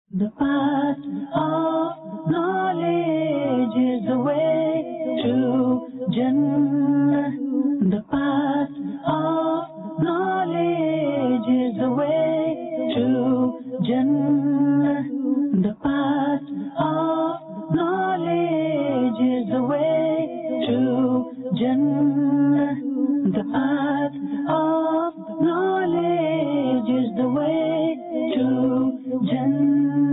The path of knowledge is the way to Jannah. The path of knowledge is the way to Jannah. The path of knowledge is the way to Jannah. The path of knowledge is the way to Jannah.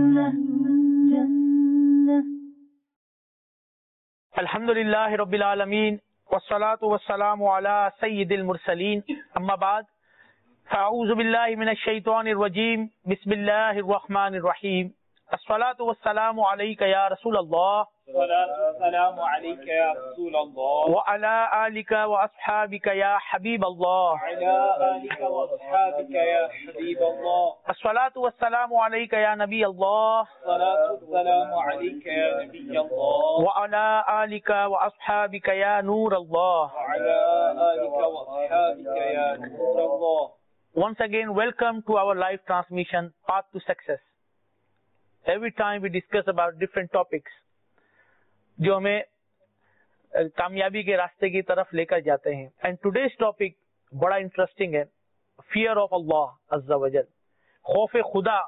الحمدللہ رب العالمین والصلاة والسلام علی سید المرسلین اما بعد فاعوذ باللہ من الشیطان الرجیم بسم اللہ الرحمن الرحیم الصلاة والسلام علیک یا رسول اللہ السلام علیک یا رسول اللہ وعلی آلک واصحابک یا حبیب اللہ وعلی آلک واصحابک یا حبیب اللہ الصلاة والسلام علیک یا نبی اللہ السلام علیک یا نبی اللہ وعلی آلک واصحابک یا نور اللہ وعلی آلک واصحابک یا نور اللہ. Once again, welcome to our live transmission, Path to Success. Every time we discuss about different topics, جو ہمیں کامیابی کے راستے کی طرف لے کر جاتے ہیں. And today's topic بڑا انٹرسٹنگ ہے. Fear of Allah عز و جل. خوف خدا.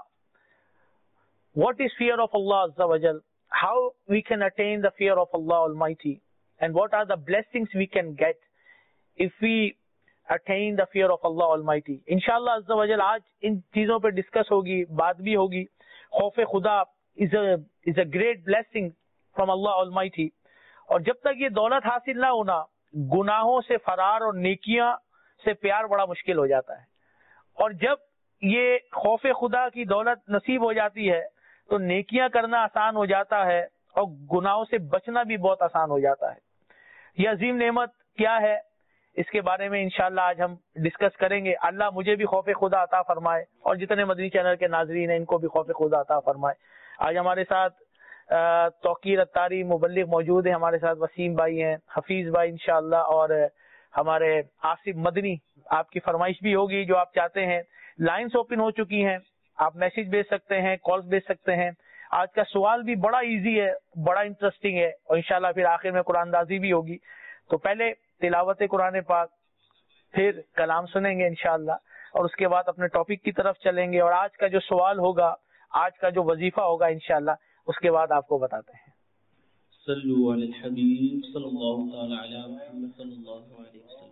What is fear of Allah عز و جل? How we can attain the fear of Allah Almighty? And what are the blessings we can get if we attain the fear of Allah Almighty? انشاءاللہ عز و جل آج ان چیزوں پہ ڈسکس ہوگی, بات بھی ہوگی. خوف خدا is a great blessing from Allah Almighty. اور جب تک یہ دولت حاصل نہ ہونا, گناہوں سے فرار اور نیکیاں سے پیار بڑا مشکل ہو جاتا ہے. اور جب یہ خوف خدا کی دولت نصیب ہو جاتی ہے تو نیکیاں کرنا آسان ہو جاتا ہے اور گناہوں سے بچنا بھی بہت آسان ہو جاتا ہے. یہ عظیم نعمت کیا ہے, اس کے بارے میں انشاءاللہ آج ہم ڈسکس کریں گے. اللہ مجھے بھی خوف خدا عطا فرمائے اور جتنے مدنی چینل کے ناظرین ہیں ان کو بھی خوف خدا عطا فرمائے. آج ہمارے ساتھ توقیر اتاری مبلغ موجود ہیں, ہمارے ساتھ وسیم بھائی ہیں, حفیظ بھائی انشاءاللہ, اور ہمارے آصف مدنی. آپ کی فرمائش بھی ہوگی جو آپ چاہتے ہیں. لائنز اوپن ہو چکی ہیں, آپ میسج بھیج سکتے ہیں, کالز بھیج سکتے ہیں. آج کا سوال بھی بڑا ایزی ہے, بڑا انٹرسٹنگ ہے, اور انشاءاللہ پھر آخر میں قرآن اندازی بھی ہوگی. تو پہلے تلاوت قرآن پاک, پھر کلام سنیں گے انشاءاللہ, اور اس کے بعد اپنے ٹاپک کی طرف چلیں گے. اور آج کا جو سوال ہوگا, آج کا جو وظیفہ ہوگا انشاءاللہ اس کے بعد آپ کو بتاتے ہیں. صلو علی الحبیب صلی اللہ تعالی علی محمد صلی اللہ علیہ وسلم.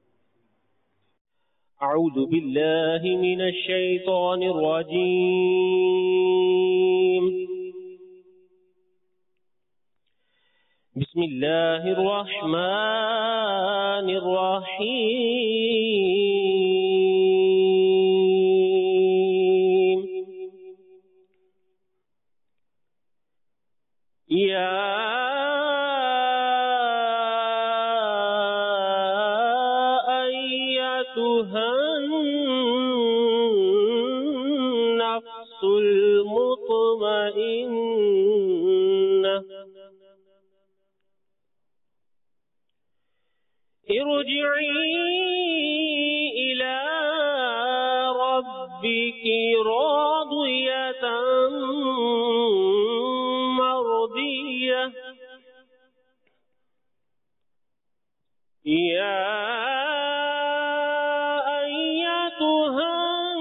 اعوذ باللہ من الشیطان الرجیم. بسم اللہ الرحمن الرحیم. یا ایتها النفس المطمئنہ ارجعی إلى ربك راضية مرضية يا أيتها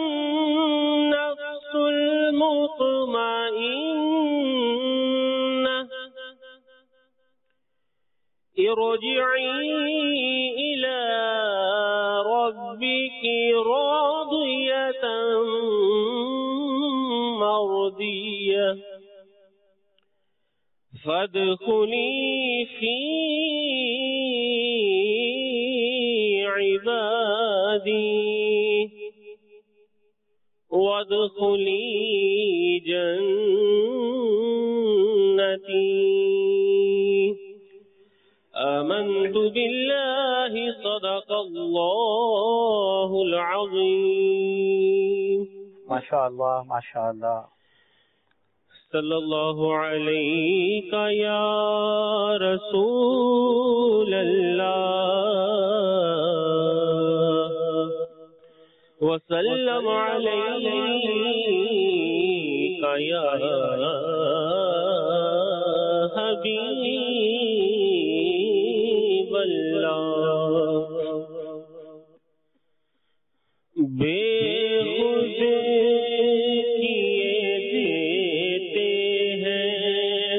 النفس المطمئنة ارجعي إلى ربك راضية مرضية فادخلي في عبادي وادخلي جنتي. آمنت بالله صدق اللہ العظیم. ماشاءاللہ ماشاءاللہ. صلی اللہ علیہ یا رسول اللہ وسلم علیہ یا حبیب اللہ بے خود کیے دیتے ہیں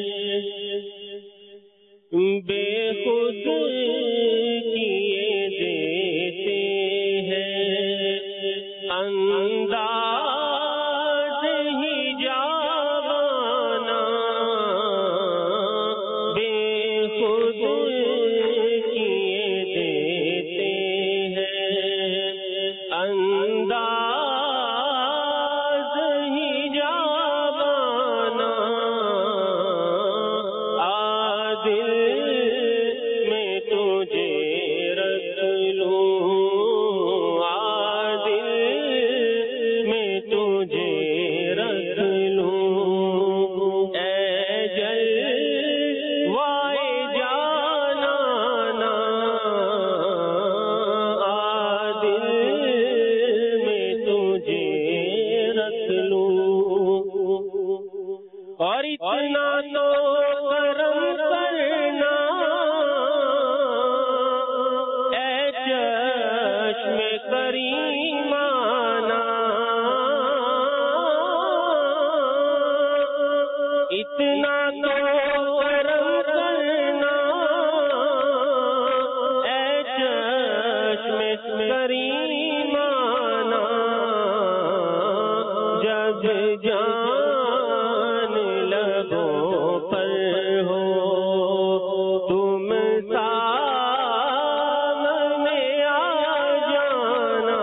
بے خود کیے دیتے ہیں انداز ہی جاوانا بے خود کیے دیتے ہیں انداز ہی جاوانا عادل میں تجھے رکھ لوں عادل میں تجھے رکھ لوں اے جلوائے جانانا عادل میں تجھے رکھ لوں اور اتنا تو کرم کرنا اے چشم کریمانہ اتنا تو کرم کرنا اے چشم کریمانہ جب جان لبوں پر ہو تم سامنے آ جانا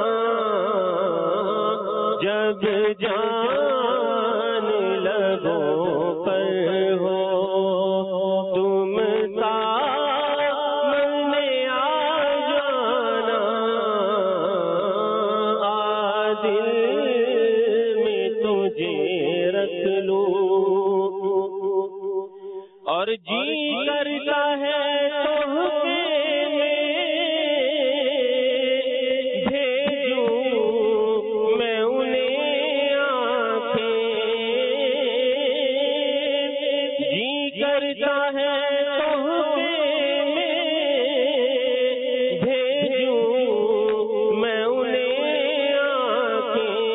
جب جان لبوں پر ہو تم سامنے آ جانا عادل میں تجھے رکھ لوں اور جی کرتا ہے تحفے میں بھیجوں میں انہیں آنکھیں جی کرتا ہے تحفے میں بھیجوں میں انہیں آنکھیں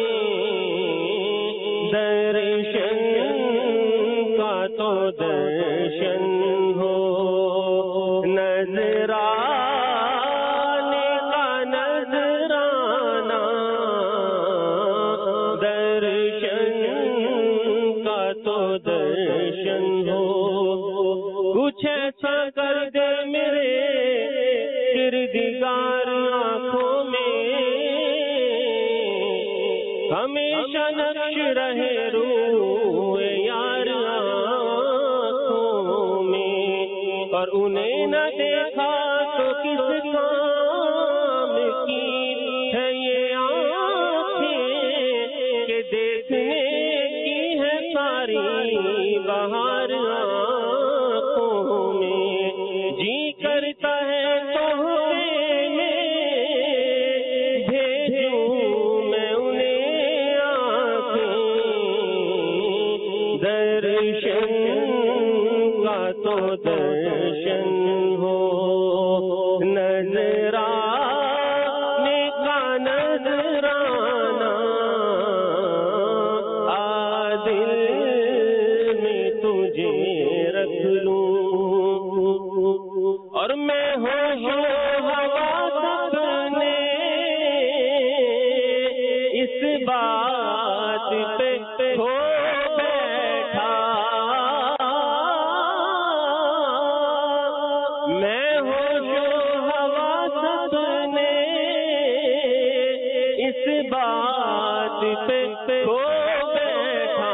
درشن کا تو درشن ہو نظرانے کا نظرانہ درشن کا تو درشن ہو کچھ ایسا کر دے میرے کردگار آنکھوں میں ہمیشہ نقش رہے روح یار آنکھوں میں اور انہیں نہ دیکھا تو کس کام کی ہے یہ آنکھیں کہ دیکھنے کی ہے ساری بہار آنکھوں میں جی کرتا ہے تحفے میں بھیجوں میں انہیں آنکھیں درشن کا تو درشن ہو نظرانے کا نظرانہ عادل میں تجھے رکھ لوں اور میں ہوش و حواس اپنے اس بات پہ ہو بیٹھا میں ہوش و حواس اپنے اس بات پہ ہو بیٹھا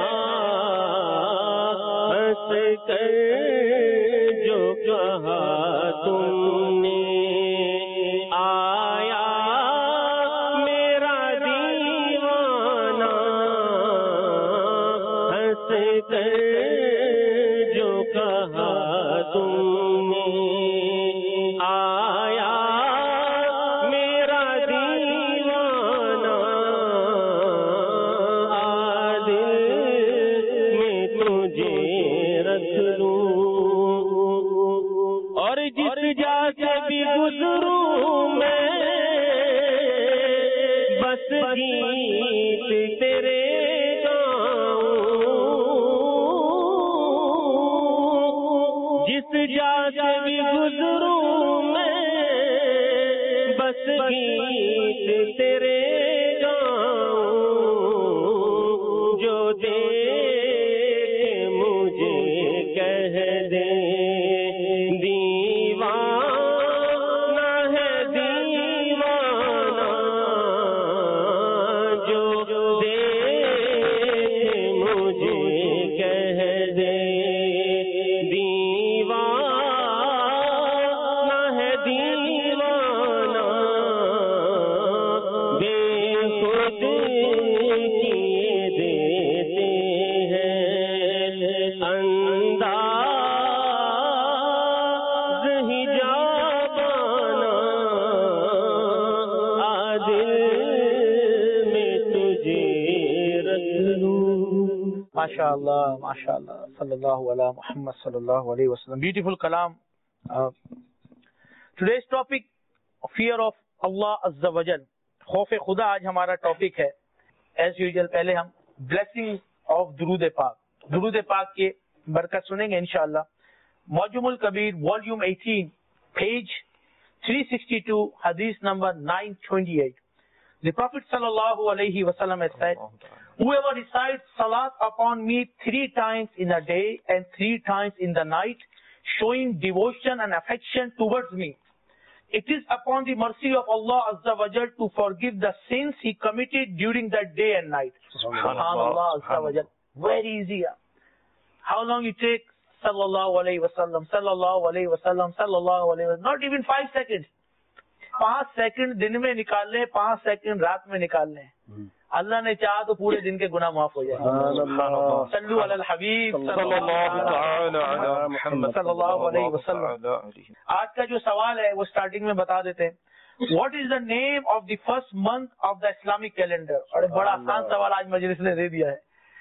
ہنس کر جو کہا تم نے آیا میرا دیوانہ ہنس کر جو کہا تم نے آیا میرا دیوانہ عادل مجھے رکھ لوں، اور جس جا سے بھی گزروں میں بس گیت تیرے گاؤں، جس جا سے بھی گزروں میں بس گیت تیرے گاؤں، جو دیکھے مجھے کہہ دے دیوانہ ہے دیوانہ، جو دیکھے مجھے کہہ دے دیوانہ ہے دیوانہ، بے خود کیے دیتے ہیں انداز ہی جابانا، عادل میں تجھے رکھ لوں۔ ماشاء اللہ ماشاء اللہ، صلی اللہ علیہ محمد صلی اللہ علیہ وسلم. بیوٹیفل کلام. ٹوڈیز ٹاپک فیئر آف اللہ عز وجل، خوف خدا آج ہمارا ٹاپک ہے. ایز یوزل پہلے ہم بلیسنگ آف درود پاک، درود پاک کے برکت سنیں گے انشاءاللہ. معجم الکبیر والیوم 18 پیج 362 حدیث number 928. The Prophet sallallahu alayhi wasallam has said, whoever recites salat upon me 3 times in a day and 3 times in the night, showing devotion and affection towards me, it is upon the mercy of Allah Azza wa Jal to forgive the sins he committed during that day and night. Subhanallah Azza wa Jal. Very easy. How long it takes? Sallallahu alayhi wasallam, sallallahu alayhi wasallam, sallallahu alayhi wasallam. Not even 5 seconds. 5 second دن میں نکال لیں، 5 second رات میں نکال لیں، اللہ نے چاہا تو پورے دن کے گناہ معاف ہو جائیں. صلو علی الحبیب صلی اللہ علیہ وسلم. آج کا جو سوال ہے وہ سٹارٹنگ میں بتا دیتے ہیں. What is the name of the first month of the Islamic calendar? اور بڑا آسان سوال آج مجلس نے دے دیا ہے.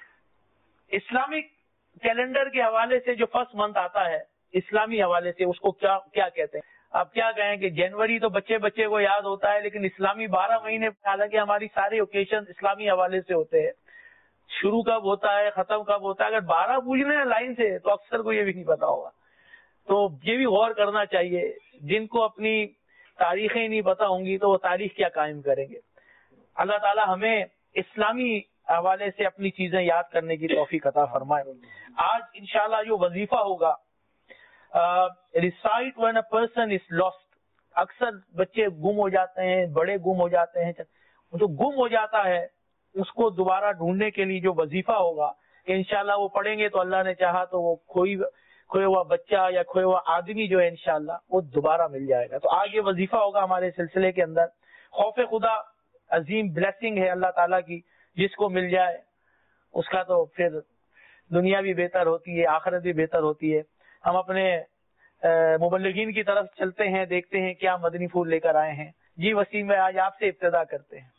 اسلامک کیلنڈر کے حوالے سے جو فرسٹ منتھ آتا ہے اسلامی حوالے سے، اس کو کیا کہتے ہیں؟ اب کیا کہیں کہ جنوری تو بچے کو یاد ہوتا ہے، لیکن اسلامی 12 مہینے، حالانکہ ہماری سارے اوکیشن اسلامی حوالے سے ہوتے ہیں. شروع کب ہوتا ہے، ختم کب ہوتا ہے، اگر 12 پوچھنے ہیں لائن سے تو اکثر کو یہ بھی نہیں پتا ہوگا. تو یہ بھی غور کرنا چاہیے. جن کو اپنی تاریخیں نہیں پتا ہوں گی تو وہ تاریخ کیا قائم کریں گے. اللہ تعالی ہمیں اسلامی حوالے سے اپنی چیزیں یاد کرنے کی توفیق عطا فرمائے. آج انشاءاللہ جو وظیفہ ہوگا recite when a person is lost. اکثر بچے گم ہو جاتے ہیں، بڑے گم ہو جاتے ہیں. جو گم ہو جاتا ہے اس کو دوبارہ ڈھونڈنے کے لیے جو وظیفہ ہوگا کہ انشاءاللہ وہ پڑھیں گے تو اللہ نے چاہا تو وہ کھویا ہوا بچہ یا کھویا ہوا آدمی جو ہے انشاءاللہ وہ دوبارہ مل جائے گا. تو آج یہ وظیفہ ہوگا ہمارے سلسلے کے اندر. خوف خدا عظیم بلیسنگ ہے اللہ تعالیٰ کی، جس کو مل جائے اس کا تو پھر دنیا بھی بہتر ہوتی ہے، آخرت بھی بہتر ہوتی ہے. ہم اپنے مبلغین کی طرف چلتے ہیں، دیکھتے ہیں کیا مدنی پھول لے کر آئے ہیں. جی وسیم بھائی، آج آپ سے ابتدا کرتے ہیں.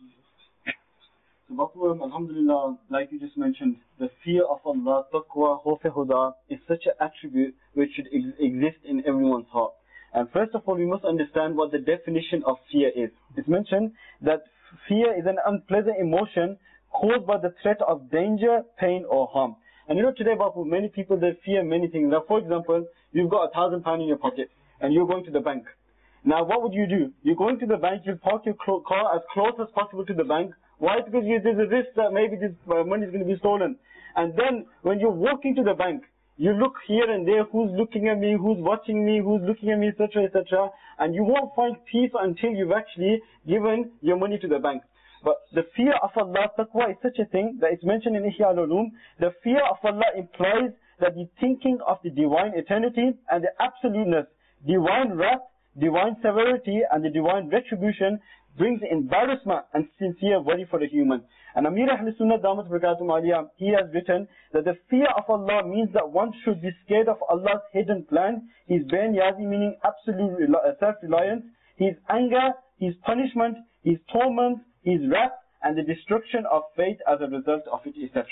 Alhamdulillah, like you just mentioned, the fear of Allah, taqwa, khawf khuda is such an attribute which should exist in everyone's heart. And first of all, we must understand what the definition of fear is. It's mentioned that fear is an unpleasant emotion caused by the threat of danger, pain or harm. And you know today, Bapu, many people, they fear many things. Now, for example, you've got £1,000 in your pocket and you're going to the bank. Now, what would you do? You're going to the bank, you park your car as close as possible to the bank. Why? Because there's a risk that maybe this money is going to be stolen. And then, when you're walking to the bank, you look here and there, who's looking at me, who's watching me, who's looking at me, etc., etc. And you won't find peace until you've actually given your money to the bank. But the fear of Allah, taqwa, is such a thing that it's mentioned in Ihya al-Ulum. The fear of Allah implies that the thinking of the divine eternity and the absoluteness, divine wrath, divine severity and the divine retribution brings embarrassment and sincere worry for the human. And Amir Ahl Sunnah Damat Barakatum Aliyah, he has written that the fear of Allah means that one should be scared of Allah's hidden plan, His Ben-Yazi, meaning absolute self-reliance, His anger, His punishment, His torment, His wrath, and the destruction of faith as a result of it, etc.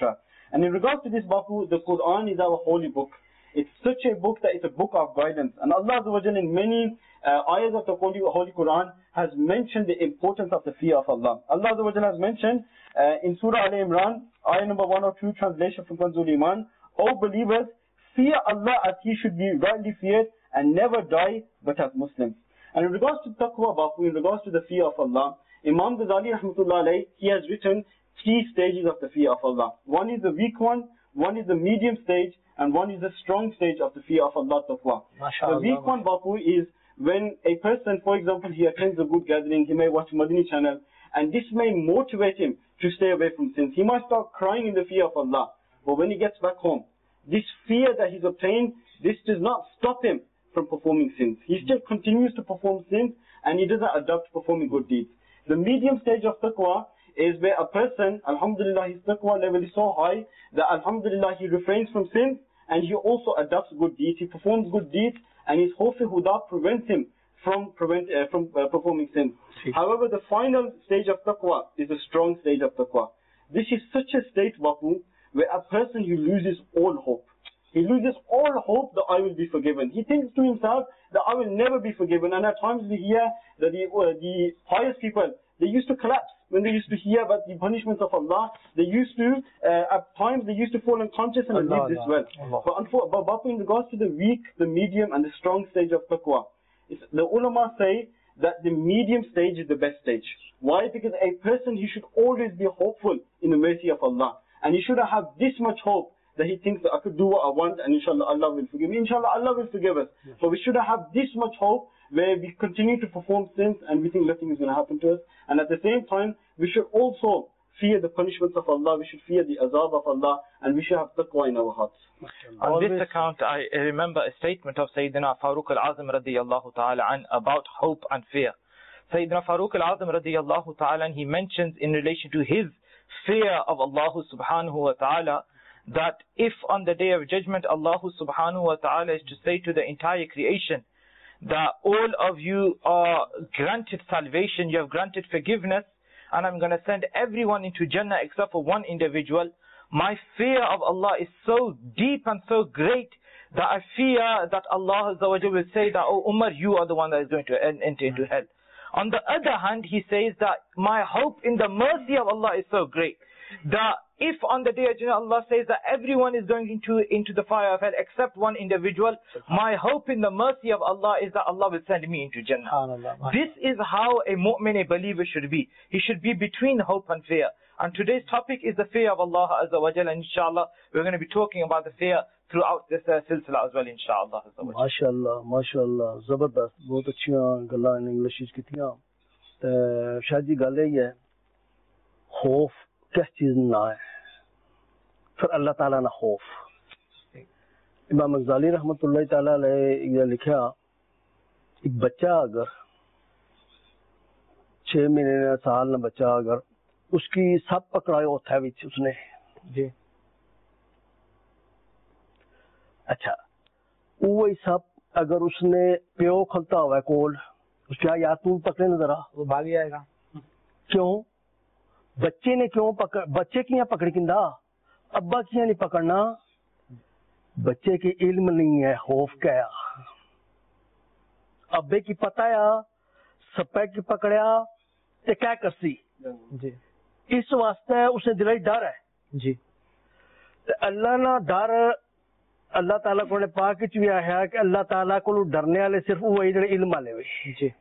And in regards to this, Bapu, the Quran is our holy book. It's such a book that it's a book of guidance. And Allah Azza wa Jalla in many ayahs of the Holy Quran has mentioned the importance of the fear of Allah. Allah Azza wa Jalla has mentioned in Surah Al-Imran, ayah number 102, translation from Kanzul Iman, O believers, fear Allah as He should be rightly feared and never die but as Muslims. And in regards to taqwa, Bapu, in regards to the fear of Allah, Imam Ghazali rahmatullah alayhi, he has written 3 stages of the fear of Allah. One is the weak one is the medium stage, and one is the strong stage of the fear of Allah, taqwa. The weak one, Bapu, is when a person, for example, he attends a good gathering, he may watch Madani channel, and this may motivate him to stay away from sins. He might start crying in the fear of Allah, but when he gets back home, this fear that he's obtained, this does not stop him from performing sins. He still continues to perform sins, and he doesn't adopt performing good deeds. The medium stage of taqwa is where a person, alhamdulillah, his taqwa level is so high that alhamdulillah he refrains from sins and he also adopts good deeds, he performs good deeds, and his khawf huda prevents him from performing sins. However, the final stage of taqwa is the strong stage of taqwa. This is such a state, Bapu, where a person, he loses all hope. He loses all hope that I will be forgiven. He thinks to himself that I will never be forgiven. And at times we hear that the pious people, they used to collapse when they used to hear about the punishments of Allah. They used to, at times they used to fall unconscious and leave this world. But in regards to the weak, the medium and the strong stage of taqwa, the ulama say that the medium stage is the best stage. Why? Because a person, he should always be hopeful in the mercy of Allah. And he shouldn't have this much hope that he thinks that I could do what I want and inshallah Allah will forgive me. Inshallah Allah will forgive us. So we shouldn't have this much hope where we continue to perform sins and we think nothing is going to happen to us. And at the same time, we should also fear the punishments of Allah. We should fear the azab of Allah, and we should have taqwa in our hearts. On this account, I remember a statement of Sayyidina Farooq al-Azim radiyallahu ta'ala an about hope and fear. Sayyidina Farooq al-Azim radiyallahu ta'ala an, he mentions in relation to his fear of Allah subhanahu wa ta'ala, that if on the day of judgment Allah subhanahu wa ta'ala is to say to the entire creation that all of you are granted salvation, you have granted forgiveness, and I'm going to send everyone into Jannah except for one individual, my fear of Allah is so deep and so great that I fear that Allah Azza wa Jalla will say that, oh Umar, you are the one that is going to enter into hell. On the other hand, he says that my hope in the mercy of Allah is so great that if on the day of Jannah Allah says that everyone is going into the fire of hell except one individual, my hope in the mercy of Allah is that Allah will send me into Jannah. This is how a mu'min, a believer should be. He should be between hope and fear. And today's topic is the fear of Allah Azza wa Jalla. Inshallah, we're going to be talking about the fear throughout this silsila as well, inshallah. MashaAllah, MashaAllah, Zabardast, बहुत अच्छियां गल्लां in English च कीतियां ते शायद जी गल यही है खौफ किस चीज ना है फिर अल्लाह ताला ना खौफ इमाम गज़ाली रहमतुल्लाह ताला अलैह ये लिखा एक बच्चा अगर 6 महीने ना साल ना बच्चा अगर उसकी सब पकड़ाए होता है विच उसने जी अच्छा वही सब अगर उसने प्यो खलता हुआ है कोल उसका यार तू पकड़े ना जरा वो भाग जाएगा क्यों बच्चे ने क्यों पकड़ बच्चे की यहाँ पकड़ किंदा अब्बा की नहीं पकड़ना बच्चे की इल्म नहीं है खौफ क्या अब्बे की पता है सप्पे की पकड़या ते क्या करसी जी इस वास्ते उसे दिल डर है जी अल्लाह ना डर अल्लाह ताला को पाक भी आया कि अल्लाह ताला को डरने वाले सिर्फ वही जो इल्म वाले वे जी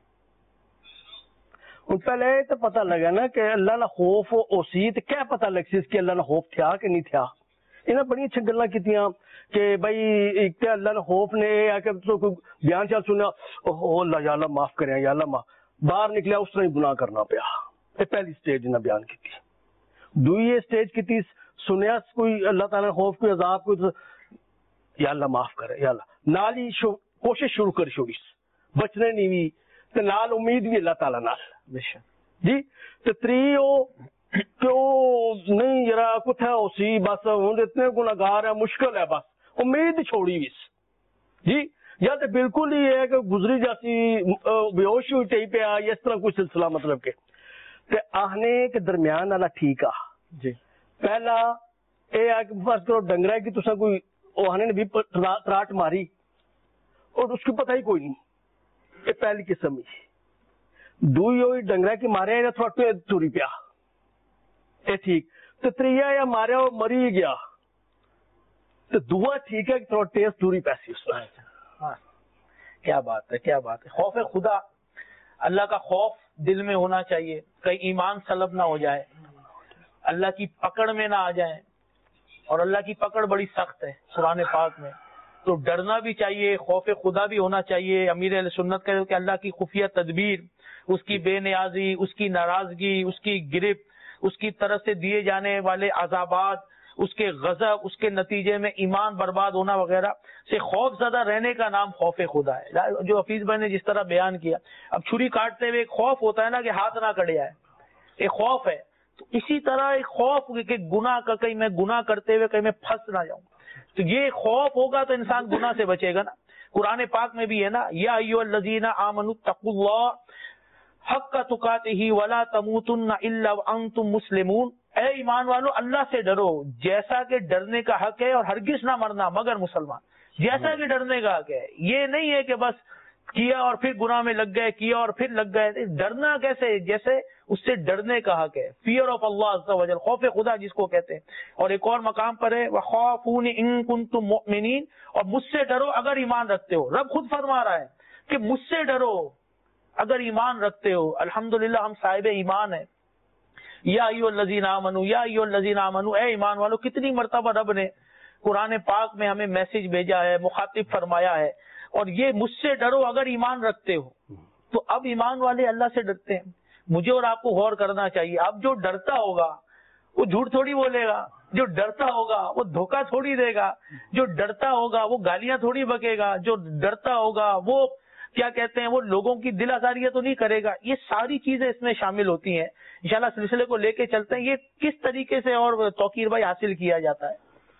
पहले तो पता लगा ना कि अल्लाह ना खौफ ओसी तो क्या पता लग सी कि अल्लाह ना खौफ था कि नहीं था इन्हें बड़ी अच्छी गल्लां कीतियां कि भाई एक तो अल्लाह ने खौफ ने आके तो कोई बयान चल सुना ओह अल्लाह या अल्लाह माफ करे या अल्लाह माफ बाहर निकलिया उस तरह गुनाह करना पिया ये पहली स्टेज इन्हें बयान की दूसरी स्टेज की सुनिया कोई अल्लाह ताला ने खौफ कोई अजाब कोई या अल्लाह माफ करे या अल्लाह नाल ही कोशिश शुरू कर छोड़ी बचने नहीं भी ते नाल उम्मीद भी अल्लाह ताला नाल जी ते त्रीओ क्यों नहीं जरा कुछ है उसी बस हुन इतने गुनाहगार है मुश्किल है बस उम्मीद छोड़ी भी जी या तो बिल्कुल ही है कि गुजरी जाती बेहोश हुई टही पे इस तरह कोई सिलसिला मतलब के ते आहने के दरमियान वाला ठीक आ जी पहला یہ ہے کہ فرض کرو ڈنگرا ہے کہ تسا کوئی اوہانے نے بھی تراٹ ماری اور اس کو پتہ ہی کوئی نہیں، یہ پہلی قسم ہی دوئی ہوئی ڈنگرا کی ماریا یا تھوڑا توری پیا یہ ٹھیک، تو تریا یا ماریا وہ مری گیا تو دعا ٹھیک ہے کہ تھوڑا ٹیسٹ دوری پیسی اس میں. کیا بات ہے، کیا بات ہے. خوف خدا، اللہ کا خوف دل میں ہونا چاہیے، کہیں ایمان سلب نہ ہو جائے، اللہ کی پکڑ میں نہ آ جائیں. اور اللہ کی پکڑ بڑی سخت ہے قرآن پاک میں، تو ڈرنا بھی چاہیے، خوف خدا بھی ہونا چاہیے. امیر اہل سنت کہتے کہ اللہ کی خفیہ تدبیر، اس کی بے نیازی، اس کی ناراضگی، اس کی گرفت، اس کی طرف سے دیے جانے والے عذابات، اس کے غضب، اس کے نتیجے میں ایمان برباد ہونا وغیرہ سے خوف زدہ رہنے کا نام خوف خدا ہے. جو حفیظ بھائی نے جس طرح بیان کیا، اب چھری کاٹتے ہوئے ایک خوف ہوتا ہے نا کہ ہاتھ نہ کٹ جائے، ایک خوف ہے. تو اسی طرح ایک خوف کہ گناہ کا، کہیں میں گناہ کرتے ہوئے کہیں میں پھنس نہ جاؤں، تو یہ خوف ہوگا تو انسان گناہ سے بچے گا نا. قرآن پاک میں بھی ہے نا، یا ایھا الذین آمنوا اتقوا اللہ حق تقاتہ ولا تموتن الا وانتم مسلمون. اے ایمان والو اللہ سے ڈرو جیسا کہ ڈرنے کا حق ہے، اور ہرگز نہ مرنا مگر مسلمان. جیسا کہ ڈرنے کا حق ہے، یہ نہیں ہے کہ بس کیا اور پھر گناہ میں لگ گئے، کیا اور پھر لگ گئے. ڈرنا کیسے؟ جیسے اس سے ڈرنے کا حق ہے. فیئر آف اللہ عز و جل، خوف خدا جس کو کہتے ہیں. اور ایک اور مقام پر ہے وَخَافُونِ إِن كُنتُم مُؤْمِنِينَ، اور مجھ سے ڈرو اگر ایمان رکھتے ہو. رب خود فرما رہا ہے کہ مجھ سے ڈرو اگر ایمان رکھتے ہو. الحمدللہ ہم صاحب ایمان ہیں. یا ایھا الذین آمنوا، یا ایھا الذین آمنوا، اے ایمان والو. کتنی مرتبہ رب نے قرآن پاک میں ہمیں میسج بھیجا ہے، مخاطب فرمایا ہے. اور یہ مجھ سے ڈرو اگر ایمان رکھتے ہو. تو اب ایمان والے اللہ سے ڈرتے ہیں. مجھے اور آپ کو غور کرنا چاہیے. اب جو ڈرتا ہوگا وہ جھوٹ تھوڑی بولے گا، جو ڈرتا ہوگا وہ دھوکہ تھوڑی دے گا، جو ڈرتا ہوگا وہ گالیاں تھوڑی بکے گا، جو ڈرتا ہوگا وہ کیا کہتے ہیں وہ لوگوں کی دل آزاریاں تو نہیں کرے گا. یہ ساری چیزیں اس میں شامل ہوتی ہیں. انشاءاللہ سلسلے کو لے کے چلتے ہیں. یہ کس طریقے سے اور توقیر بھائی حاصل کیا جاتا ہے؟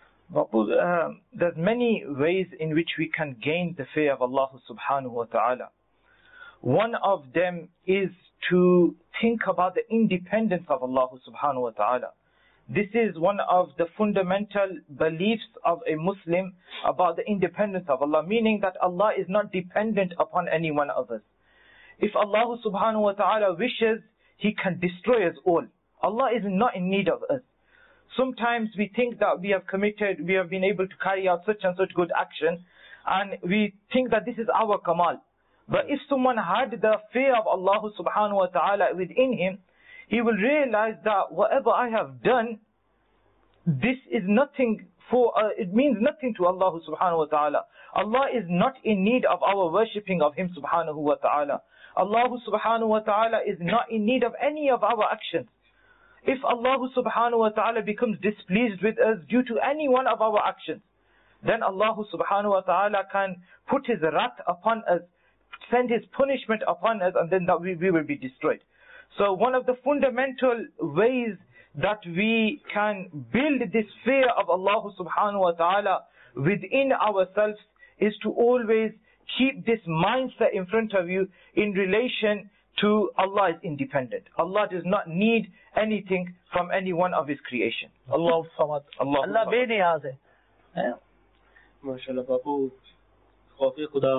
There's many ways in which we can gain the fear of Allah subhanahu wa ta'ala. One of them is to think about the independence of Allah subhanahu wa ta'ala. This is one of the fundamental beliefs of a Muslim about the independence of Allah, meaning that Allah is not dependent upon any one of us. If Allah subhanahu wa ta'ala wishes, He can destroy us all. Allah is not in need of us. Sometimes we think that we have been able to carry out such and such good action, and we think that this is our kamal. But if someone had the fear of Allah subhanahu wa ta'ala within him, he will realize that whatever I have done, this is nothing it means nothing to Allah subhanahu wa ta'ala. Allah is not in need of our worshipping of Him subhanahu wa ta'ala. Allah subhanahu wa ta'ala is not in need of any of our actions. If Allah subhanahu wa ta'ala becomes displeased with us due to any one of our actions, then Allah subhanahu wa ta'ala can put His wrath upon us, send His punishment upon us, and then that we will be destroyed. So one of the fundamental ways that we can build this fear of Allah subhanahu wa ta'ala within ourselves is to always keep this mindset in front of you in relation to Allah is independent. Allah does not need anything from any one of His creation. Allah samad. Allah bے نیاز ہے. ماشاءاللہ باپو خوف خدا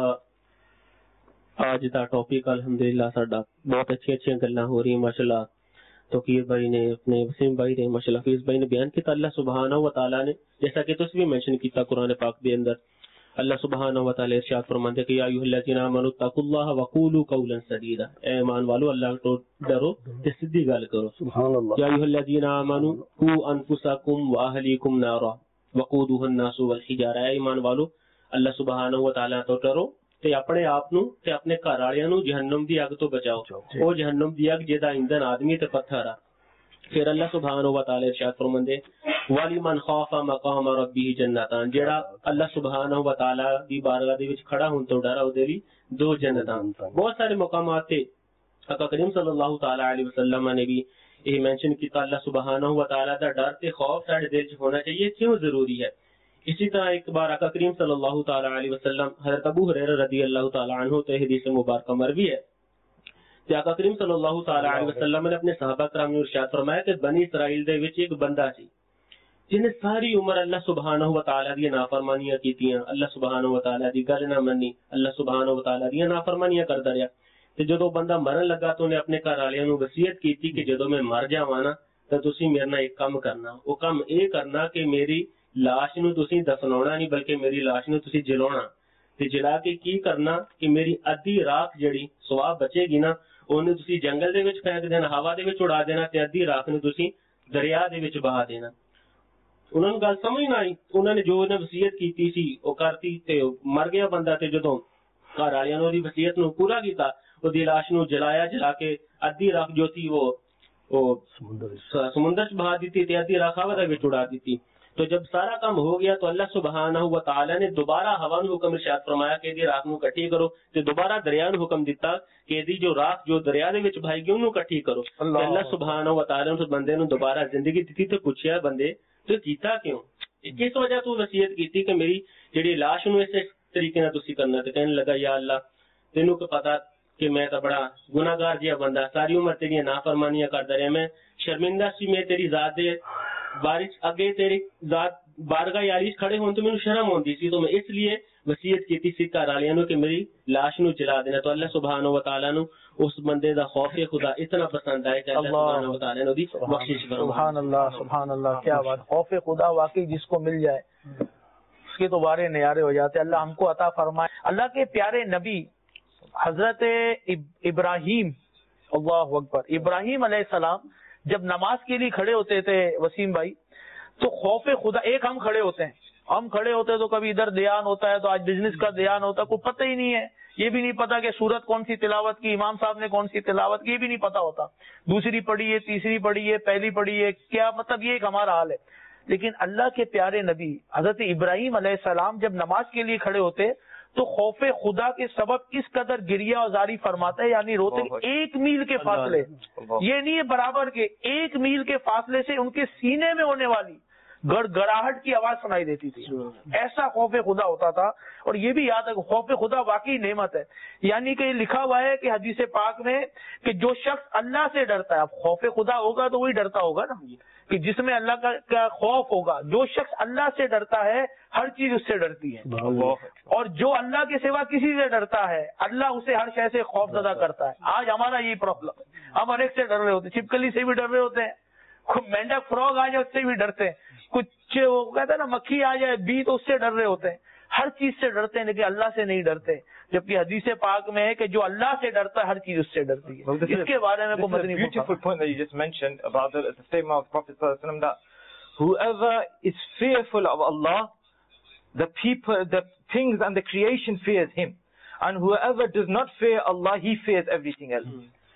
آج the topic الحمدللہ ساڈا بہت اچھی گلاں ہو رہی ہیں ماشاءاللہ. توقیر بھائی نے اپنے وسیم بھائی نے ماشاءاللہ حفیظ بھائی نے بیان کیا اللہ سبحانہ و تعالی نے جیسا کہ تسی بھی مینشن کیتا قرآن پاک دے اندر اللہ سبحانہ و تعالی ارشاد فرماتے کہ یا ایھا الذین آمنوا اتقوا اللہ وقولوا قولا سدیدا. اے ایمان والو اللہ تو ڈرو تے سیدھی گل کرو. سبحان اللہ. یا ایھا الذین آمنوا قوا انفسکم واہلیکم نارا وقودها الناس والحجارہ. اے ایمان والو اللہ سبحانہ و تعالی تو ڈرو تے اپنے آپ نو تے اپنے گھر والیاں نو جہنم دی اگ تو بچاؤ. او جہنم دی اگ جدا ایندھن آدمی تے پتھر آ. پھر اللہ سبحانہ و تعالی ارشاد فرماندے وَلِمَنْ خَافَ مَقَامَ رَبِّهِ جَنَّتَانِ. جڑا اللہ سبحانہ و تعالی دی بارگاہ دے وچ کھڑا ہون تو ڈرا او دے لئی دو جنتاں. بہت سارے مقامات تے آقا کریم صلی اللہ تعالی علیہ وسلم نے بھی یہ مینشن کیتا اللہ سبحانہ و تعالی دا ڈر تے خوف ساڈے دل وچ ہونا چاہیے. کیوں ضروری ہے؟ اسی طرح ایک بار آقا کریم صلی اللہ تعالی علیہ وسلم حضرت ابو ہریرہ رضی اللہ تعالی عنہ تے حدیث مبارکہ مروی ہے کہ آقا کریم صلی اللہ تعالی علیہ وسلم نے اپنے صحابہ کرام نے ارشاد فرمایا کہ بنی اسرائیل دے وچ ایک بندہ سی جنہیں ساری عمر اللہ سبحانہ و تعالیٰ دی نافرمانیاں کیتیاں, اللہ سبحانہ و تعالیٰ دی گل نہ منی, اللہ سبحانہ و تعالیٰ دی نافرمانیاں کردا رہیا. تے جدوں بندہ مرن لگا تو انہیں اپنے گھر والوں نوں وصیت کیتی کہ جدوں میں مر جاواں نا تے تسی میرے نال ایک کم کرنا, وہ کم اے کرنا کہ میری لاش نوں تسی دفناونا نہیں بلکہ میری لاش نوں تسی جلاونا, تے جلا کے کی کرنا کہ میری ادھی راکھ جڑی سوا بچے گی نا انہوں تسی جنگل دے وچ پھینک دینا, ہوا دے وچ اڑا دینا, تے ادھی راکھ نوں تسی دریا دے وچ بہا دینا. انہوں نے گل سمجھ نہ آئی, انہوں نے جو وصیت کیتی سی وہ کرتی تے مر گیا بندہ. تے جدوں گھر والے نے دی وصیت نو پورا کیتا, دی لاش نو جلایا, جلا کے ادھی راکھ جو تھی وہ سمندر چ بہا دیتی تے ادھی راکھ ہوا دے وچ اڑا دیتی. تو جب سارا کام ہو گیا تو اللہ سبحانہ و تعالی نے دوبارہ ہوا نو حکم ارشاد فرمایا کہ دی راکھ نو کٹھی کرو, تے دوبارہ دریا نو حکم دیتا کہ دی جو راکھ جو دریا دے وچ بہائی گئی اونوں کٹھی کرو. اللہ سبحانہ و تعالی نے بندے نو دوبارہ زندگی دتی تے پوچھیا بندے تو کیتا کیوں, کس وجہ تو وصیت کیتی کہ میری جڑی لاش نو اس طریقے نال تسی کرنا. تے کہنے لگا یا اللہ تینوں کو پتا کہ میں تو بڑا گناہگار جہا بندہ, ساری عمر تیری نافرمانیاں کرتا رہا, میں شرمندہ سی, میں تیری ذات دے بارش اگے تیری ذات بارگاہ یاری کھڑے ہون تو مینوں شرم ہوندی سی, تو میں اس لیے وصیت کیتی سی گھر والیاں نو کہ میری لاش نو جلا دینا. تو اللہ سبحانہ و تعالی نو اس بندے دا خوف خدا اتنا پسند آئے کہ اللہ سبحانہ و تعالی نے دی بخشش فرمائے. سبحان اللہ سبحان اللہ, کیا بات. خوف خدا واقعی جس کو مل جائے اس کے تو بارے نیارے ہو جاتے. اللہ ہم کو عطا فرمائے. اللہ کے پیارے نبی حضرت ابراہیم, اللہ اکبر, ابراہیم علیہ السلام جب نماز کے لیے کھڑے ہوتے تھے وسیم بھائی, تو خوف خدا, ایک ہم کھڑے ہوتے ہیں, ہم کھڑے ہوتے ہیں تو کبھی ادھر دھیان ہوتا ہے, تو آج بزنس کا دھیان ہوتا ہے, کوئی پتہ ہی نہیں ہے, یہ بھی نہیں پتا کہ سورت کون سی تلاوت کی, امام صاحب نے کون سی تلاوت کی, یہ بھی نہیں پتا ہوتا, دوسری پڑھی ہے, تیسری پڑھی ہے, پہلی پڑھی ہے, کیا مطلب, یہ ایک ہمارا حال ہے. لیکن اللہ کے پیارے نبی حضرت ابراہیم علیہ السلام جب نماز کے لیے کھڑے ہوتے تو خوف خدا کے سبب اس قدر گریہ ازاری فرماتے ہیں, یعنی روتے 1 میل کے فاصلے, یہ نہیں ہے برابر کے, 1 میل کے فاصلے سے ان کے سینے میں ہونے والی گڑ گڑاہٹ کی آواز سنائی دیتی تھی. ایسا خوف خدا ہوتا تھا. اور یہ بھی یاد ہے کہ خوف خدا واقعی نعمت ہے, یعنی کہ لکھا ہوا ہے کہ حدیث پاک میں کہ جو شخص اللہ سے ڈرتا ہے, اب خوف خدا ہوگا تو وہی ڈرتا ہوگا نا, کہ جس میں اللہ کا خوف ہوگا, جو شخص اللہ سے ڈرتا ہے ہر چیز اس سے ڈرتی ہے, اور جو اللہ کے سوا کسی سے ڈرتا ہے اللہ اسے ہر شے سے خوف زدہ کرتا ہے. آج ہمارا یہی پرابلم ہے, ہم ہر ایک سے ڈر رہے ہوتے ہیں, چھپکلی سے بھی ڈر رہے ہوتے ہیں, مینڈک فراگ آ جائے اس سے بھی ڈرتے ہیں, کچھ وہ کہتا ہے نا مکھی آ جائے بی تو اس سے ڈر رہے ہوتے ہیں, ہر چیز سے ڈرتے ہیں لیکن اللہ سے نہیں ڈرتے. جبکہ حدیث پاک میں ہے کہ جو اللہ سے ڈرتا ہے ہر چیز اس سے ڈرتی ہے. اس کے بارے میں کوئی مدنی beautiful point that you just mentioned about the statement of Prophet sallallahu alaihi wasallam that whoever is fearful of Allah, the people, the things and the creation fears him, and whoever does not fear Allah, he fears everything else.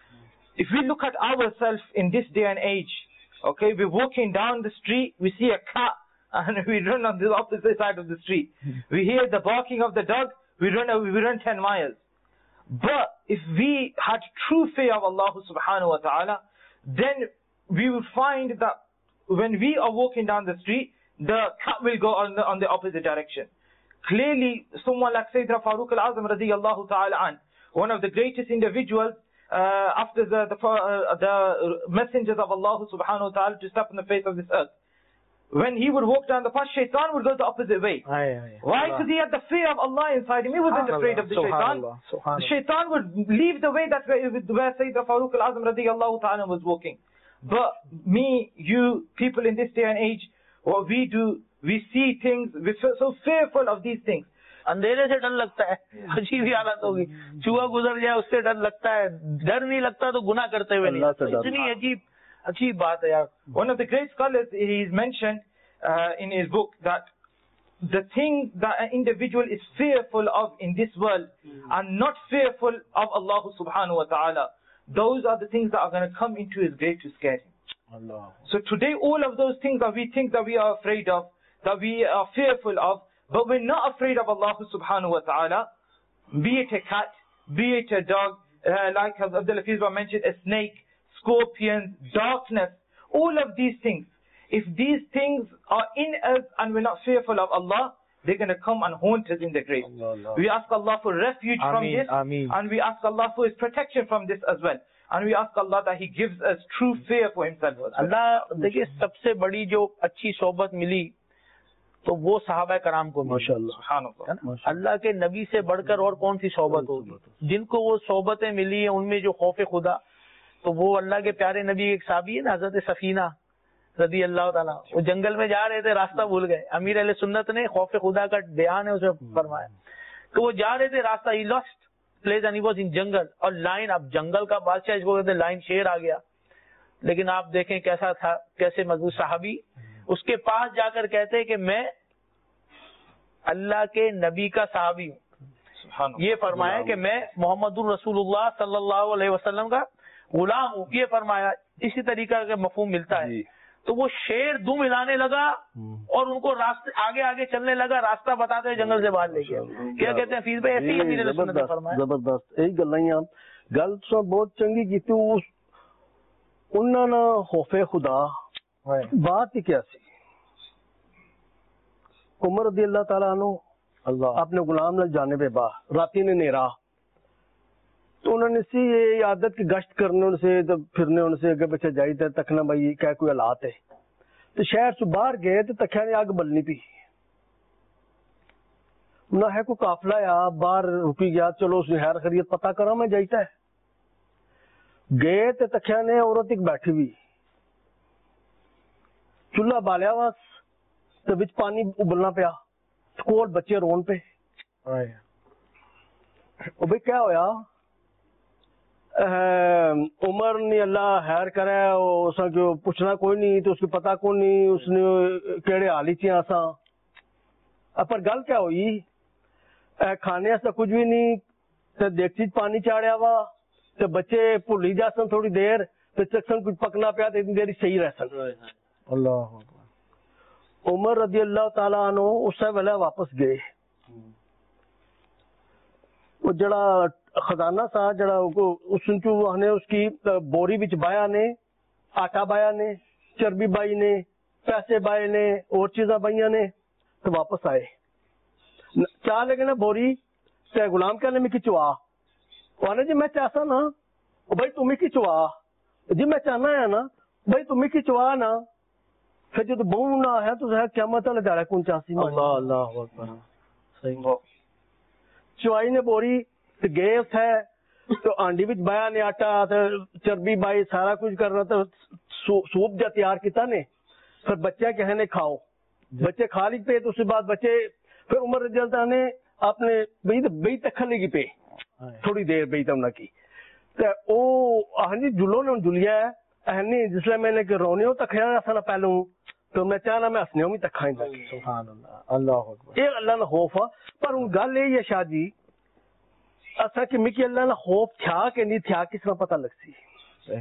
If we look at ourselves in this day and age, okay, we're walking down the street, we see a cat and we run on the opposite side of the street. We hear the barking of the dog, we run 10 miles. But if we had true fear of Allah subhanahu wa ta'ala, then we would find that when we are walking down the street, the cat will go on the opposite direction. Clearly, someone like Sayyidina Farooq al-Azam radiyallahu ta'ala an, one of the greatest individuals after the messengers of Allah subhanahu wa ta'ala to step on the face of this earth. When he would walk down the path, shaitan would go the opposite way. Why? Because he had the fear of Allah inside him. He wasn't afraid of the shaitan. The shaitan would leave the way that where Sayyidina Farooq al-Azam radiyallahu ta'ala was walking. But me, you, people in this day and age, what we do, we see things, we're so fearful of these things. اندھیرے سے ڈر لگتا ہے, عجیب ہی حالت ہوگی, چوہا گزر جائے اس سے ڈر لگتا ہے, ڈر نہیں لگتا تو گناہ کرتے ہوئے نہیں. اتنی عجیب بات ہے یار. One of the great scholars, he's mentioned in his book that the thing that an individual is fearful of in this world and not fearful of Allah subhanahu wa ta'ala, those are the things that are going to come into his grave to scare him. So today all of those things that we think that we are afraid of, that we are fearful of, but we're not afraid of Allah subhanahu wa ta'ala, be it a cat, be it a dog, like Abdul Hafiz mentioned, a snake, scorpions, darkness, all of these things. If these things are in us and we're not fearful of Allah, they're going to come and haunt us in the grave. We ask Allah for refuge from this, and we ask Allah for His protection from this as well. and we ask Allah that He gives us true fear for Himself. اللہ دیکھیے سب سے بڑی جو اچھی صحبت ملی تو وہ صحابہ کرام کو ملی. SubhanAllah. اللہ کے نبی سے بڑھ کر اور کون سی صحبت ہوگی؟ جن کو وہ صحبتیں ملی ہیں ان میں جو خوف خدا، تو وہ اللہ کے پیارے نبی ایک صحابی ہے نا حضرت سفینہ رضی اللہ تعالیٰ، وہ جنگل میں جا رہے تھے، راستہ بھول گئے. امیر اہل سنت نے خوف خدا کا بیان ہے اسے فرمایا کہ وہ جا رہے تھے راستہ، he lost place and he was in jungle, اور لائن، اب جنگل کا بادشاہ اس کو کہتے ہیں، لائن شیر آ گیا. لیکن آپ دیکھیں کیسا تھا، کیسے مضبوط صحابی، اس کے پاس جا کر کہتے کہ میں اللہ کے نبی کا صحابی ہوں. یہ فرمایا کہ میں محمد الرسول اللہ صلی اللہ علیہ وسلم کا غلام ہوں، یہ فرمایا. اسی طریقہ کا مفہوم ملتا ہے. تو وہ شیر دم ہلانے لگا اور ان کو راستے آگے آگے چلنے لگا، راستہ بتاتے ہوئے جنگل سے باہر لے گیا. کیا کہتے ہیں حفیظ بھائی؟ ایسی امیر علیہ سنت نے فرمایا. زبردست یہی گلاں گل تو بہت چنگی کی تھی. انہاں نا خوف خدا بات ہی کیا سی. عمر رضی اللہ تعالیٰ عنہ اپنے غلام نال جانے پہ با راتی نے نیرا تو انہوں نے سی یہ عادت کی گشت کرنے ان سے پھرنے ان سے اگے پیچھے جائی تے تکنا بھائی کیا کوئی حالات ہے. تو شہر سے باہر گئے تو تکیا نے آگ بلنی پی نہ ہے کوئی قافلہ یا باہر رکی گیا، چلو اس نے خیر خیریت پتہ کرا میں جائیتا ہے. گئے تو تکیا نے عورت ایک بیٹھی ہوئی چولہا بالیا واس تو بچ پانی ابلنا پیا، کول بچے رون پہ. بھائی کیا ہویا؟ عمر نے اللہ خیر کرے اس کو پوچھنا کوئی نہیں تو اس کو پتا کوئی نہیں اس نے کیڑے حال ہی اساں. پر گل کیا ہوئی؟ کھانے ایسا کچھ بھی نہیں تے دیکھچی پانی چاڑیا وا تے بچے بھولی جاسن تھوڑی دیر تے چکسن کچھ پکنا پیا تے اتنی دیر صحیح رہسن. اللہ عمر رضی اللہ تعالیٰ عنہ اس ویلے واپس گئے. وہ جڑا خزانہ سا جڑا اس نے اس کی بوری بچ بایا نے، آٹا بایا نے، چربی بائی نے، پیسے بائے نے، اور چیزاں بائیاں نے. تو واپس آئے چاہ لگے نا بوری تے غلام کہنے میں کھچوا وانے جی میں چاہتا نا بھائی تمہیں کھچوا جی میں چاہنا ہے نا بھائی تمہیں کھچوا نا. پھر جو بہو نہ ہے تو قیامت والے دہاڑے کون چاسی. اللہ اللہ اکبر. صحیح چوائی نے بوری گئے ہے تو آنڈی بچ بایا نے آٹا چربی بائی سارا کچھ کرنا تو سوپ جا تیار کیتا نے. پھر بچے کہنے کھاؤ، بچے کھا لی پہ تو اس کے بعد بچے پھر عمر رضی اللہ عنہ نے اپنے بئی تک لگی پہ تھوڑی دیر بئی تم نہ کی تو ہاں جی جلو نے جلیا ہے اہنی جس لئے میں نے کہ رونی ہو تکھیا نہ پہلوں تو میں چاہنا میں ہسنے ہوں بھی تکھائیں لگی. سبحان اللہ. اللہ اکبر. یہ اللہ نہ خوف پر ان گل یہ شاہ جی اصا کہ مکی اللہ نہ خوف تھا کہ نہیں تھا کس طرح پتہ لگ سی.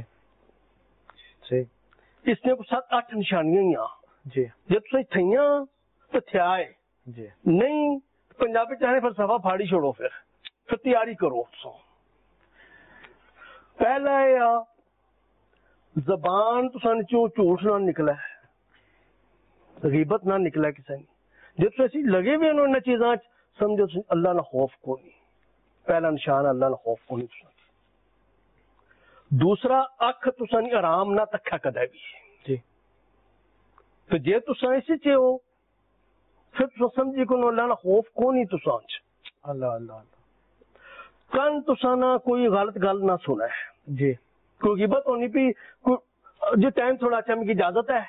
اس نے کچھ 7-8 نشانیاں ہی جی جب تو تھیاں تو تھیا ہے جی نہیں پنجابی چاہنے فلسفہ پھاڑی چھوڑو پھر تیاری کرو. پہلا ہے زبان تو سن چوں جھوٹ نہ نکلا ہے، غیبت نہ نکلا کسی نے. جب تو ایسی لگے بھی انہوں نے چیزاں سمجھو اللہ نہ خوف کو نہیں. پہلا نشان اللہ نہ خوف کو نہیں. دوسرا اکھ تو سن آرام نہ تکھا کدے بھی جی. تو جے تو ایسے چے ہو پھر تو سمجھی کو اللہ نہ خوف کو نہیں. تو سانچ اللہ اللہ کن تو سانا کوئی غلط گل نہ سنا ہے جی. کوئی غیبت ہونی پی جو ٹائم تھوڑا اچھا میں کی اجازت ہے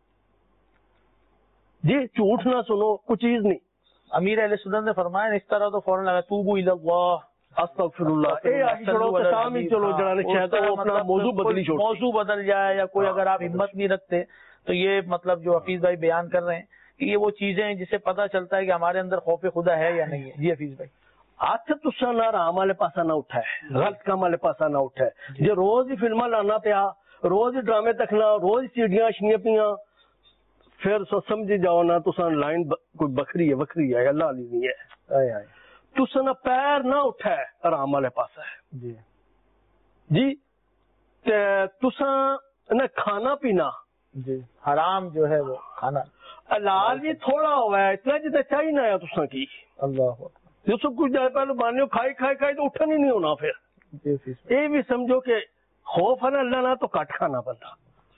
جی. جھوٹ نہ سنو کوئی چیز نہیں. امیر اہل سنت نے فرمایا اس طرح تو فوراً لگا توبو الی اللہ استغفر اللہ. اے آگے چھوڑو تو کام ہی چلو جڑا نے چاہتا ہے اپنا موضوع بدلی چھوڑ موضوع بدل جائے یا کوئی اگر آپ ہمت نہیں رکھتے تو یہ مطلب جو حفیظ بھائی بیان کر رہے ہیں کہ یہ وہ چیزیں ہیں جس سے پتہ چلتا ہے کہ ہمارے اندر خوف خدا ہے یا نہیں ہے. جی حفیظ بھائی. ہاتھ تسا نہ رام والے پاسا نہ اٹھا ہے، غلط کام والے پاسا نہ اٹھا ہے. جو روز ہی فلما لانا پیا، روز ہی ڈرامے تکنا، روز سیڑیاں اشنیاں پیاں، پھر سمجھ جاؤ نا تسا لائن کوئی بکری ہے اللہ علی نہیں ہے. تسا نہ پیر نہ اٹھا ہے آرام والے پاسا ہے جی جی. تسا نہ کھانا پینا جی حرام جو ہے وہ کھانا حلال بھی تھوڑا ہوا ہے اتنا جتنا چاہیے نہ ہے تسا کی. اللہ جو سب کچھ جائے پہلے بانے کھائی تو اٹھن ہی نہیں ہونا. پھر یہ بھی سمجھو کہ خوف ہے نا اللہ نہ تو کٹ کھانا بندہ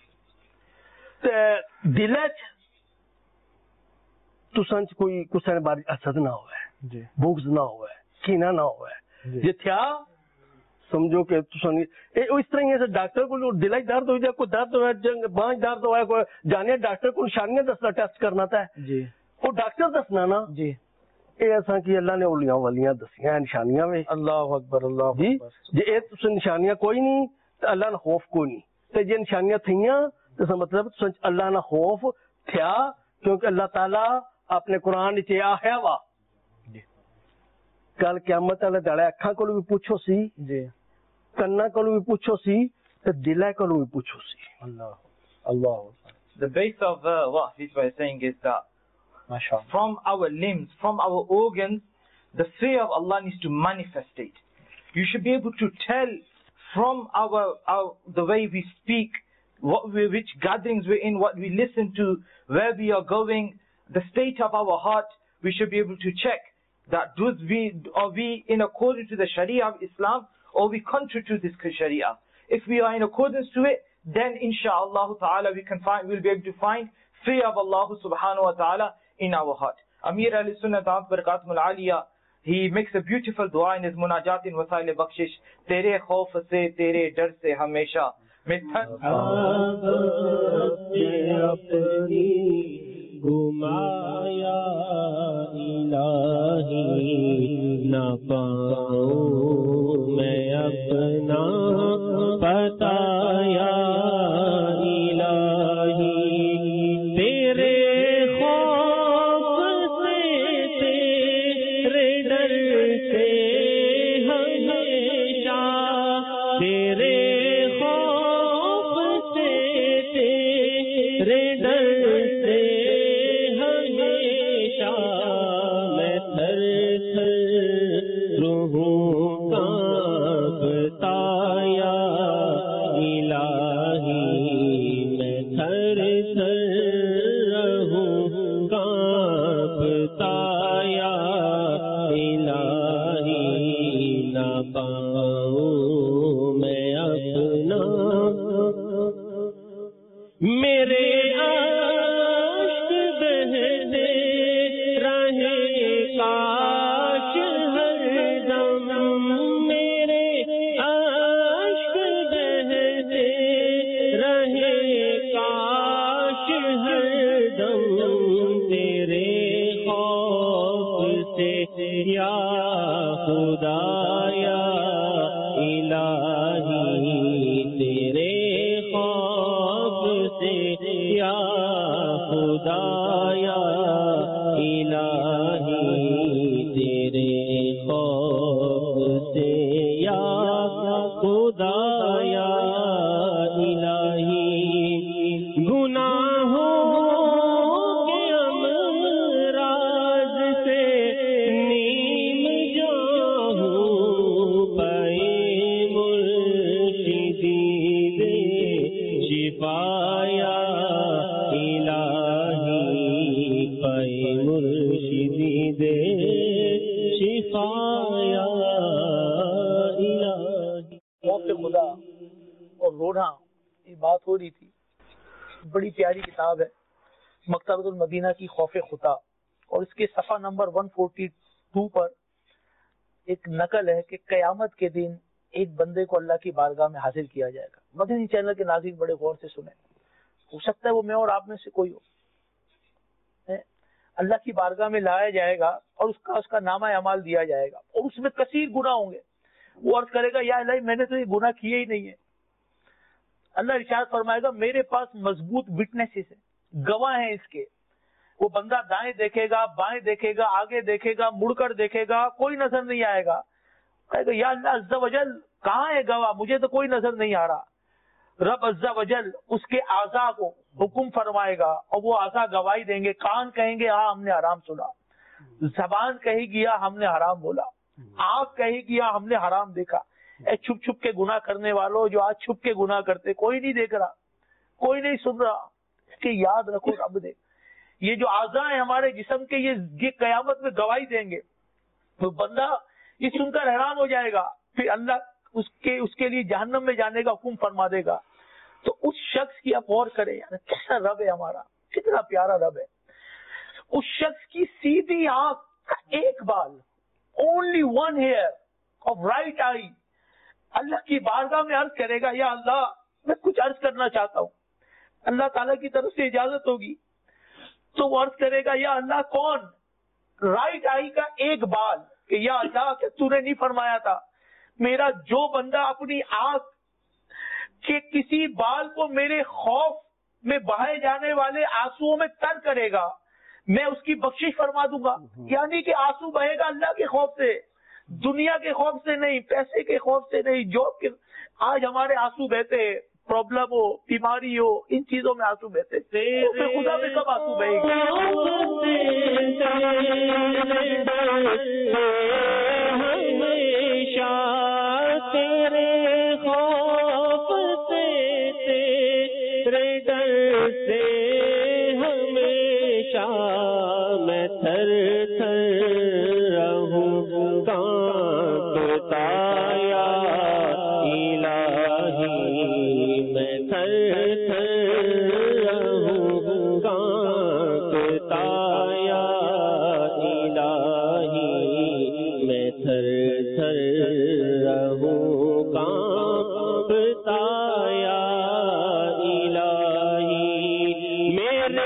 تے دل تساں کوئی کسے نے باری حسد نہ ہوئے جی بغض نہ ہوئے کینہ نہ ہوئے جی تھیا سمجھو کہ تساں اس طرح ہی ڈاکٹر کو دل درد ہو جائے کوئی درد ہوا بانج درد ہوا کوئی جانے ڈاکٹر کو نشانیاں دسنا ٹیسٹ کرنا تھا جی وہ ڈاکٹر دسنا نا جی یہ ایسا کہ اللہ نے اولیاء ولیاں دسیاں نشانیاں میں اللہ اکبر اللہ جی اکبر جی یہ تساں نشانیاں کوئی نہیں تو اللہ نہ خوف کوئی نہیں تے جے نشانیاں تھیاں تو مطلب اللہ نہ خوف تھیا کیونکہ اللہ تعالی اپنے قرآن وچ آخیا وا کل قیامت والے دڑے اکھاں کولوں بھی پوچھو سی جی کنا کولوں بھی پوچھو سی تے دل کولوں بھی پوچھو سی اللہ The base of what this way is saying is that ماشاءاللہ from our limbs, from our organs, the fear of Allah needs to manifest it. You should be able to tell from the way we speak, which gatherings we're in, what we listen to, where we are going, the state of our heart. We should be able to check that are we in accordance to the Sharia of Islam, or we contrary to this Sharia. If we are in accordance to it, then inshallah ta'ala we'll be able to find fear of Allah subhanahu wa ta'ala in our heart. Amir al-Sunnah barakatuh al-aliyah, he makes a beautiful dua in his munajat in wasail bakshish, tere khauf se tere dar se hamesha گمایا الہی نہ پاؤں میں اپنا بتایا الہی تیرے خوف سے تیرے ڈر سے ہمیشہ تیرے خوف سے تیرے ڈر خدا اور رونا یہ بات ہو رہی تھی. بڑی پیاری کتاب ہے مکتبۃ المدینہ کی خوف خدا, اور اس کے صفحہ نمبر 142 پر ایک نقل ہے کہ قیامت کے دن ایک بندے کو اللہ کی بارگاہ میں حاضر کیا جائے گا. مدنی چینل کے ناظرین بڑے غور سے سنیں, ہو سکتا ہے وہ میں اور آپ میں سے کوئی ہو. اللہ کی بارگاہ میں لایا جائے گا اور اس کا نامہ اعمال دیا جائے گا, اور اس میں کثیر گناہ ہوں گے. وہ عرض کرے گا یا الہی میں نے تو یہ گناہ کیے ہی نہیں ہے. اللہ ارشاد فرمائے گا میرے پاس مضبوط وٹنسز ہیں, گواہ ہیں اس کے. وہ بندہ دائیں دیکھے گا, بائیں دیکھے گا, آگے دیکھے گا, مڑ کر دیکھے گا, کوئی نظر نہیں آئے گا. کہے گا یا اللہ عز و جل کہاں ہے گواہ, مجھے تو کوئی نظر نہیں آ رہا. رب عز و جل اس کے اعضاء کو حکم فرمائے گا اور وہ اعضاء گواہی دیں گے. کان کہیں گے ہاں ہم نے حرام سنا, زبان کہے گی ہاں ہم نے حرام بولا, آنکھ کہے گی ہاں ہم نے حرام دیکھا. اے چھپ چھپ کے گناہ کرنے والوں جو آج چھپ کے گناہ کرتے, کوئی نہیں دیکھ رہا, کوئی نہیں سن رہا, اس کی یاد رکھو رب دے. یہ جو اعضاء ہیں ہمارے جسم کے یہ قیامت میں گواہی دیں گے. تو بندہ یہ سن کر حیران ہو جائے گا. پھر اللہ اس کے لیے جہنم میں جانے کا حکم فرما دے گا. تو اس شخص کی آپ غور کریں یار کیسا رب ہے ہمارا, کتنا پیارا رب ہے. اس شخص کی سیدھی آنکھ کا ایک بال, only one hair of right eye, اللہ کی بارگاہ میں عرض کرے گا یا اللہ میں کچھ عرض کرنا چاہتا ہوں. اللہ تعالیٰ کی طرف سے اجازت ہوگی تو وہ عرض کرے گا یا اللہ کون؟ رائٹ آئی کا ایک بال, کہ یا اللہ کہ تو نے نہیں فرمایا تھا میرا جو بندہ اپنی آنکھ کے کسی بال کو میرے خوف میں بہائے جانے والے آنسوؤں میں تر کرے گا میں اس کی بخشش فرما دوں گا. یعنی کہ آنسو بہے گا اللہ کے خوف سے, دنیا کے خوف سے نہیں, پیسے کے خوف سے نہیں. جو آج ہمارے آنسو بہتے, پرابلم ہو, بیماری ہو, ان چیزوں میں آنسو بہتے, خدا میں کب آنسو بہے گا؟ میں تھر تھر رہوں کانپتا یا الہی, میں تھر تھر رہوں کانپتا یا الہی, میں تھر تھر رہوں کانپتا یا الہی. میرے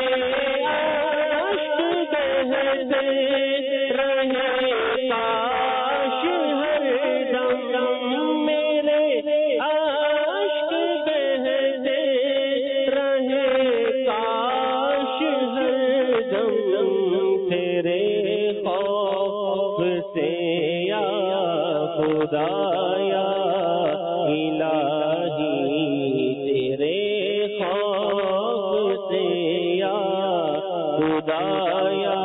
خدایا الہی تیرے خوف سے یا خدایا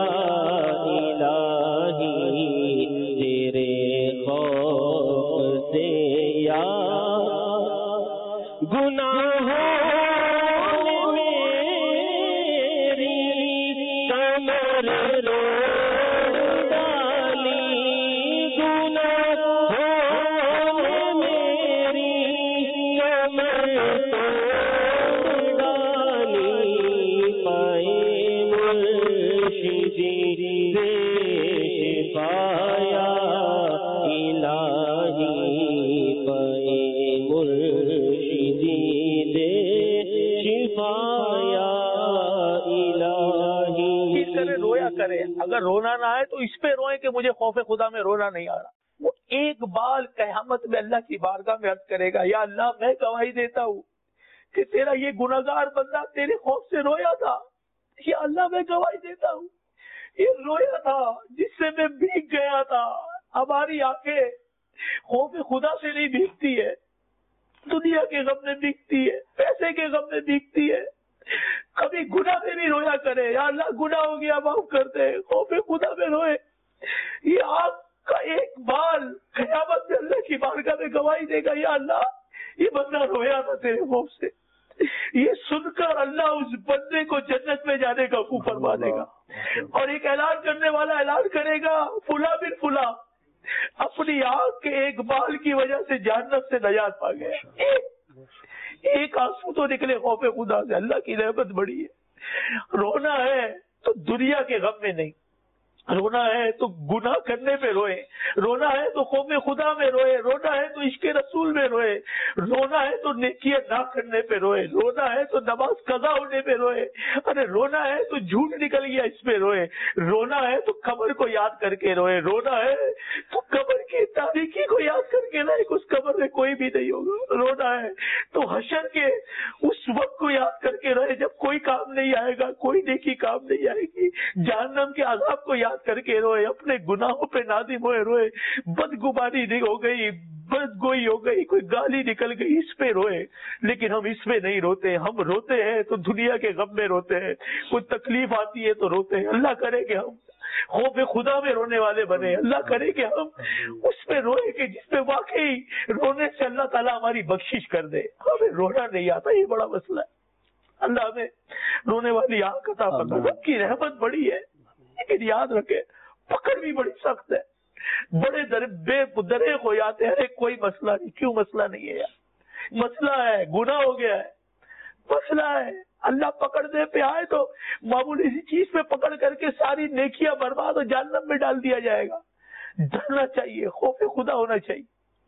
الہی تیرے خوف سے یا گناہوں میری کمر اگر رونا نہ آئے تو اس پہ روئیں کہ مجھے خوف خدا میں رونا نہیں آ رہا. وہ ایک بال قیامت میں اللہ کی بارگاہ میں عرض کرے گا یا اللہ میں گواہی دیتا ہوں کہ تیرا یہ گناہگار بندہ تیرے خوف سے رویا تھا. یا اللہ میں گواہی دیتا ہوں یہ رویا تھا جس سے میں بھیگ گیا تھا. ہماری آنکھیں خوف خدا سے نہیں بھیگتی ہے, دنیا کے غم میں بھیگتی ہے, پیسے کے غم میں بھیگتی ہے. کبھی گناہ میں بھی رویا کرے یا اللہ گناہ ہو گیا معاف کر دے, خوف خدا میں روئے. یہ آنکھ کا ایک بال قیامت میں اللہ کی بارگاہ میں گواہی دے گا یا اللہ یہ بندہ رویا تھا تیرے خوف سے. یہ سن کر اللہ اس بندے کو جنت میں جانے کا حکم فرما دے گا اور ایک اعلان کرنے والا اعلان کرے گا فلاں بن فلاں اپنی آنکھ کے ایک بال کی وجہ سے جہنم سے نجات پا گیا. ایک آنسو تو نکلے خوف خدا سے. اللہ کی رحمت بڑی ہے. رونا ہے تو دنیا کے غم میں نہیں, رونا ہے تو گناہ کرنے پہ روئے, رونا ہے تو خوف خدا میں روئے, رونا ہے تو عشق رسول میں روئے, رونا ہے تو نیکیاں نہ کرنے پہ روئے, رونا ہے تو نماز قضا ہونے پہ روئے, ارے رونا ہے تو جھوٹ نکل گیا اس پہ روئے, رونا ہے تو قبر کو یاد کر کے روئے, رونا ہے تو قبر کی تاریکی کو یاد کر کے لائک اس قبر میں کوئی بھی نہیں ہوگا, رونا ہے تو حشر کے اس وقت کو یاد کر کے روئے جب کوئی کام نہیں آئے گا, کوئی نیکی کام نہیں آئے گی, جہنم کے عذاب کو یاد کر کے روئے, اپنے گناہوں پہ نادم ہوئے روئے, بدگمانی نہیں ہو گئی, بدگوئی ہو گئی, کوئی گالی نکل گئی, اس پہ روئے. لیکن ہم اس پہ نہیں روتے. ہم روتے ہیں تو دنیا کے غم میں روتے ہیں, کوئی تکلیف آتی ہے تو روتے ہیں. اللہ کرے کہ ہم خوف خدا میں رونے والے بنے, اللہ کرے کہ ہم اس پہ روئے کہ جس پہ واقعی رونے سے اللہ تعالیٰ ہماری بخشش کر دے. ہمیں رونا نہیں آتا, یہ بڑا مسئلہ ہے. اللہ ہمیں رونے والی آنکھ عطا فرمائے. رب کی رحمت بڑی ہے لیکن یاد رکھے پکڑ بھی بڑی سخت ہے. बड़े बेदरेक हो जाते हैं, अरे कोई मसला नहीं। क्यों मसला नहीं है यार? मसला है, गुनाह हो गया है, मसला है। अल्लाह पकड़ने पे आए तो मामूली सी चीज पे पकड़ करके सारी नेकियां बर्बाद और जहन्नम में डाल दिया जाएगा। डरना चाहिए, खौफ खुदा होना चाहिए।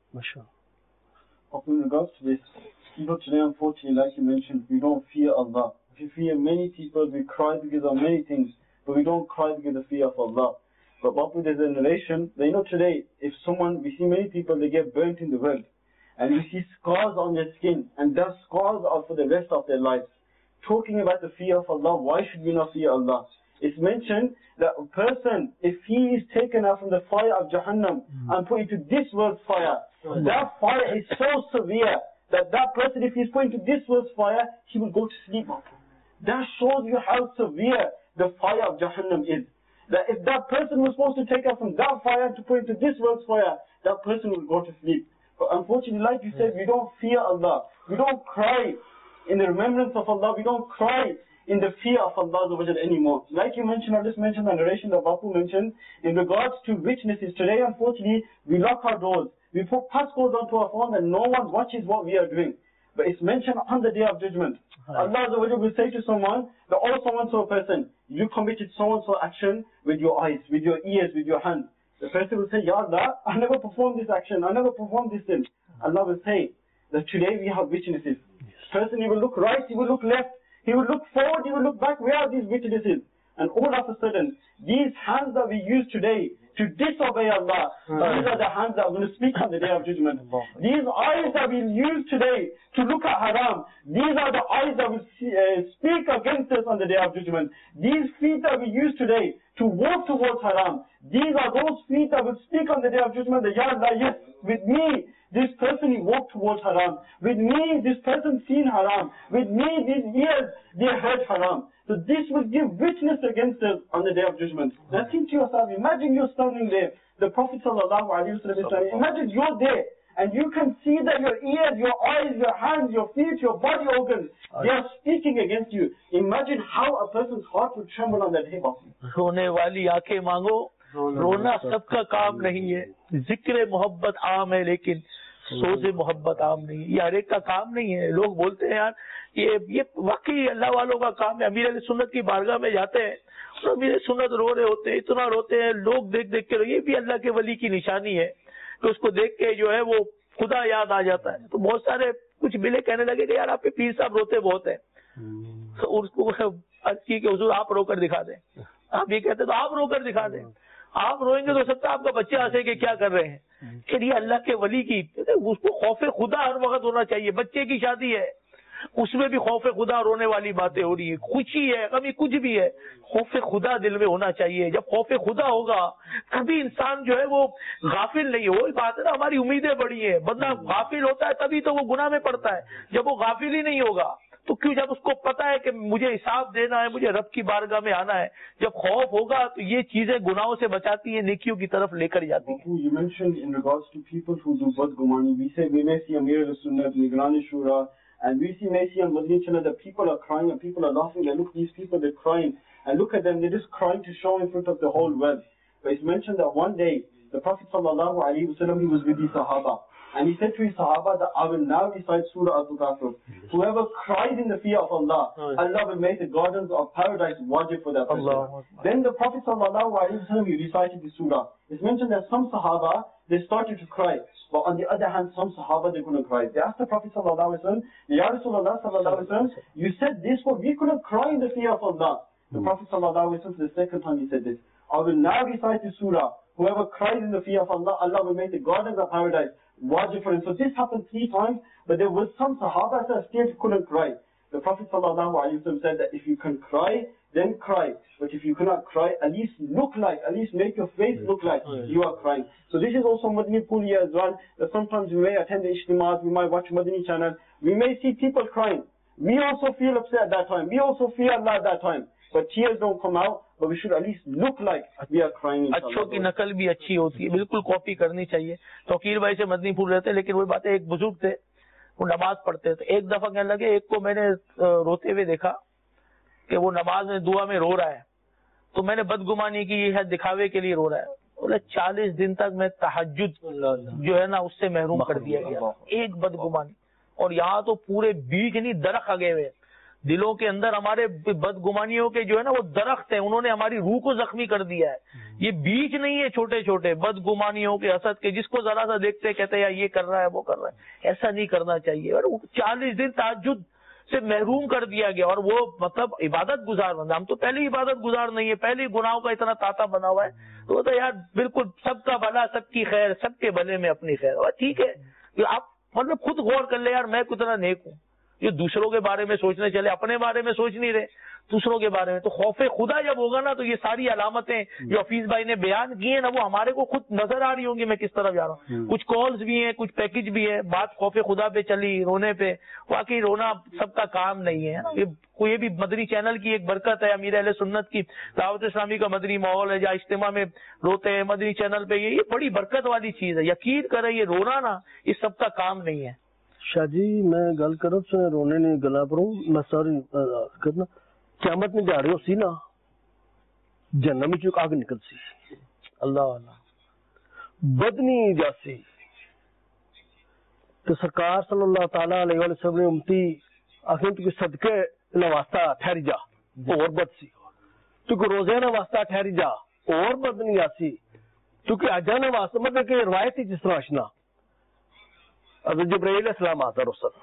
In regards to this, people today, unfortunately, like you mentioned, we don't fear Allah. We fear many people, we cry because of many things, but we don't cry because of fear of Allah. But Bapu, there's a narration, they know today, if someone, we see many people, they get burnt in the world, and we see scars on their skin, and those scars are for the rest of their lives. Talking about the fear of Allah, why should we not fear Allah? It's mentioned that a person, if he is taken out from the fire of Jahannam and put into this world's fire, that fire is so severe that that person, if he's put into this world's fire, he will go to sleep. That shows you how severe the fire of Jahannam is. That if that person was supposed to take out from that fire to put into this world's fire, that person will go to sleep. But unfortunately, like you said, we don't fear Allah. We don't cry in the remembrance of Allah. We don't cry in the fear of Allah anymore. Like you mentioned, I just mentioned the narration that Bapu mentioned, in regards to witnesses. Today, unfortunately, we lock our doors. We put passcodes onto our phone and no one watches what we are doing. But it's mentioned on the Day of Judgment. Allah will say to someone, that, oh, so-and-so person, you committed so-and-so action with your eyes, with your ears, with your hands. The person will say, Ya Allah, I never performed this action, I never performed this sin. Allah will say that today we have witnesses. This person, he will look right, he will look left, he will look forward, he will look back. Where are these witnesses? And all of a sudden, these hands that we use today to disobey Allah, these are the hands that are going to speak on the Day of Judgment. These eyes that we use today to look at haram, these are the eyes that will speak against us on the Day of Judgment. These feet that we use today to walk towards haram, these are those feet that will speak on the Day of Judgment that, Ya Allah, yes, with me, this person he walked towards haram. With me, this person seen haram. With me, these ears, they heard haram. So this will give witness against us on the Day of Judgment. Now think to yourself, imagine you're standing there, the Prophet ﷺ, imagine you're there, and you can see that your ears, your eyes, your hands, your feet, your body organs, they are speaking against you. Imagine how a person's heart will tremble on that day. रोने वाली आंखें मांगो, रोना सबका काम नहीं है। जिक्र मोहब्बत आम है लेकिन सोज़े मोहब्बत आम नहीं है। ये हर एक का काम नहीं है। लोग बोलते हैं यार ये वाकई अल्लाह वालों का काम है। अमीर सुन्नत की बारगाह में जाते हैं, अमीर सुन्नत रो रहे होते हैं, इतना रोते हैं, लोग देख देख के, ये भी अल्लाह के वली की निशानी है। तो उसको देख के जो है वो खुदा याद आ जाता है। तो बहुत सारे कुछ मिले कहने लगे कि यार आपके पीर साहब रोते बहुत है, तो उसको अर्ज की कि हुजूर आप रोकर दिखा दें। आप ये कहते तो आप रोकर दिखा दें। आप रोएंगे तो सकता आपका बच्चे हंसे कि क्या कर रहे हैं। कि ये अल्लाह के वली की, उसको खौफ खुदा हर वक्त होना चाहिए। बच्चे की शादी है, उसमें भी खौफ खुदा रोने वाली बातें हो रही है, खुशी है, कभी कुछ भी है, खौफ खुदा दिल में होना चाहिए। जब खौफ खुदा होगा कभी इंसान जो है वो गाफिल नहीं हो। बात है ना, हमारी उम्मीदें बड़ी है। बंदा गाफिल होता है तभी तो वो गुनाह में पड़ता है। जब वो गाफिल ही नहीं होगा तो क्यों, जब उसको पता है कि मुझे हिसाब देना है, मुझे रब की बारगाह में आना है, जब खौफ होगा तो ये चीजें गुनाहों से बचाती है, नेकियों की तरफ लेकर जाती है। You mentioned in regards to people who do badgumani, we may see Amir al-Sunnat, Nigrani Shura, and we may see on Madani channel that people are crying and people are laughing. They look, these people, they're crying, and look at them, they're just crying to show in front of the whole world. But it's mentioned that one day the Prophet ﷺ, he was with his Sahaba. And he said to his Sahaba that I will now recite Surah Al-Ghafir. Whoever cries in the fear of Allah, Allah will make the gardens of paradise wajib for that person. Then the Prophet ﷺ, he recited the Surah. It's mentioned that some Sahaba, they started to cry. But on the other hand, some Sahaba, they couldn't cry. They asked the Prophet ﷺ, Ya Rasulullah ﷺ, you said this, but we couldn't cry in the fear of Allah. The Prophet ﷺ, for the second time, he said this. I will now recite the Surah. Whoever cries in the fear of Allah, Allah will make the gardens of paradise wajib for him. So this happened 3 times, but there was some Sahaba that still couldn't cry. The Prophet ﷺ said that if you can cry, then cry. But if you cannot cry, at least look like, at least make your face look like you are crying. So this is also Madani Pool here as well, that sometimes we may attend the Ijtimaat, we might watch Madani channel, we may see people crying. We also feel upset at that time. We also fear Allah at that time. But tears don't come out, but we should at least look like we are crying. अच्छों की नकल भी अच्छी होती है, बिल्कुल copy करनी चाहिए। तौकीर भाई से मदनी फूल रहते, लेकिन वही बात है, एक बुजुर्ग थे, वो नमाज पढ़ते थे। एक दफा कहने लगे, एक को मैंने रोते हुए देखा कि वो नमाज में दुआ में रो रहा है, तो मैंने बदगुमानी की, ये है दिखावे के लिए रो रहा है। بولے 40 دن تک میں تہجد جو ہے نا اس سے محروم کر دیا گیا, ایک بدگمانی. اور یہاں تو پورے بیج نہیں درخت لگے ہوئے, دلوں کے اندر ہمارے بدگمانیوں کے جو ہے نا وہ درخت ہیں, انہوں نے ہماری روح کو زخمی کر دیا ہے. یہ بیج نہیں ہے چھوٹے چھوٹے بدگمانیوں کے, حسد کے, جس کو ذرا سا دیکھتے کہتے ہیں یہ کر رہا ہے وہ کر رہا ہے. ایسا نہیں کرنا چاہیے. 40 دن تہجد سے محروم کر دیا گیا, اور وہ مطلب عبادت گزار بندہ. ہم تو پہلی عبادت گزار نہیں ہے, پہلی گناہوں کا اتنا تاتا بنا ہوا ہے. تو یار بالکل سب کا بھلا, سب کی خیر, سب کے بھلے میں اپنی خیر. اور ٹھیک ہے کہ آپ مطلب خود غور کر لیں, یار میں کتنا نیک ہوں. جو دوسروں کے بارے میں سوچنے چلے, اپنے بارے میں سوچ نہیں رہے, دوسروں کے بارے میں. تو خوف خدا جب ہوگا نا تو یہ ساری علامتیں جو حفیظ بھائی نے بیان کی ہیں نا وہ ہمارے کو خود نظر آ رہی ہوں گی میں کس طرف جا رہا ہوں. کچھ کالز بھی ہیں, کچھ پیکج بھی ہے. بات خوف خدا پہ چلی, رونے پہ. واقعی رونا سب کا کام نہیں ہے. یہ بھی مدنی چینل کی ایک برکت ہے, امیر اہل سنت کی دعوت اسلامی کا مدنی ماحول ہے جہاں اجتماع میں روتے ہیں مدنی چینل پہ. یہ بڑی برکت والی چیز ہے. یقین کریں یہ رونا نا یہ سب کا کام نہیں ہے. شاہ جی میں گل کروں سے رونے نہیں گلا پروں میں ساری کرنا قیامت میں جا رہی ہو سی نا جہنم میں آگ نکل سی اللہ اللہ بدنی جاسی تو سرکار صلی اللہ تعالی علیہ وسلم نے امتی آخر تو صدقے واسطہ ٹھہری جا اور بد سی, تو روزے نہ واسطہ ٹھہری جا اور بدنی آسی, کیونکہ آجا نہ واسطہ مطلب کہ روایت ہی جس طرح اشنا حضرت جبرائیل علیہ السلام آتا رسول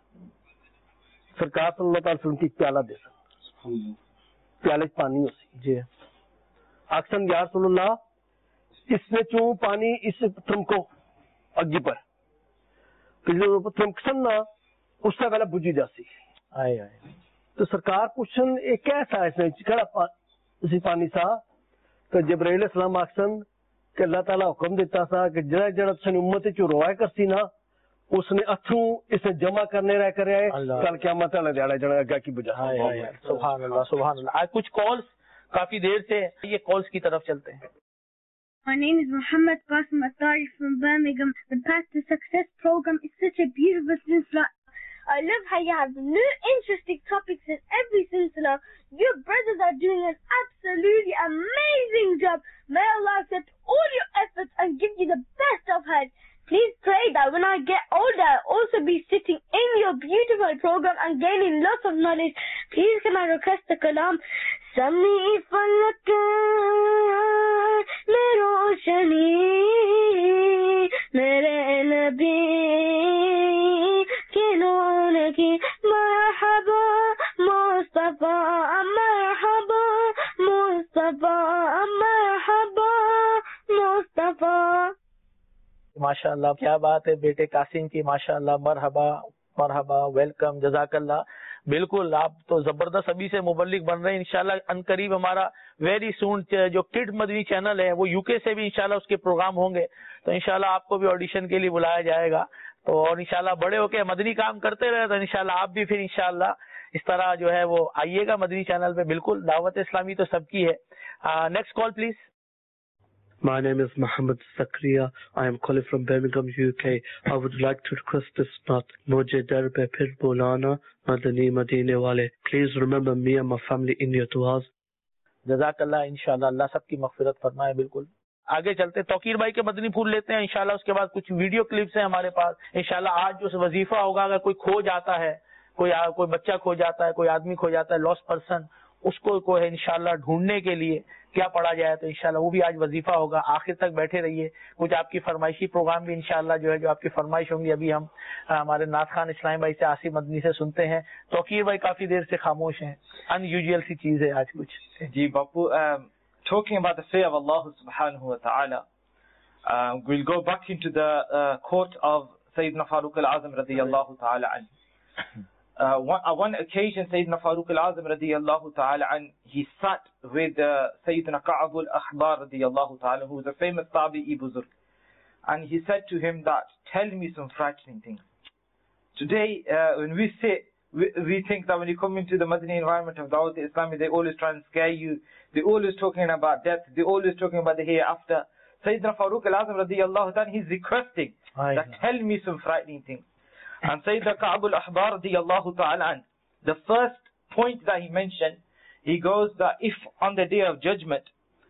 سرکار صلی اللہ علیہ وسلم کی پیالہ دے سن پیالے پانی ہو سی جی اکثر یا رسول اللہ اس میں چوں پانی اس تھمکو اگی پر تھمکسن نا اس سے پہلے بجھی جاسی آئے آئے تو سرکار پوچھن ایک کیسا ہے اس میں کہڑا اسی پانی سا تو جبرائیل علیہ السلام اکثر کہ اللہ تعالیٰ حکم دیتا سا کہ جڑا جڑا تسن امت چ روائے کرسی نا اس نے اتھوں اسے جمع کرنے رہ کر آئے کل قیامت والے دیہڑے جڑا اگا کی بجا. سبحان اللہ سبحان اللہ. آج کچھ کالز کافی دیر سے یہ کالز کی طرف چلتے ہیں. My name is Muhammad Qasim Attari from Birmingham. The Path to Success program is such a beautiful silsila. I love how you have new interesting topics in every silsila. Your brothers are doing an absolutely amazing job. May Allah accept all your efforts and give you the best of health. Please pray that when I get older, I'll also be sitting in your beautiful program and gaining lots of knowledge. Please can I request the kalam? Sami falak mein roshani mere nabi ke noor ki marhaba Mustafa marhaba Mustafa marhaba Mustafa. ماشاء اللہ کیا بات ہے بیٹے قاسم کی, ماشاء اللہ مرحبا مرحبا welcome جزاک اللہ. بالکل آپ تو زبردست ابھی سے مبلغ بن رہے ہیں. انشاءاللہ ان قریب ہمارا ویری سون جو کڈ مدنی چینل ہے وہ UK سے بھی انشاءاللہ اس کے پروگرام ہوں گے, تو انشاءاللہ آپ کو بھی آڈیشن کے لیے بلایا جائے گا. تو اور انشاءاللہ بڑے ہو کے مدنی کام کرتے رہے تو انشاءاللہ آپ بھی پھر انشاءاللہ اس طرح جو ہے وہ آئیے گا مدنی چینل پہ. بالکل دعوت اسلامی تو سب کی ہے. Next call please. My name is Mohammed Zakria. I am calling from Birmingham, UK. I would like to request this not Mujhe dar pe phir bulana Madani Madine wale. Please remember me and my family in your du'as. جزاک اللہ. انشاءاللہ اللہ سب کی مغفرت فرمائے. بالکل آگے چلتے توقیر بھائی کے مدنی پھول لیتے ہیں انشاءاللہ. اس کے بعد کچھ ویڈیو کلپس ہیں ہمارے پاس انشاءاللہ. آج جو وظیفہ ہوگا, اگر کوئی کھو جاتا ہے, کوئی بچہ کھو جاتا ہے, کوئی آدمی کھو جاتا ہے, لاسٹ پرسن, اس کو ہے انشاءاللہ ڈھونڈنے کے لیے کیا پڑھا جائے, تو انشاءاللہ وہ بھی آج وظیفہ ہوگا. آخر تک بیٹھے رہیے. کچھ آپ کی فرمائشی پروگرام بھی انشاءاللہ جو ہے جو آپ کی فرمائش ہوں گی ابھی ہم ہمارے نعت خان اسلام بھائی سے آصف مدنی سے سنتے ہیں. توقیر بھائی کافی دیر سے خاموش ہیں, ان یوزول سی چیز ہے آج کچھ. جی Bapu, talking about the fear of Allah subhanahu wa ta'ala, we'll go back into the court of Sayyidina Farooq al-Azam radiyallahu ta'ala anhu. One occasion, Sayyidina Farooq al-Azam radiyallahu ta'ala anhu, he sat with Sayyidina Ka'ab al-Ahbar radiyallahu ta'ala, who was a famous tabi'i buzurg, and he said to him that, tell me some frightening things. Today, when we sit, we think that when you come into the Madani environment of Dawat Islami, they always try and scare you. They're always talking about death. They're always talking about the hereafter. Sayyidina Farooq al-Azam radiyallahu ta'ala, he's requesting that tell me some frightening things. And Sayyidina Ka'ab al-Ahbar radiyallahu ta'ala, the first point that he mentioned, he goes that if on the day of judgment,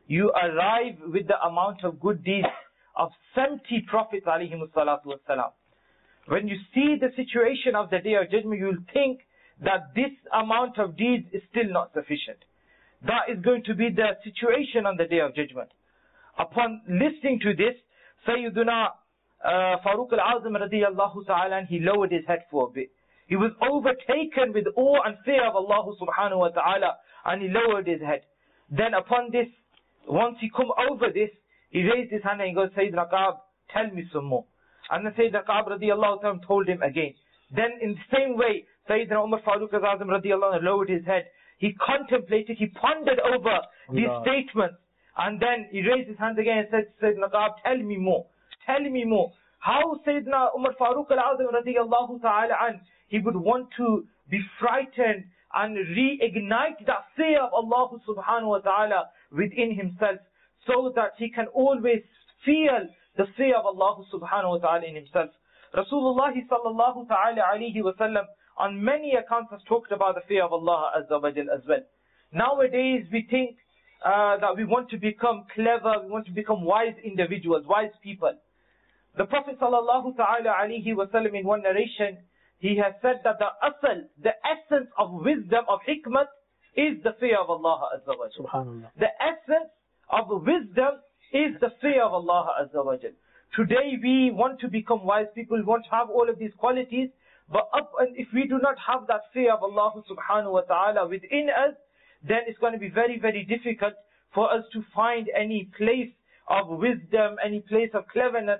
you arrive with the amount of good deeds of 70 prophets alayhimus salatu wassalam. When you see the situation of the Day of Judgment, you will think that this amount of deeds is still not sufficient. That is going to be the situation on the Day of Judgment. Upon listening to this, Sayyiduna Farooq al-Azam radiyallahu ta'ala, he lowered his head for a bit. He was overtaken with awe and fear of Allah subhanahu wa ta'ala, and he lowered his head. Then upon this, once he come over this, he raised his hand and he goes, Sayyidina Ka'b, tell me some more. And then Sayyidina Ka'b radiyallahu ta'ala told him again. Then in the same way, Sayyidina Umar Farooq al-Azam radiyallahu ta'ala lowered his head. He contemplated, he pondered over these statements. And then he raised his hand again and said, Sayyidina Ka'b, tell me more. Tell me more. How Sayyidina Umar Farooq al-Azam radiyallahu ta'ala an, he would want to be frightened and reignite that fear of Allah subhanahu wa ta'ala within himself, so that he can always feel the fear of Allah subhanahu wa ta'ala in himself. Rasulullah sallallahu ta'ala alayhi wa sallam on many accounts has talked about the fear of Allah azza wa jal as well. Nowadays we think that we want to become clever, we want to become wise individuals, wise people. The Prophet sallallahu ta'ala alayhi wa sallam in one narration, he has said that the essence of wisdom, of hikmah, is the fear of Allah azza wa jal. Subhanallah. The essence of wisdom is the fear of Allah azza wa jal. Today we want to become wise people, we want to have all of these qualities, but if we do not have that fear of Allah subhanahu wa ta'ala within us, then it's going to be very, very difficult for us to find any place of wisdom, any place of cleverness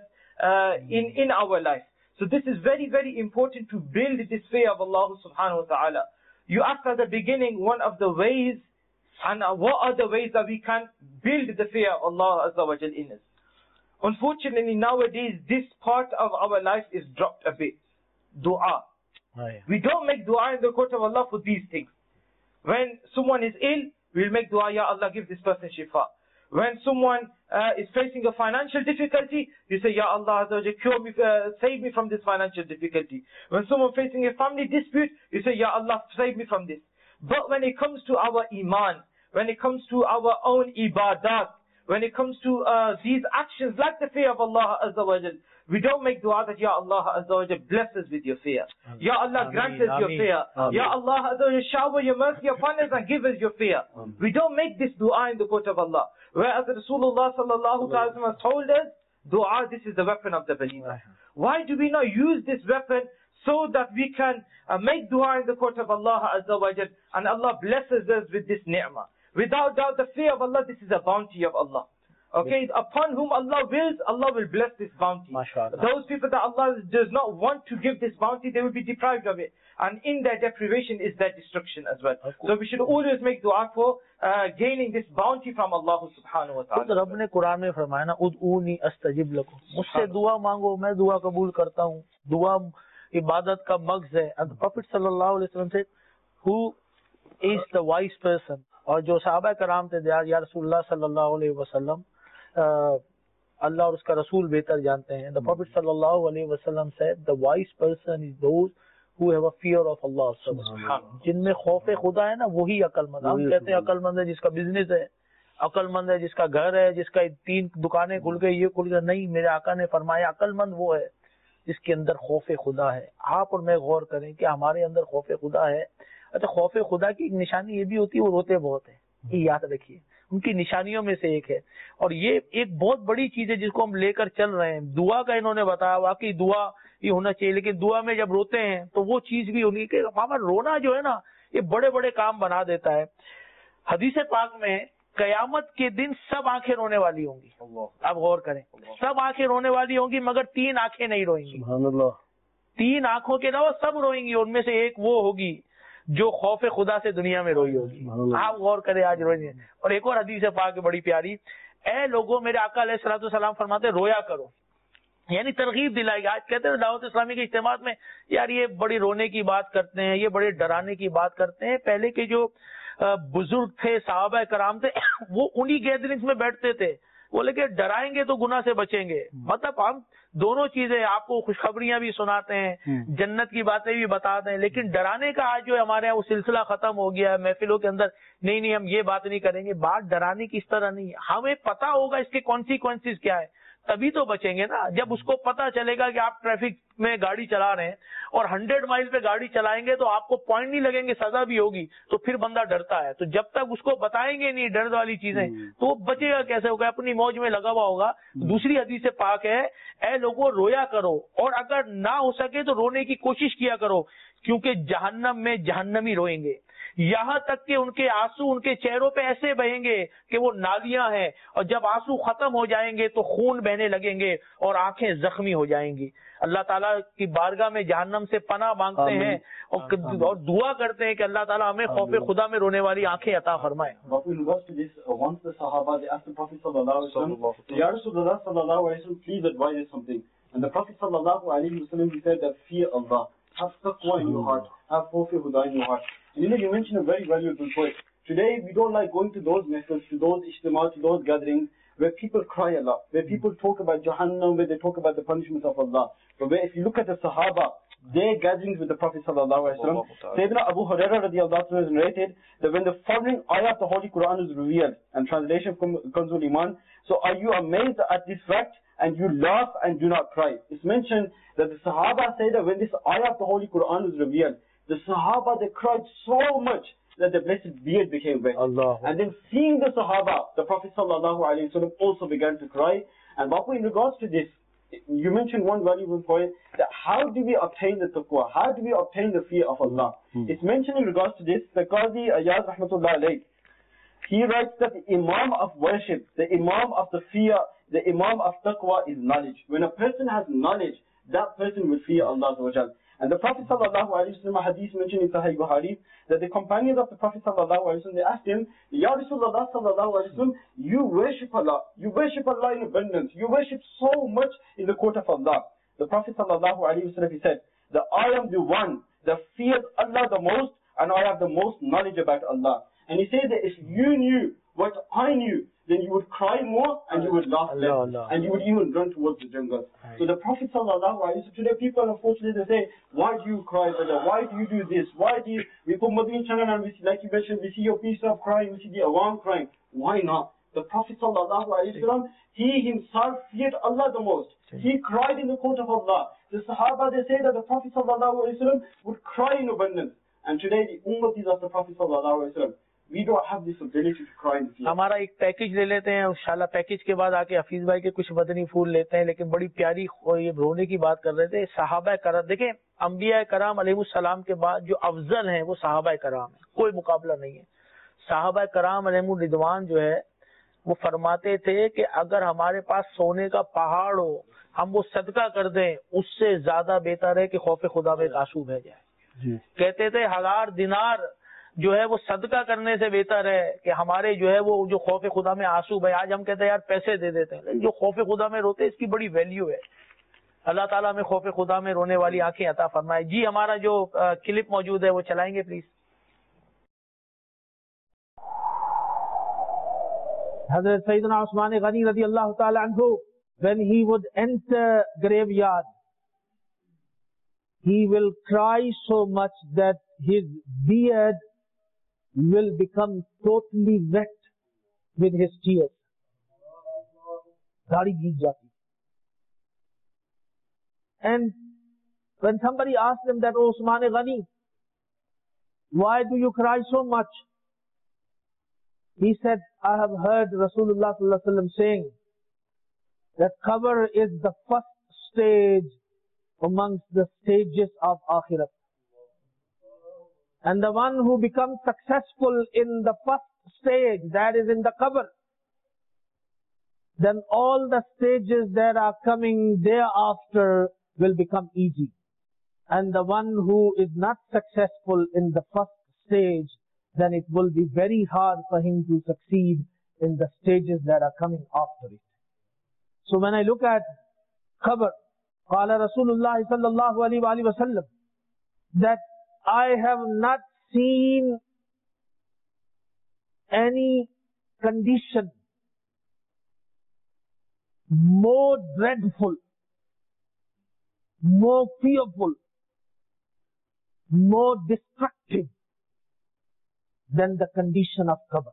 in our life. So this is very, very important to build this fear of Allah subhanahu wa ta'ala. You asked at the beginning one of the ways, and what are the ways that we can build the fear of Allah azza wa jal in us. Unfortunately nowadays this part of our life is dropped a bit. Dua. We don't make dua in the court of Allah for these things. When someone is ill, we'll make dua, Ya Allah, give this person shifa. When someone is facing a financial difficulty, you say, Ya Allah, cure me, save me from this financial difficulty. When someone facing a family dispute, you say, Ya Allah, save me from this. But when it comes to our iman, when it comes to our own ibadat, when it comes to these actions like the fear of Allah azza wa jal, we don't make dua that Ya Allah azza wa jal bless us with your fear. Ya Allah grant us your fear. Ya Allah azza wa jal shower your mercy upon us and give us your fear. We don't make this dua in the court of Allah. Whereas Rasulullah sallallahu alaihi wasallam has told us, dua, this is the weapon of the believer. Why do we not use this weapon so that we can make dua in the court of Allah azza wa jal, and Allah blesses us with this ni'mah? Without doubt, the fear of Allah, this is a bounty of Allah. Okay, upon whom Allah wills, Allah will bless this bounty. Those people that Allah does not want to give this bounty, they will be deprived of it. And in their deprivation is their destruction as well. So we should always make dua for gaining this bounty from Allah subhanahu wa ta'ala. तो रब ने कुरान में फरमाया ना, उदऊनी अस्तजिब लकुम, मुझसे दुआ मांगो, मैं दुआ कबूल करता हूँ. दुआ इबादत का मग्ज है. And the Prophet sallallahu alaihi wasallam said, who is the wise person? और जो सहाबा कराम थे, या रसूलुल्लाह सल्लल्लाहु अलैहि वसल्लम, अल्लाह और उसका रसूल बेहतर जानते हैं. The Prophet sallallahu alaihi wasallam said, the wise person is those who have a fear of Allah. जिनमें खौफ खुदा है ना, वही अकलमंद. हम कहते हैं अकलमंद है जिसका बिजनेस है, अकलमंद है जिसका घर है, जिसका 3 दुकानें खुल गई, ये खुल गई. नहीं, मेरे आका ने फरमाया अकलमंद वो है जिसके अंदर खौफ खुदा है. आप और मैं गौर करें कि हमारे अंदर खौफ खुदा है. अच्छा, खौफ खुदा की एक निशानी ये भी होती है, वो रोते बहुत है. ये याद रखिए, उनकी निशानियों में से एक है. और ये एक बहुत बड़ी चीज है जिसको हम लेकर चल रहे हैं. दुआ का इन्होंने बताया, वाकई दुआ ये होना चाहिए, लेकिन दुआ में जब रोते हैं तो वो चीज भी होनी कि हमारा रोना जो है ना, ये बड़े बड़े काम बना देता है. हदीस पाक में कयामत के दिन सब आंखें रोने वाली होंगी. आप गौर करें, सब आंखें रोने वाली होंगी, मगर 3 आंखें नहीं रोएंगी. 3 आंखों के अलावा सब रोएंगी. उनमें से एक वो होगी जो खौफ खुदा से दुनिया में रोई होगी. आप गौर करें, आज रोई. और एक और हदीस पाक बड़ी प्यारी, ए लोगों, मेरे आका अलैहिस्सलातु वस्सलाम फरमाते रोया करो, यानी तरगीब दिलाएगी. आज कहते हैं दावत इस्लामी के इज्तिमात में, यार ये बड़ी रोने की बात करते हैं, ये बड़े डराने की बात करते हैं. पहले के जो बुजुर्ग थे, सहाबा कराम थे, वो उन्हीं गैदरिंग्स में बैठते थे, बोले कि डराएंगे तो गुनाह से बचेंगे। मतलब हम दोनों चीजें, आपको खुशखबरियां भी सुनाते हैं, जन्नत की बातें भी बताते हैं, लेकिन डराने का आज जो हमारे यहाँ वो सिलसिला खत्म हो गया है महफिलों के अंदर। नहीं हम ये बात नहीं करेंगे। बात डराने की इस तरह नहीं है, हमें पता होगा इसके कॉन्सिक्वेंसेस क्या है, तभी तो बचेंगे ना। जब उसको पता चलेगा कि आप ट्रैफिक में गाड़ी चला रहे हैं और 100 माइल पे गाड़ी चलाएंगे तो आपको पॉइंट नहीं लगेंगे, सजा भी होगी, तो फिर बंदा डरता है। तो जब तक उसको बताएंगे नहीं डर वाली चीजें, तो वो बचेगा कैसे? होगा अपनी मौज में लगा हुआ होगा। दूसरी हदीस से पाक है, ऐ लोगों रोया करो, और अगर ना हो सके तो रोने की कोशिश किया करो, क्योंकि जहन्नम में जहन्नमी रोएंगे, यहाँ तक कि उनके आंसू उनके चेहरों पे ऐसे बहेंगे कि वो नालियां हैं, और जब आंसू खत्म हो जाएंगे तो खून बहने लगेंगे और आंखें जख्मी हो जाएंगी। अल्लाह ताला की बारगाह में जहन्नम से पनाह मांगते हैं और दुआ करते हैं कि अल्लाह ताला हमें खौफ खुदा में रोने वाली आंखें अता फरमाए। Have taqwa in your heart. Have khawf huda in your heart. And you mentioned a very valuable point. Today we don't like going to those messages, to those ijtima, to those gatherings where people cry a lot, where people talk about Jahannam, where they talk about the punishment of Allah. But where if you look at the Sahaba, their gatherings with the Prophet sallallahu alaihi wasallam, Sayyidina Abu Hurairah radiyallahu anhu has narrated that when the following ayah of the Holy Quran is revealed, and translation from Kanzul Iman, so are you amazed at this fact and you laugh and do not cry? It's mentioned that the Sahaba say that when this ayah of the Holy Quran was revealed, the Sahaba, they cried so much that the blessed beard became wet. Allah. And then seeing the Sahaba, the Prophet sallallahu alaihi wasallam also began to cry. And Bapu, in regards to this, you mentioned one valuable point, that how do we obtain the taqwa? How do we obtain the fear of Allah? It's mentioned in regards to this, the Qazi Ayaz rahmatullah alayh, he writes that the Imam of worship, the Imam of the fear, the Imam of taqwa is knowledge. When a person has knowledge, that person will fear Allah Azza wa Jal. And the Prophet sallallahu alaihi wasallam, hadith mentioned in Sahih Bukhari, that the companions of the Prophet sallallahu alaihi wasallam, they asked him, Ya Rasulullah sallallahu alaihi wasallam, you worship Allah in abundance, you worship so much in the court of Allah. The Prophet sallallahu alaihi wasallam, he said, that I am the one that fears Allah the most, and I have the most knowledge about Allah. And he said that if you knew what I knew, then you would cry more and you would laugh less, and you would even run towards the jungle. So the Prophet sallallahu alaihi wasallam, today people unfortunately they say, why do you cry, brother? Why do you do this? Why do you, we put Madin channel and we see, like you mentioned, we see your people crying, we see the awam crying. Why not? The Prophet sallallahu alaihi wasallam, he himself feared Allah the most. He cried in the court of Allah. The Sahaba, they say that the Prophet sallallahu alaihi wasallam would cry in abundance. And today the ummatis of the Prophet sallallahu alaihi wasallam, we don't have this ability to cry in fear. हमारा एक package ले लेते हैं, इंशाल्लाह package के बाद आके हफीज भाई के कुछ मदनी फूल लेते हैं। लेकिन बड़ी प्यारी ये रोने की बात कर रहे थे, सहाबा कराम। देखें, अंबिया कराम अलैहिस्सलाम के बाद जो अफजल हैं वो सहाबा कराम है, कोई मुकाबला नहीं है। सहाबा कराम अलैहिमुर रिदवान जो है वो फरमाते थे कि अगर हमारे पास सोने का पहाड़ हो, हम वो सदका कर दें, उससे ज्यादा बेहतर है कि खौफ खुदा में आंसू बह जाए। कहते थे 1000 दिनार जो है वो सदका करने से बेहतर है कि हमारे जो है वो जो खौफ खुदा में आंसू भाई। आज हम कहते हैं यार पैसे दे देते हैं, लेकिन जो खौफ खुदा में रोते हैं इसकी बड़ी वैल्यू है। अल्लाह ताला हमें खौफ खुदा में रोने वाली आंखें अता फरमाए। जी, हमारा जो क्लिप मौजूद है वो चलाएंगे प्लीज। हजरत सैयदना उस्मान गनी रज़ी अल्लाह ताला अन्हु, when he would enter graveyard, he will cry so much that his beard will become totally wet with his tears. दाढ़ी भीग जाती। And when somebody asked him that, "Oh Usman Ghani, why do you cry so much?" He said, "I have heard Rasulullah sallallahu alaihi wasallam saying that qabr is the first stage amongst the stages of Akhirat. And the one who becomes successful in the first stage, that is in the qabr, then all the stages that are coming thereafter will become easy. And the one who is not successful in the first stage, then it will be very hard for him to succeed in the stages that are coming after it." So when I look at qabr, qala Rasulullah sallallahu alaihi wasallam, that I have not seen any condition more dreadful, more fearful, more destructive than the condition of qabr.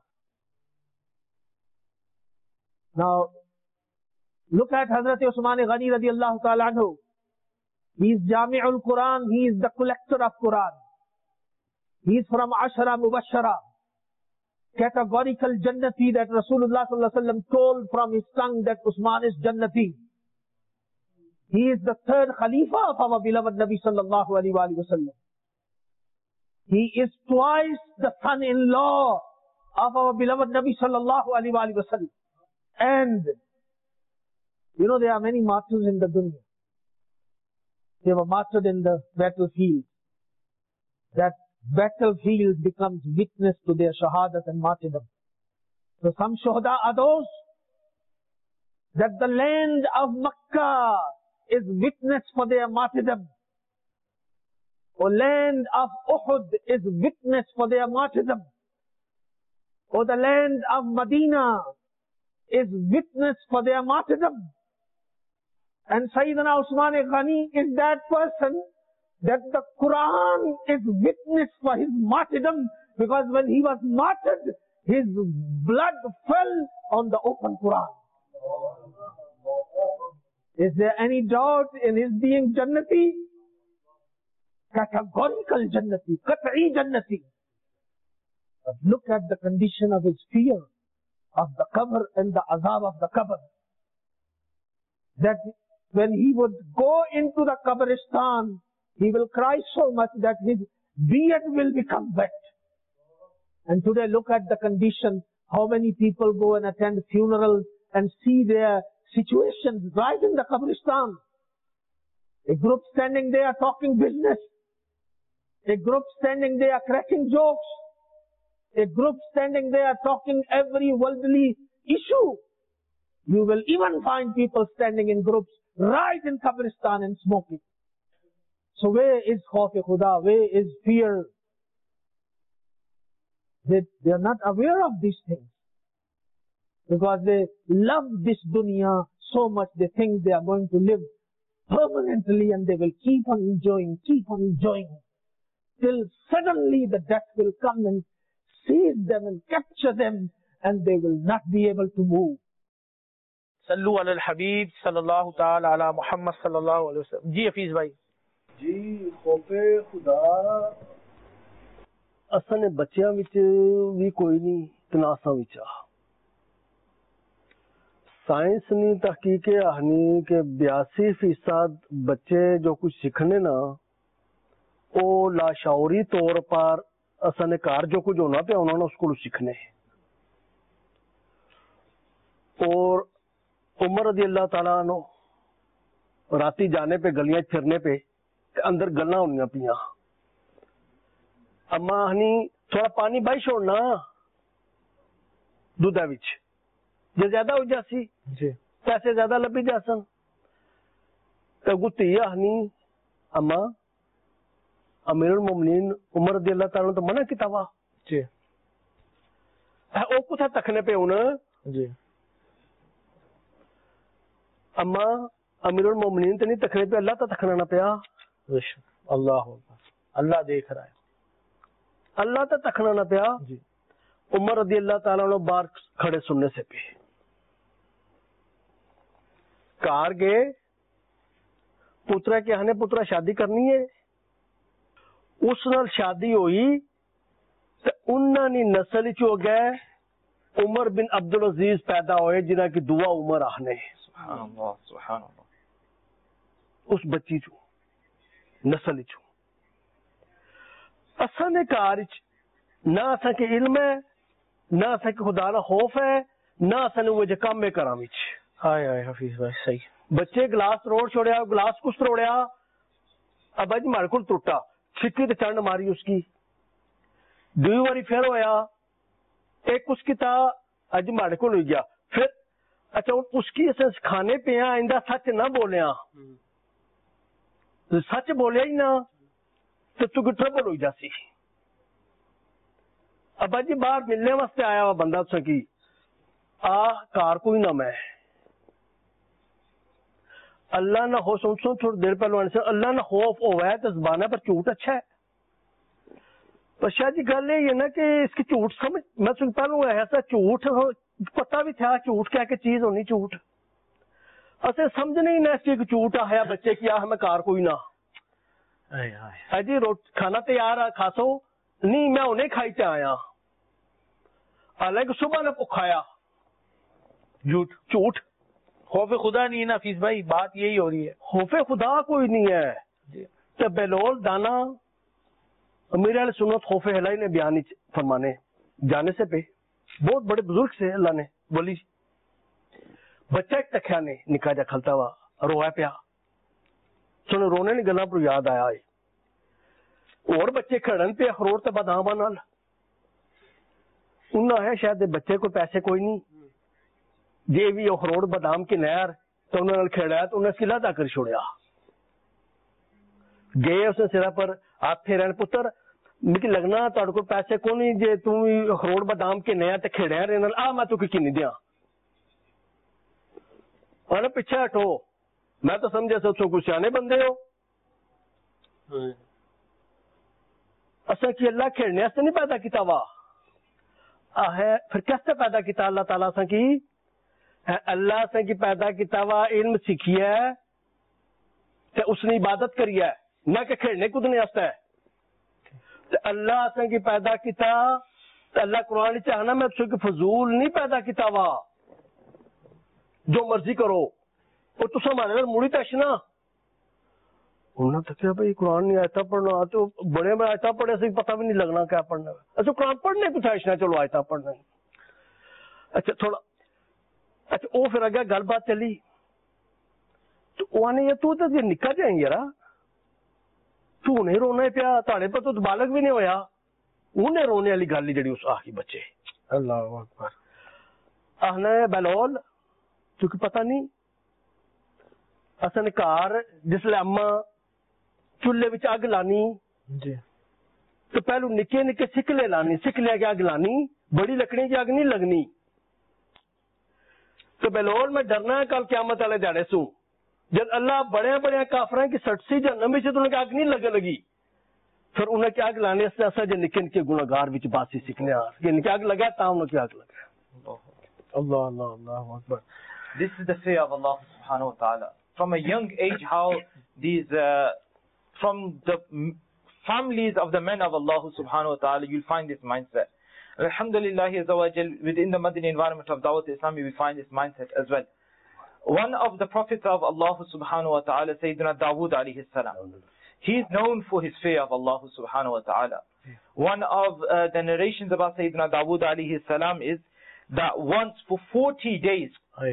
Now, look at Hazrat Usman Ghani radiallahu ta'ala anhu. He is Jami'ul Quran, he is the collector of Quran. He is from Ashara Mubashara, categorical Jannati that Rasulullah sallallahu alaihi wasallam told from his tongue that Usman is Jannati. He is the third Khalifa of our beloved Nabi sallallahu alaihi wasallam. He is twice the son-in-law of our beloved Nabi sallallahu alaihi wasallam. And, you know, there are many martyrs in the dunya. They were martyred in the battlefield. That battlefield becomes witness to their shahadat and martyrdom. So some shuhada are those that the land of Makkah is witness for their martyrdom. Or land of Uhud is witness for their martyrdom. Or the land of Medina is witness for their martyrdom. And Sayyidina Usman Ghani is that person that the Quran is witness for his martyrdom, because when he was martyred, his blood fell on the open Quran. Is there any doubt in his being Jannati? Categorical Jannati, Qat'i Jannati. But look at the condition of his fear of the qabr and the azab of the qabr. That when he would go into the qabristan, he will cry so much that his beard will become wet. And today look at the condition, how many people go and attend funerals and see their situations right in the qabristan. A group standing there talking business. A group standing there cracking jokes. A group standing there talking every worldly issue. You will even find people standing in groups right in qabristan and smoking. So where is Khawf Khuda? Where is fear? They are not aware of these things. Because they love this dunya so much, they think they are going to live permanently and they will keep on enjoying. Till suddenly the death will come and seize them and capture them and they will not be able to move. Sallu ala al-Habib sallallahu ta'ala ala Muhammad sallallahu alayhi wa sallam. Ji Hafiz bhai. جی خوف خدا اصل بچیاں وچ بھی کوئی نہیں تناساں وچ science نے تحقیق آہنی کہ 82% بچے جو کچھ سیکھنے نا وہ لاشعوری طور پر اصل کار جو کچھ ہونا پہ انہوں نے اس کو سیکھنے. اور عمر رضی اللہ تعالیٰ عنہ راتی جانے پہ گلیاں پھرنے پہ اندر گلاں ہونیاں پیاں. اما ہنی تھوڑا پانی بائی چھوڑنا دودھا وچ جے زیادہ ہو جاسی پیسے زیادہ لبی جاسن تے گتی ہنی اما امیر المومنین عمر رضی اللہ تعالیٰ تو منع کیتا وا جی او کتھا تکھنے پہ ہن جی اما امیر المومنین تے نہیں تکھنے پہ اللہ تا تکھنا نہ پیا. اللہ دیکھ رہا ہے, اللہ تا تکھنا نہ پیا. عمر رضی اللہ تعالیٰ عنہ باہر کھڑے سننے سے پہ کار گئے پترا کے ہنے پترا شادی کرنی ہے. اس نال شادی ہوئی تو انہاں نے نسل چ ہو گئے عمر بن عبد العزیز پیدا ہوئے جنہاں کی دعا عمر آہنے. سبحان اللہ سبحان اللہ. اس بچی چو نسل چو اصل کار نہ اساں کے علم ہے نہ اساں کے خدا دا خوف ہے نہ اساں وہ جے کام میں کراں وچ. ہائے ہائے حفیظ بھائی صحیح. بچے گلاس روڑ چھوڑیا گلاس کس روڑیا اب اج مارے کول ٹوٹا چھکی تے چنڈ ماری اس کی دوئی واری پھر ہویا ایک اس کی تا اج مارے کول ہوئی گیا پھر اچھا اس کی اساں کھانے پہ آئندہ سچ نہ بولیا سچ بولیا ہی نہ تو ٹربل ہو جاسی. ابا جی باہر ملنے واسطے آیا ہوا بندہ سکی آ کار کوئی نہ میں اللہ نہ ہو سن تھوڑی دیر پہلو اللہ نہ خوف ہوا ہے تو زبان پر جھوٹ اچھا ہے. پر شاید جی گل یہ نا کہ اس کی جھوٹ سمجھ میں سن پہلو ایسا جھوٹ پتہ بھی تھا جھوٹ کیا کہ چیز ہونی جھوٹ اسے سمجھ نہیں نہ اس کی جھوٹ آیا بچے کی میں کار کوئی نہ جی کھانا تیار ہے کھاسو نہیں میں انہیں کھائی تے آیا حالانکہ صبح نے پکھایا جھوٹ. خوف خدا نہیں ہے نا حفیظ بھائی, بات یہی ہو رہی ہے. خوف خدا کوئی نہیں ہے تو بلول دانا امیر علیہ سنت خوف الہی نے بیان فرمانے جانے سے پہ بہت بڑے بزرگ سے اللہ نے بولی بچہ ایک تکھیا نے نکا جا کھلتا ہوا رویا پیا سن رونے نے گلا پر یاد آیا اور بچے کھڑن پہ اخروٹ تے بادام نال انہوں نے شاید بچے کو پیسے کوئی نہیں جی بھی اخروٹ بادام کی نہر تو انہوں نے کھڑایا تو انہیں سلا دا کر چھوڑیا گئے اس نے سرا پر آپ پھیرن پتر مجھے لگنا تہاڈے کو پیسے کو نہیں جے تم اخروٹ بادام کے نیا تے کھڑیا رہے نال میں تو کی نہیں دیاں اور پیچھے ہٹو میں تو سمجھا سو کچھ سیانے بندے ہو اصل کی اللہ کھیلنے سے نہیں پیدا کیتا وا ہے پھر کیسے پیدا کیتا اللہ تعالیٰ سے کی اللہ سے کی پیدا کیتا وا علم سیکھی ہے تے اس نے عبادت کری ہے نہ کہ کھیلنے کودنے واسطے تے اللہ سے کی پیدا کیتا تے اللہ قرآن چاہنا میں تسوں کی فضول نہیں پیدا کیتا وا جو مرضی کرو اور تسا ہمارے نال موڑی تشنا انہوں نے کہا بھائی قرآن نہیں آیتا پڑھنا تو بڑے میں آیتا پڑھے سے پتہ بھی نہیں لگنا کیا پڑھنا اچھا قرآن پڑھنے کو تشنا چلو آیتا پڑھنا اچھا تھوڑا اچھا وہ پھر اگے گل بات چلی تو وہ یہ تو نکا جائیں گے یار تو نہیں رونا پیا تھوڑے پہ تو بالغ بھی نہیں ہویا انہیں رونے والی گل ہی جڑی اس آخی بچے اللہ اکبر آخنا بلول کیونکہ پتہ نہیں اصل گھر جسے اما چولہے وچ اگ لانی جی تو پہلو نکے نکے سکلے لانی سکلے کے اگ لانی بڑی لکڑی کی اگ نہیں لگنی تو بلول میں ڈرنا ہے کل قیامت والے دیہڑے سو جب اللہ بڑے بڑے کافراں کی سٹسی جہنم وچ تو انہاں کی اگ نہیں لگی پھر انہاں کی اگ لانے سے اسا جو نکے نکے گناہگار وچ باسی سکنے آ کہ نکے اگ لگا تا انہاں کی اگ لگا اللہ اللہ اللہ اکبر. This is the fear of Allah subhanahu wa ta'ala. From a young age, how these, from the families of the men of Allah subhanahu wa ta'ala, you'll find this mindset. Alhamdulillah, within the Madani environment of Dawat Islami, we find this mindset as well. One of the prophets of Allah subhanahu wa ta'ala, Sayyidina Dawood alayhi salam, he is known for his fear of Allah subhanahu wa ta'ala. One of the narrations about Sayyidina Dawood alayhi salam is that once for 40 days,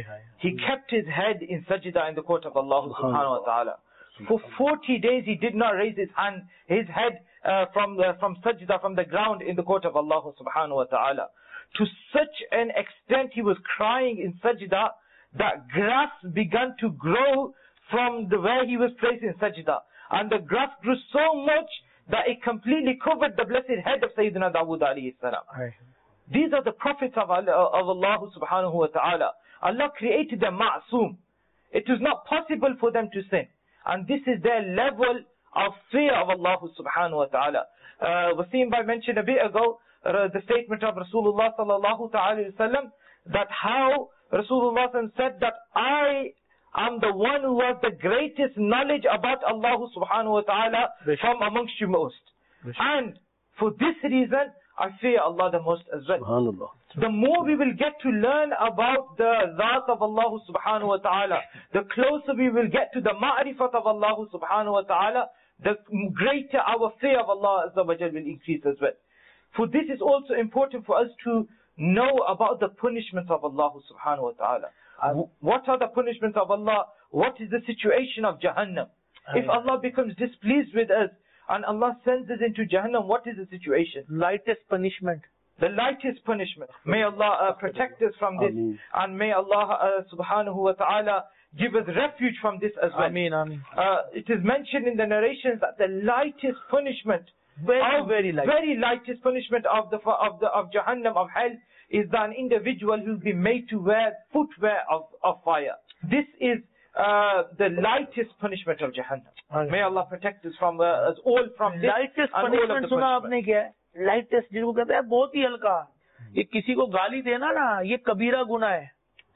he kept his head in sajda in the court of Allah subhanahu wa ta'ala. For 40 days he did not raise his head from sajda, from the ground in the court of Allah subhanahu wa ta'ala. To such an extent he was crying in sajda that grass began to grow from where he was placed in sajda. And the grass grew so much that it completely covered the blessed head of Sayyidina Dawood alayhi salam. These are the prophets of Allah subhanahu wa ta'ala. Allah created them ma'soom. It is not possible for them to sin. And this is their level of fear of Allah subhanahu wa ta'ala. Wasim Bhai mentioned a bit ago the statement of Rasulullah sallallahu ta'ala wasallam, that how Rasulullah said that I am the one who has the greatest knowledge about Allah subhanahu wa ta'ala from amongst you most. And for this reason, I fear Allah the most as well. The more we will get to learn about the Zat of Allah subhanahu wa ta'ala, the closer we will get to the ma'rifat of Allah subhanahu wa ta'ala, the greater our fear of Allah azza wa jal will increase as well. For this is also important for us to know about the punishments of Allah subhanahu wa ta'ala. What are the punishments of Allah? What is the situation of Jahannam? If Allah becomes displeased with us, and Allah sends us into Jahannam, what is the situation? Lightest punishment. The lightest punishment. May Allah protect us from this. And may Allah subhanahu wa ta'ala give us refuge from this as well. Ameen, ameen. It is mentioned in the narrations that the lightest punishment, very lightest punishment of Jahannam, of hell, is that an individual who will be made to wear footwear of fire. This is the lightest punishment of Jahannam. May Allah protect us from us all from this. Lightest and all of punishment the सुना punishment. आपने क्या है? Lightest जिसको कहते हैं बहुत ही हल्का. ये किसी को गाली देना ना, ये कबीरा गुनाह है.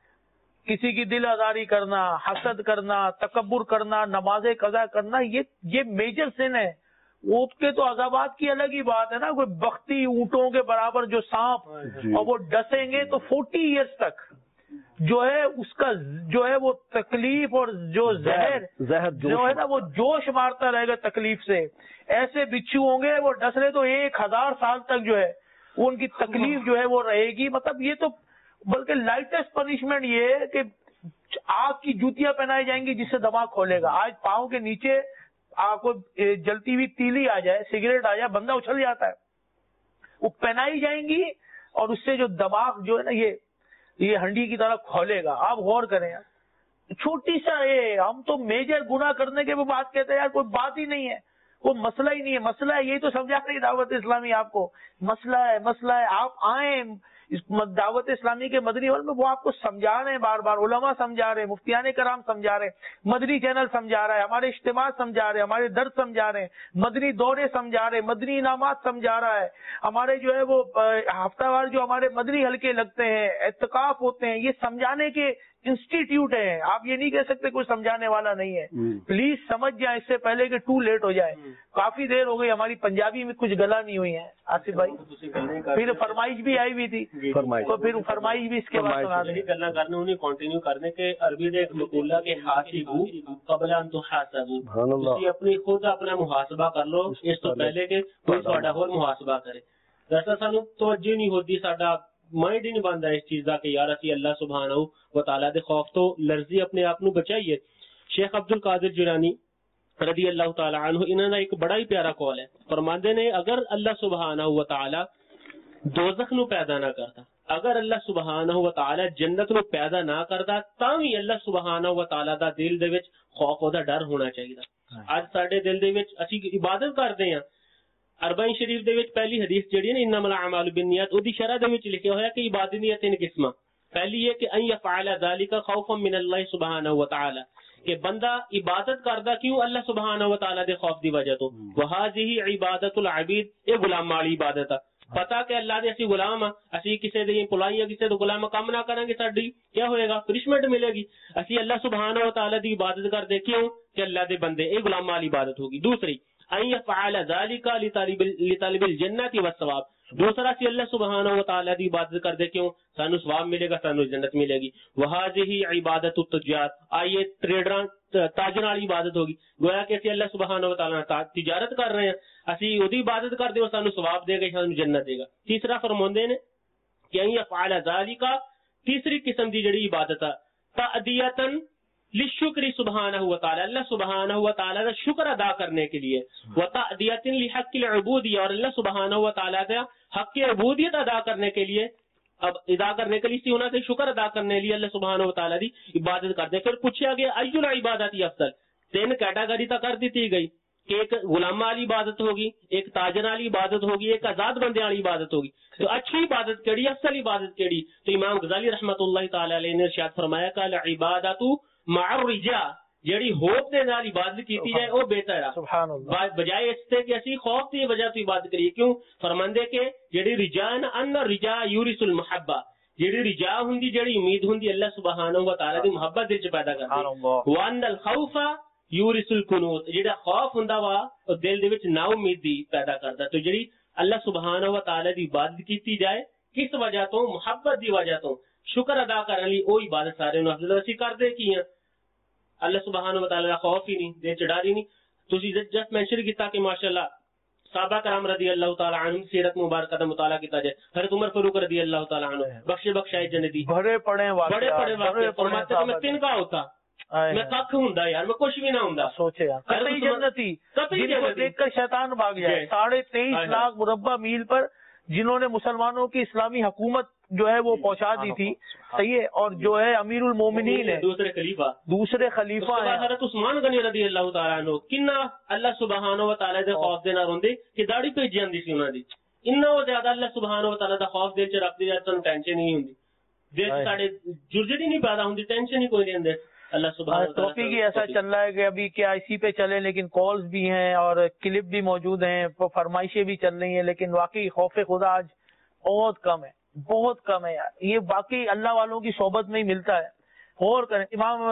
किसी की दिल आजारी करना, हसद करना, तकब्बुर करना, नमाजें कज़ा करना, ये मेजर सिन है. ऊँट के तो अज़ाबात की अलग ही बात है ना. कोई बख्ती ऊँटों के बराबर जो सांप और वो डसेंगे तो 40 इयर्स तक जो है उसका जो है वो तकलीफ और जो जहर जो है ना वो जोश मारता रहेगा तकलीफ से. ऐसे बिच्छू होंगे वो डस रहे तो 1000 साल तक जो है वो उनकी तकलीफ जो है वो रहेगी. मतलब ये तो बल्कि लाइटेस्ट पनिशमेंट ये है कि आग की जूतियां पहनाई जाएंगी जिससे दिमाग खोलेगा. आज पाँव के नीचे आपको जलती हुई तीली आ जाए, सिगरेट आ जाए, बंदा उछल जाता है. वो पहनाई जाएंगी और उससे जो दिमाग जो है ना ये हंडी की तरह खोलेगा. आप गौर करें यार, छोटी सा ये हम तो मेजर गुनाह करने के बात कहते हैं यार. कोई बात ही नहीं है, कोई मसला ही नहीं है. मसला है यही तो समझा रही दावत इस्लामी आपको. मसला है आप आए इस दावत इस्लामी के मदनी हॉल में, वो आपको समझा रहे हैं, बार बार उलमा समझा रहे हैं, मुफ्तियान कराम समझा रहे हैं, मदनी चैनल समझा रहा है, हमारे इज्तिमा समझा रहे हैं, हमारे दर्द समझा रहे हैं, मदनी दौरे समझा रहे हैं, मदनी इनामात समझा रहा है, हमारे जो है वो हफ्तावार जो हमारे मदनी हल्के लगते हैं, एतकाफ होते हैं, ये समझाने के इंस्टीट्यूट है. आप ये नहीं कह सकते कोई समझाने वाला नहीं है. प्लीज समझ जाए इससे पहले कि टू लेट हो जाए. काफी देर हो गई, हमारी पंजाबी में कुछ गला नहीं हुई है. आसिफ भाई फिर फरमाइश भी आई हुई थी, तो फिर फरमाइश भी इसके बाद सुना देंगे. गल्ला करने उन्हें कंटिन्यू करने के अरबी दे मकूला के हासिबू कबल अन तुहासबू. ਤੁਸੀਂ अपनी खुद अपना मुहासबा कर लो इस तो पहले कि कोई ਤੁਹਾਡਾ ਹੋਰ मुहासबा करे. दरअसल ਸਾਨੂੰ तवज्जो नहीं होती, ਸਾਡਾ माइंड ही नहीं बनता इस चीज का कि यार असी अल्लाह सुबहानहू व तआला दे खौफ तो लर्जी अपने आप ਨੂੰ बचाइए. शेख अब्दुल कादिर जिलानी रदी अल्लाह तआला अन्हु इन्हां दा एक बड़ा ही प्यारा कौल है. फरमांदे ने अगर अल्लाह सुबहानहू व तआला दोज़ख ਨੂੰ पैदा ना करता, अगर अल्लाह सुबहानहू व तआला जन्नत ਨੂੰ पैदा ना करता, ਤਾਂ ਵੀ अल्लाह सुबहानहू व तआला ਦਾ ਦਿਲ ਦੇ ਵਿੱਚ खौफ ਉਹਦਾ डर होना चाहिए. ਅੱਜ ਸਾਡੇ ਦਿਲ ਦੇ ਵਿੱਚ ਅਸੀਂ इबादत ਕਰਦੇ ਹਾਂ. अरबाइन शरीफ दे विच पहली हदीस जिहड़ी है ना इन्नमल अमालु बिन्नियात ओदी शरह दे विच लिखिया होया कि इबादत दी तीन किस्मां. पहली है कि अन यफअला ज़ालिका खौफन मिन अल्लाह सुब्हानहू व तआला, कि बंदा इबादत करदा क्यों अल्लाह सुब्हानहू व तआला दे खौफ दी वजह तो. व हाज़िही इबादतुल अबीद, ये गुलाम वाली इबादत है. पता कि अल्लाह दे असी गुलाम हां, असी किसी दी एम्प्लॉई या किसी दे गुलाम काम ना करांगे साडी क्या होएगा, पनिशमेंट मिलेगी. असी अल्लाह सुब्हानहू व तआला दी इबादत करदे क्यों कि अल्लाह दे बंदे, ये गुलाम वाली इबादत होगी. दूसरी जन्नति व सवाब, दूसरा सी अल्लाह सुब्हानहू व तआला दी इबादत करदे क्यों सानू सवाब मिलेगा, सानू जन्नत मिलेगी. वहाज़िही इबादतुत तुज्जार, आइए ट्रेडरां ताजरां वाली इबादत होगी. गोया कि असी अल्लाह सुब्हानहू व तआला नाल तिजारत कर रहे हैं, असी ओदी इबादत करदे हो, सानू सवाब देगा, सानू जन्नत देगा. तीसरा फरमांदे ने कि अन यफअला ज़ालिका, तीसरी किस्म दी जेहड़ी इबादत है तादियतन लिशुक्री सुब्हानहू व तआला, अल्लाह सुब्हानहू व तआला का शुक्र अदा करने के लिए, व तादियतिन लिहक्किल उबूदिय्या, और अल्लाह सुब्हानहू व तआला का हक उबूदियत अदा करने के लिए, अब अदा करने के लिए होना चाहिए शुक्र अदा करने के लिए अल्लाह सुब्हानहू व तआला की इबादत करते. फिर पूछा गया अय्युल इबादती अफजल, तीन कैटेगरी तक कर दी गई कि एक गुलामा वाली इबादत होगी, एक ताजर वाली इबादत होगी, एक आजाद बंदे वाली इबादत होगी. तो अच्छी इबादत केड़ी, अफसल इबादत केड़ी? तो इमाम गजाली रहमतुल्लाह तआला अलैहि ने इरशाद फरमाया कल इबादतु मअर रिजा, जेड़ी होप दे नाल इबादत कीती जाए वो बेहतर है सुभान अल्लाह, बजाय इससे कि असि खौफ दी वजह तो इबादत करिए. क्यों? फरमांदे के जेड़ी रिजा है ना, अन रिजा यूरिसुल मुहब्बा, जेड़ी रिजा हुंदी, जेड़ी उम्मीद हुंदी अल्लाह सुब्हानहू व तआला दी मोहब्बत दिल च पैदा करदी. व अनल खौफा यूरिसुल कुनूत, जेड़ा खौफ हुंदा वा ओ दिल दे विच ना उम्मीदी पैदा करदा. तो जेड़ी अल्लाह सुब्हानहू व तआला दी इबादत कीती जाए किस वजह तो, मोहब्बत दी वजह तो, शुक्र अदा करने लई ओ इबादत सारे नूं अफजल. असीं करदे की हां? अल्लाह सुब्हानहू व तआला दा खौफ ही नहीं, दिल च डर ही नहीं. तुसीं जस्ट मेंशन कीता कि माशाअल्लाह साहबा कराम रदी अल्लाह तआला अन्हुम सीरत मुबारक दा मुताला कीता जाए. हज़रत उमर फारूक रदी अल्लाह तआला अन्हु बख्शे जन्नती, बड़े पड़े वाक़े फरमाते कि मैं तिनका होता, मैं कख हुंदा यार, मैं कुछ भी ना हुंदा. सोचे यार कतई जन्नती, जिनको देखकर शैतान भाग जाए. 23.5 लाख मुरब्बा मील पर जिन्होंने मुसलमानों की इस्लामी हुकूमत जो है वो पहुंचा दी थी, सही है, और जो है अमीरुल मोमिनीन है, दूसरे खलीफा है हज़रत उस्मान गनी रदी अल्लाह तआला अन्हु, किन्ना अल्लाह सुब्हानहू व तआला दे खौफ दे नाल रोंदे कि दाढ़ी पेज जांदी सी उन्हां दी. इन्ना ज्यादा अल्लाह सुब्हानहू व तआला दा खौफ दिल च रखदे, जद तक टेंशन नहीं हुंदी, दिल च साडे जुर्जट ही नहीं पैदा हुंदी, टेंशन ही कोई नहीं हुंदी. اللہ سبحانہ ٹاپک ہی ایسا چل رہا ہے کہ ابھی کیا اسی پہ چلے، لیکن کالز بھی ہیں اور کلپ بھی موجود ہیں، فرمائشیں بھی چل رہی ہیں، لیکن واقعی خوف خدا آج بہت کم ہے، بہت کم ہے یار. یہ باقی اللہ والوں کی صحبت میں ہی ملتا ہے. غور کریں، امام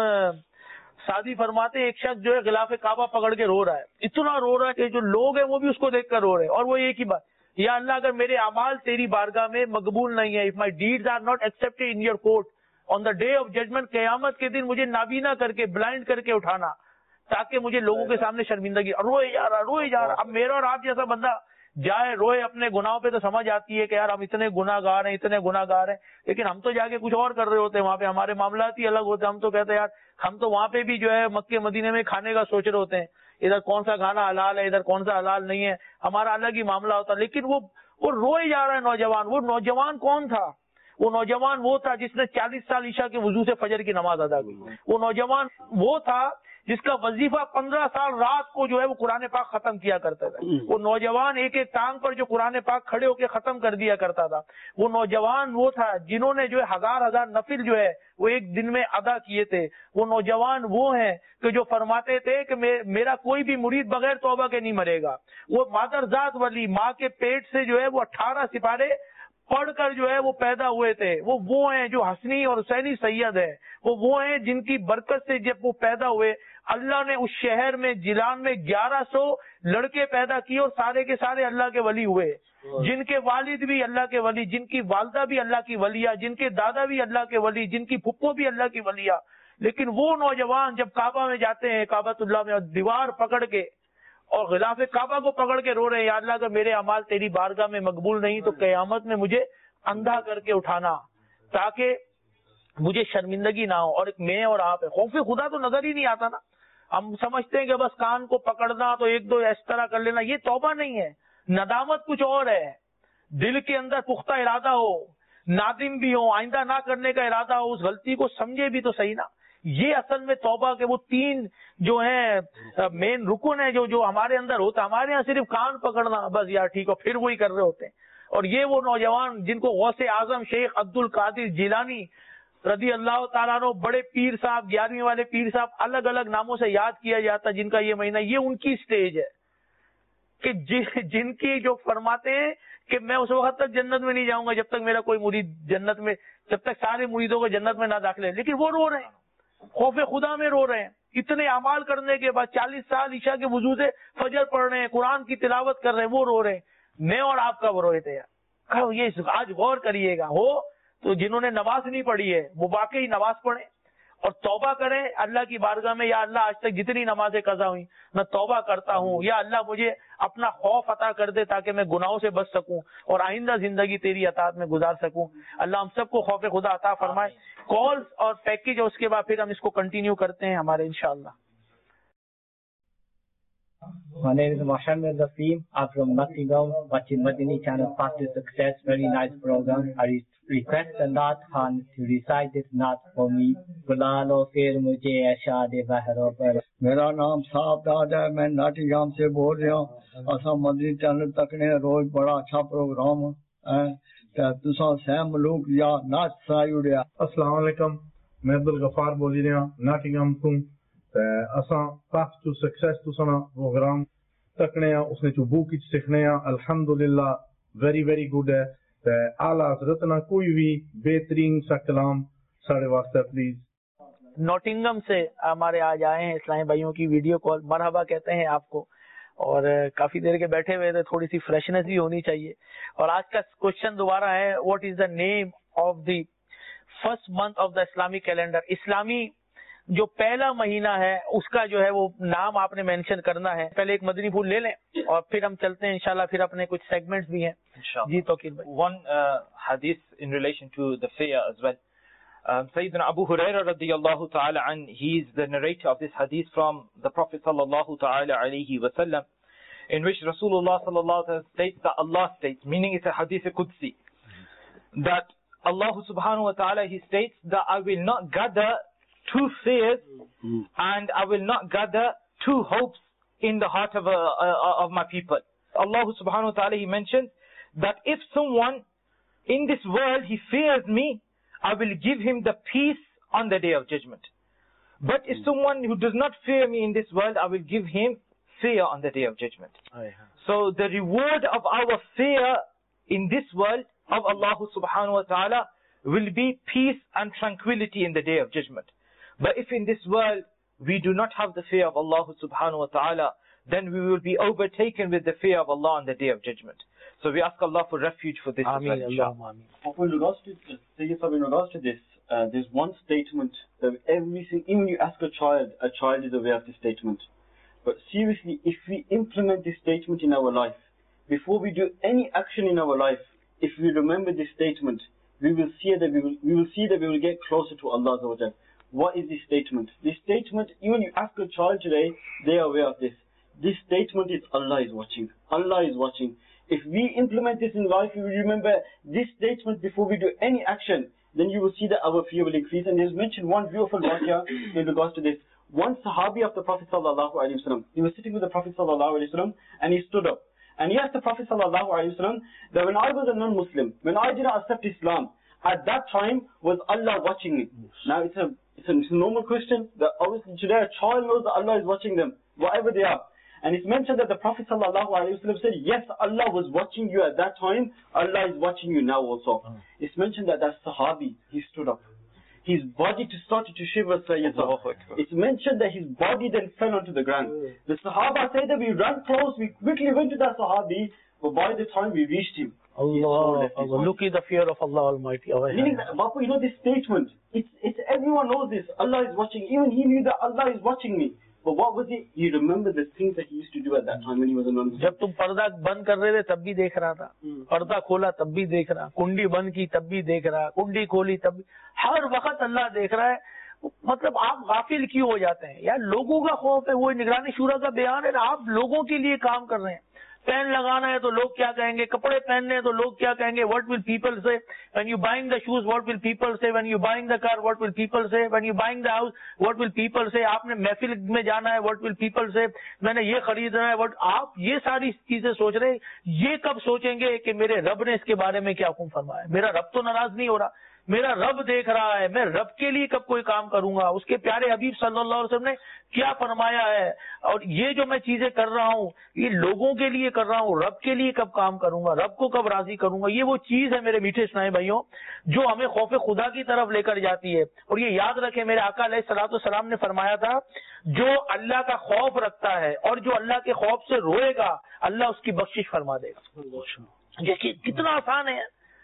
سعدی فرماتے ہیں ایک شخص جو ہے غلاف کعبہ پکڑ کے رو رہا ہے، اتنا رو رہا ہے کہ جو لوگ ہیں وہ بھی اس کو دیکھ کر رو رہے ہیں، اور وہ ایک ہی بات، یا اللہ اگر میرے اعمال تیری بارگاہ میں مقبول نہیں ہے، if my deeds are not accepted in your court on the day of judgment، قیامت کے دن مجھے نابینا کر کے بلائنڈ کر کے اٹھانا تاکہ مجھے لوگوں کے سامنے شرمندگی. روئے جا رہا. اب میرا اور آپ جیسا بندہ جائے روئے اپنے گناہوں پہ تو سمجھ آتی ہے کہ یار ہم اتنے گناہ گار ہیں، لیکن ہم تو جا کے کچھ اور کر رہے ہوتے ہیں وہاں پہ، ہمارے معاملات ہی الگ ہوتے ہیں. ہم تو کہتے ہیں یار ہم تو وہاں پہ بھی جو ہے مکے مدینے میں کھانے کا سوچ رہے ہوتے ہیں، ادھر کون سا کھانا حلال ہے، ادھر کون سا حلال نہیں ہے، ہمارا الگ ہی معاملہ ہوتا ہے. لیکن وہ روئے جا رہا ہے نوجوان. وہ نوجوان کون تھا؟ وہ نوجوان وہ تھا جس نے 40 سال عشاء کے وضو سے فجر کی نماز ادا کی. وہ نوجوان وہ تھا جس کا وظیفہ 15 سال رات کو جو ہے وہ قرآن پاک ختم کیا کرتا تھا. وہ نوجوان ایک ایک ٹانگ پر جو قرآن پاک کھڑے ہو کے ختم کر دیا کرتا تھا. وہ نوجوان وہ تھا جنہوں نے جو ہے ہزار نفل جو ہے وہ ایک دن میں ادا کیے تھے. وہ نوجوان وہ ہیں کہ جو فرماتے تھے کہ میرا کوئی بھی مرید بغیر توبہ کے نہیں مرے گا. وہ مادر ذات ولی ماں کے پیٹ سے جو ہے وہ 18 سپارے پڑھ کر جو ہے وہ پیدا ہوئے تھے. وہ ہیں جو حسنی اور حسینی سید ہے. وہ ہیں جن کی برکت سے جب وہ پیدا ہوئے اللہ نے اس شہر میں جیلان میں 1100 لڑکے پیدا کیے اور سارے کے سارے اللہ کے ولی ہوئے، جن کے والد بھی اللہ کے ولی، جن کی والدہ بھی اللہ کی ولیہ، جن کے دادا بھی اللہ کے ولی، جن کی پھپھو بھی اللہ کی ولیہ. لیکن وہ نوجوان جب کعبہ میں جاتے ہیں، کعبۃ اللہ میں، اور دیوار پکڑ کے اور غلاف کعبہ کو پکڑ کے رو رہے ہیں، یا اللہ اگر میرے اعمال تیری بارگاہ میں مقبول نہیں تو قیامت میں مجھے اندھا کر کے اٹھانا تاکہ مجھے شرمندگی نہ ہو. اور ایک میں اور آپ ہے، خوف خدا تو نظر ہی نہیں آتا نا. ہم سمجھتے ہیں کہ بس کان کو پکڑنا تو ایک دو اس طرح کر لینا، یہ توبہ نہیں ہے. ندامت کچھ اور ہے، دل کے اندر پختہ ارادہ ہو، نادم بھی ہو، آئندہ نہ کرنے کا ارادہ ہو، اس غلطی کو سمجھے بھی تو صحیح نا. یہ اصل میں توبہ کے وہ 3 جو ہیں مین رکن ہیں جو ہمارے اندر ہوتا ہے. ہمارے یہاں صرف کان پکڑنا بس یار ٹھیک ہو، پھر وہی کر رہے ہوتے ہیں. اور یہ وہ نوجوان جن کو غوث اعظم شیخ عبد القادر جیلانی رضی اللہ تعالیٰ عنہ، بڑے پیر صاحب، 11ویں والے پیر صاحب، الگ الگ ناموں سے یاد کیا جاتا، جن کا یہ مہینہ، یہ ان کی سٹیج ہے کہ جن کی جو فرماتے ہیں کہ میں اس وقت تک جنت میں نہیں جاؤں گا جب تک میرا کوئی مرید جنت میں، جب تک سارے مریدوں کو جنت میں نہ داخلے. لیکن وہ رو رہے ہیں، خوف خدا میں رو رہے ہیں. اتنے اعمال کرنے کے بعد 40 سال عشاء کے وضو سے فجر پڑھ رہے ہیں، قرآن کی تلاوت کر رہے ہیں، وہ رو رہے ہیں. میں اور آپ کب روئے تھے یار؟ یہ آج غور کریے گا. ہو تو جنہوں نے نماز نہیں پڑھی ہے وہ واقعی نماز پڑھیں اور توبہ کریں اللہ کی بارگاہ میں، یا اللہ آج تک جتنی نمازیں قضا ہوئی میں توبہ کرتا ہوں، یا اللہ مجھے اپنا خوف عطا کر دے تاکہ میں گناہوں سے بچ سکوں اور آئندہ زندگی تیری اطاعت میں گزار سکوں. اللہ ہم سب کو خوف خدا عطا فرمائے. کالز اور پیکج، اور اس کے بعد پھر ہم اس کو کنٹینیو کرتے ہیں ہمارے انشاءاللہ. My name is Mohammed Rasim. I'm from Nottingham, watching Madini channel Path to Success. Very nice program. I request the Naat Khan to recite this Naat for me. Bulalo fir mujhe ashad bahro par. میرا نام صاحب داد ہے، میں ناٹنگھام سے بول رہا ہوں. اساں مدنی چینل تک نے روز بڑا اچھا پروگرام ہے تے تساں سیم ملوک یا ناچ سنائی اڑیا. السلام علیکم، میں عبدالغفار بول رہا ہوں ناٹنگھام تو. اساں پاس ٹو سکسیس تو سنا پروگرام تکنے اس نے چ بک وچ سیکھنے الحمدللہ ویری ویری گڈ ہے. تے اعلی حضرت نہ کوئی بھی بہترین سا کلام ساڑے واسطے پلیز. نوٹنگم سے ہمارے آج آئے ہیں اسلامی بھائیوں کی ویڈیو کال. مرحبا کہتے ہیں آپ کو، اور کافی دیر کے بیٹھے ہوئے تھے، تھوڑی سی فریشنس بھی ہونی چاہیے. اور آج کا کوشچن دوبارہ ہے، what is the name of the first month of the Islamic calendar. اسلامی جو پہلا مہینہ ہے اس کا جو ہے وہ نام آپ نے مینشن کرنا ہے. پہلے ایک مدنی پھول لے لیں اور پھر ہم چلتے ہیں انشاءاللہ. پھر اپنے کچھ سیگمنٹس بھی ہیں. جی توقیر بھائی. One hadith in relation to the fair as well. Sayyidina Abu Hurairah radiyallahu ta'ala an, he is the narrator of this hadith from the Prophet sallallahu ta'ala alayhi wa sallam, in which Rasulullah sallallahu ta'ala states that Allah states, meaning it's a hadith Qudsi, that Allah subhanahu wa ta'ala, he states that I will not gather 2 fears and I will not gather 2 hopes in the heart of my people. Allah subhanahu wa ta'ala, he mentions that if someone in this world he fears me, I will give him the peace on the day of judgment. But if someone who does not fear me in this world, I will give him fear on the day of judgment. So the reward of our fear in this world of Allah subhanahu wa ta'ala will be peace and tranquility in the day of judgment. But if in this world we do not have the fear of Allah subhanahu wa ta'ala, then we will be overtaken with the fear of Allah on the day of judgment. So we ask Allah for refuge for this. Ameen. In regards to this, there's one statement that even when you ask a child is aware of this statement. But seriously, if we implement this statement in our life, before we do any action in our life, if we remember this statement, we will see that we will get closer to Allah Azza wa Jal. What is this statement? This statement, even when you ask a child today, they are aware of this. This statement is Allah is watching. Allah is watching. If we implement this in life, we will remember this statement before we do any action, then you will see that our fear will increase. And there's mentioned one beautiful waqia in regards to this. One Sahabi of the Prophet sallallahu alaihi wasallam, he was sitting with the Prophet sallallahu alaihi wasallam, and he stood up. And he asked the Prophet sallallahu alaihi wasallam that when I was a non-Muslim, when I did not accept Islam, at that time was Allah watching me? Now it's a normal question that obviously today a child knows that Allah is watching them, whatever they are. And it's mentioned that the Prophet ﷺ said, yes, Allah was watching you at that time, Allah is watching you now also. It's mentioned that Sahabi, he stood up. His body started to shiver. It's mentioned that his body then fell onto the ground. The Sahaba say that we ran close, we quickly went to that Sahabi, but by the time we reached him, Allah, look at the fear of Allah Almighty. Meaning that, Bapu, you know this statement, it's everyone knows this, Allah is watching. Even he knew that Allah is watching me. But what was it? He remembered the things that he used to do at that time when he was a non-Muslim. जब तुम पर्दा बंद कर रहे थे तब भी देख रहा था, पर्दा खोला तब भी देख रहा, कुंडी बंद की तब भी देख रहा, कुंडी खोली तब भी, हर वक्त अल्लाह देख रहा है. मतलब आप गाफिल क्यों हो जाते हैं यार? लोगों का खौफ है, वो निगरानी शूरा का बयान है, आप लोगों के लिए काम कर रहे हैं. पेन लगाना है तो लोग क्या कहेंगे, कपड़े पहनने हैं तो लोग क्या कहेंगे, what will people say, when you buying the shoes what will people say, when you buying the car what will people say, when you buying the house what will people say, आपने महफिल में जाना है what will people से, मैंने ये खरीदना है व्हाट. आप ये सारी चीजें सोच रहे, ये कब सोचेंगे कि मेरे रब ने इसके बारे में क्या हुक्म फरमाया? मेरा रब तो नाराज नहीं हो रहा, मेरा रब देख रहा है, मैं रब के लिए कब कोई काम करूंगा, उसके प्यारे हबीब सल्लल्लाहु अलैहि वसल्लम ने क्या फरमाया है, और ये जो मैं चीजें कर रहा हूँ ये लोगों के लिए कर रहा हूँ, रब के लिए कब काम करूंगा, रब को कब राजी करूंगा. ये वो चीज है मेरे मीठे सुनाए भाइयों जो हमें खौफ खुदा की तरफ लेकर जाती है. और ये याद रखें, मेरे आका अलैहिस्सलाम ने फरमाया था, जो अल्लाह का खौफ रखता है और जो अल्लाह के खौफ से रोएगा अल्लाह उसकी बख्शिश फरमा देगा. ये कितना आसान है.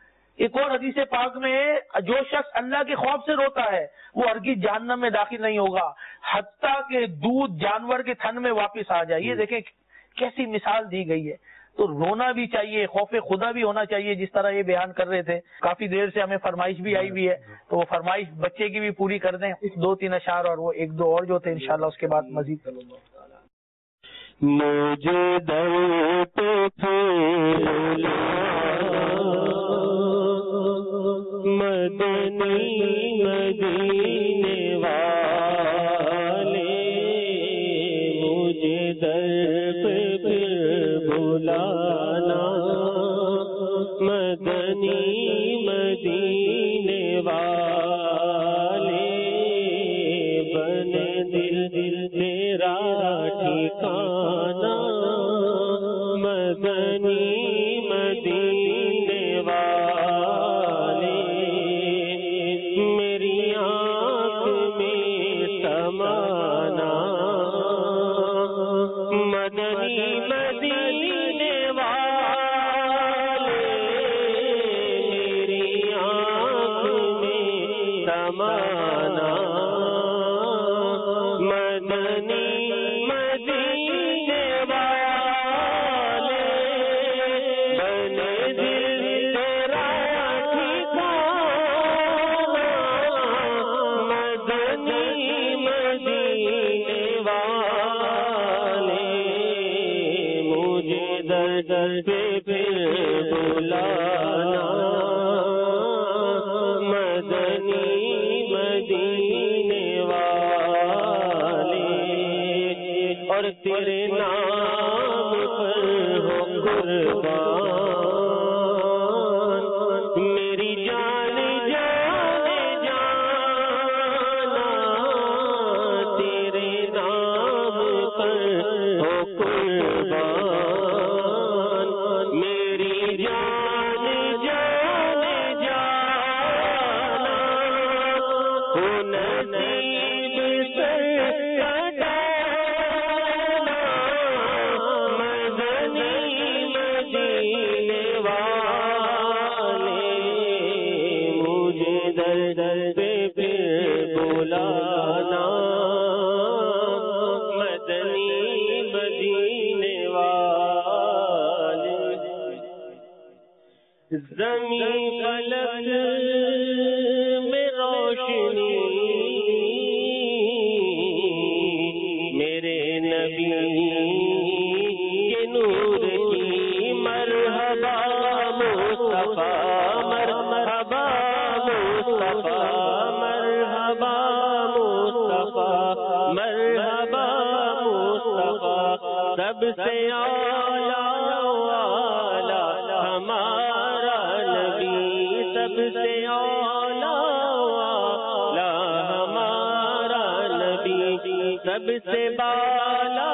एक और हदीस पाक में है, जो शख्स अल्लाह के खौफ से रोता है वो हरगिज़ जहन्नम में दाखिल नहीं होगा हत्ता के दूध जानवर के थन में वापस आ जाए. ये देखें कैसी मिसाल दी गई है. तो रोना भी चाहिए, खौफ खुदा भी होना चाहिए, जिस तरह ये बयान कर रहे थे. काफी देर से हमें फरमाइश भी आई हुई है, तो वो फरमाइश बच्चे की भी पूरी कर दें, 2-3 अशार और वो 1-2 और जो थे इंशाल्लाह उसके बाद मजीद. मुझे दर पे मदनी मदीने वाले, मुझे दर पे फिर बुलाना, मदनी मदीने वाले, बने दिल तेरा ठिकाना, मदनी मदीने वाले, मेरी आँख में समाना, मदनी मदीने वाले, मेरी आँख में समाना, मदनी मदीने वाले, बने दिल तेरा ठिकाना, मदनी मदीने वाले, मुझे दर पे फिर बुलाना, मदनी मदीने वाले, और तेरे नाम पर हो कुर्बान, मेरी जान जाने जाना, زمین فلک میں روشنی میرے نبی کے نور کی مرحبا مصطفیٰ مرحبا مصطفیٰ مرحبا مصطفیٰ مرحبا مصطفیٰ سب سے اعلیٰ ہمارا نبی سب سے اعلیٰ ہمارا نبی سب سے بالا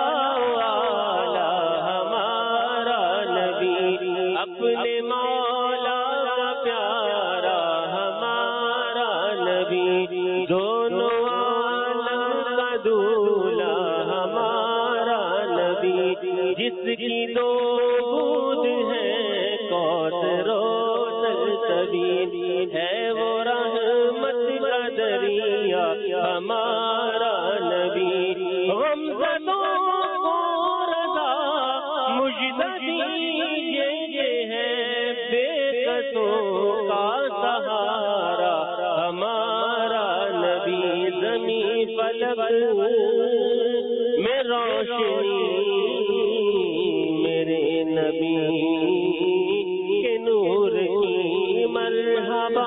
ہمارا نبی اپنے مولا کا پیارا ہمارا نبی دونوں عالم کا دولا ہمارا نبی جس کی دو بود ہے کوثر و سلسبیل ہے وہ رحمت کا دریا ہمارا نبی غمزدوں کو رضا مجد دیجیے یہ ہے بے کسوں کا سہارا ہمارا نبی زمین فلک میں روشنی میرے نبی کے نور کی مرحبا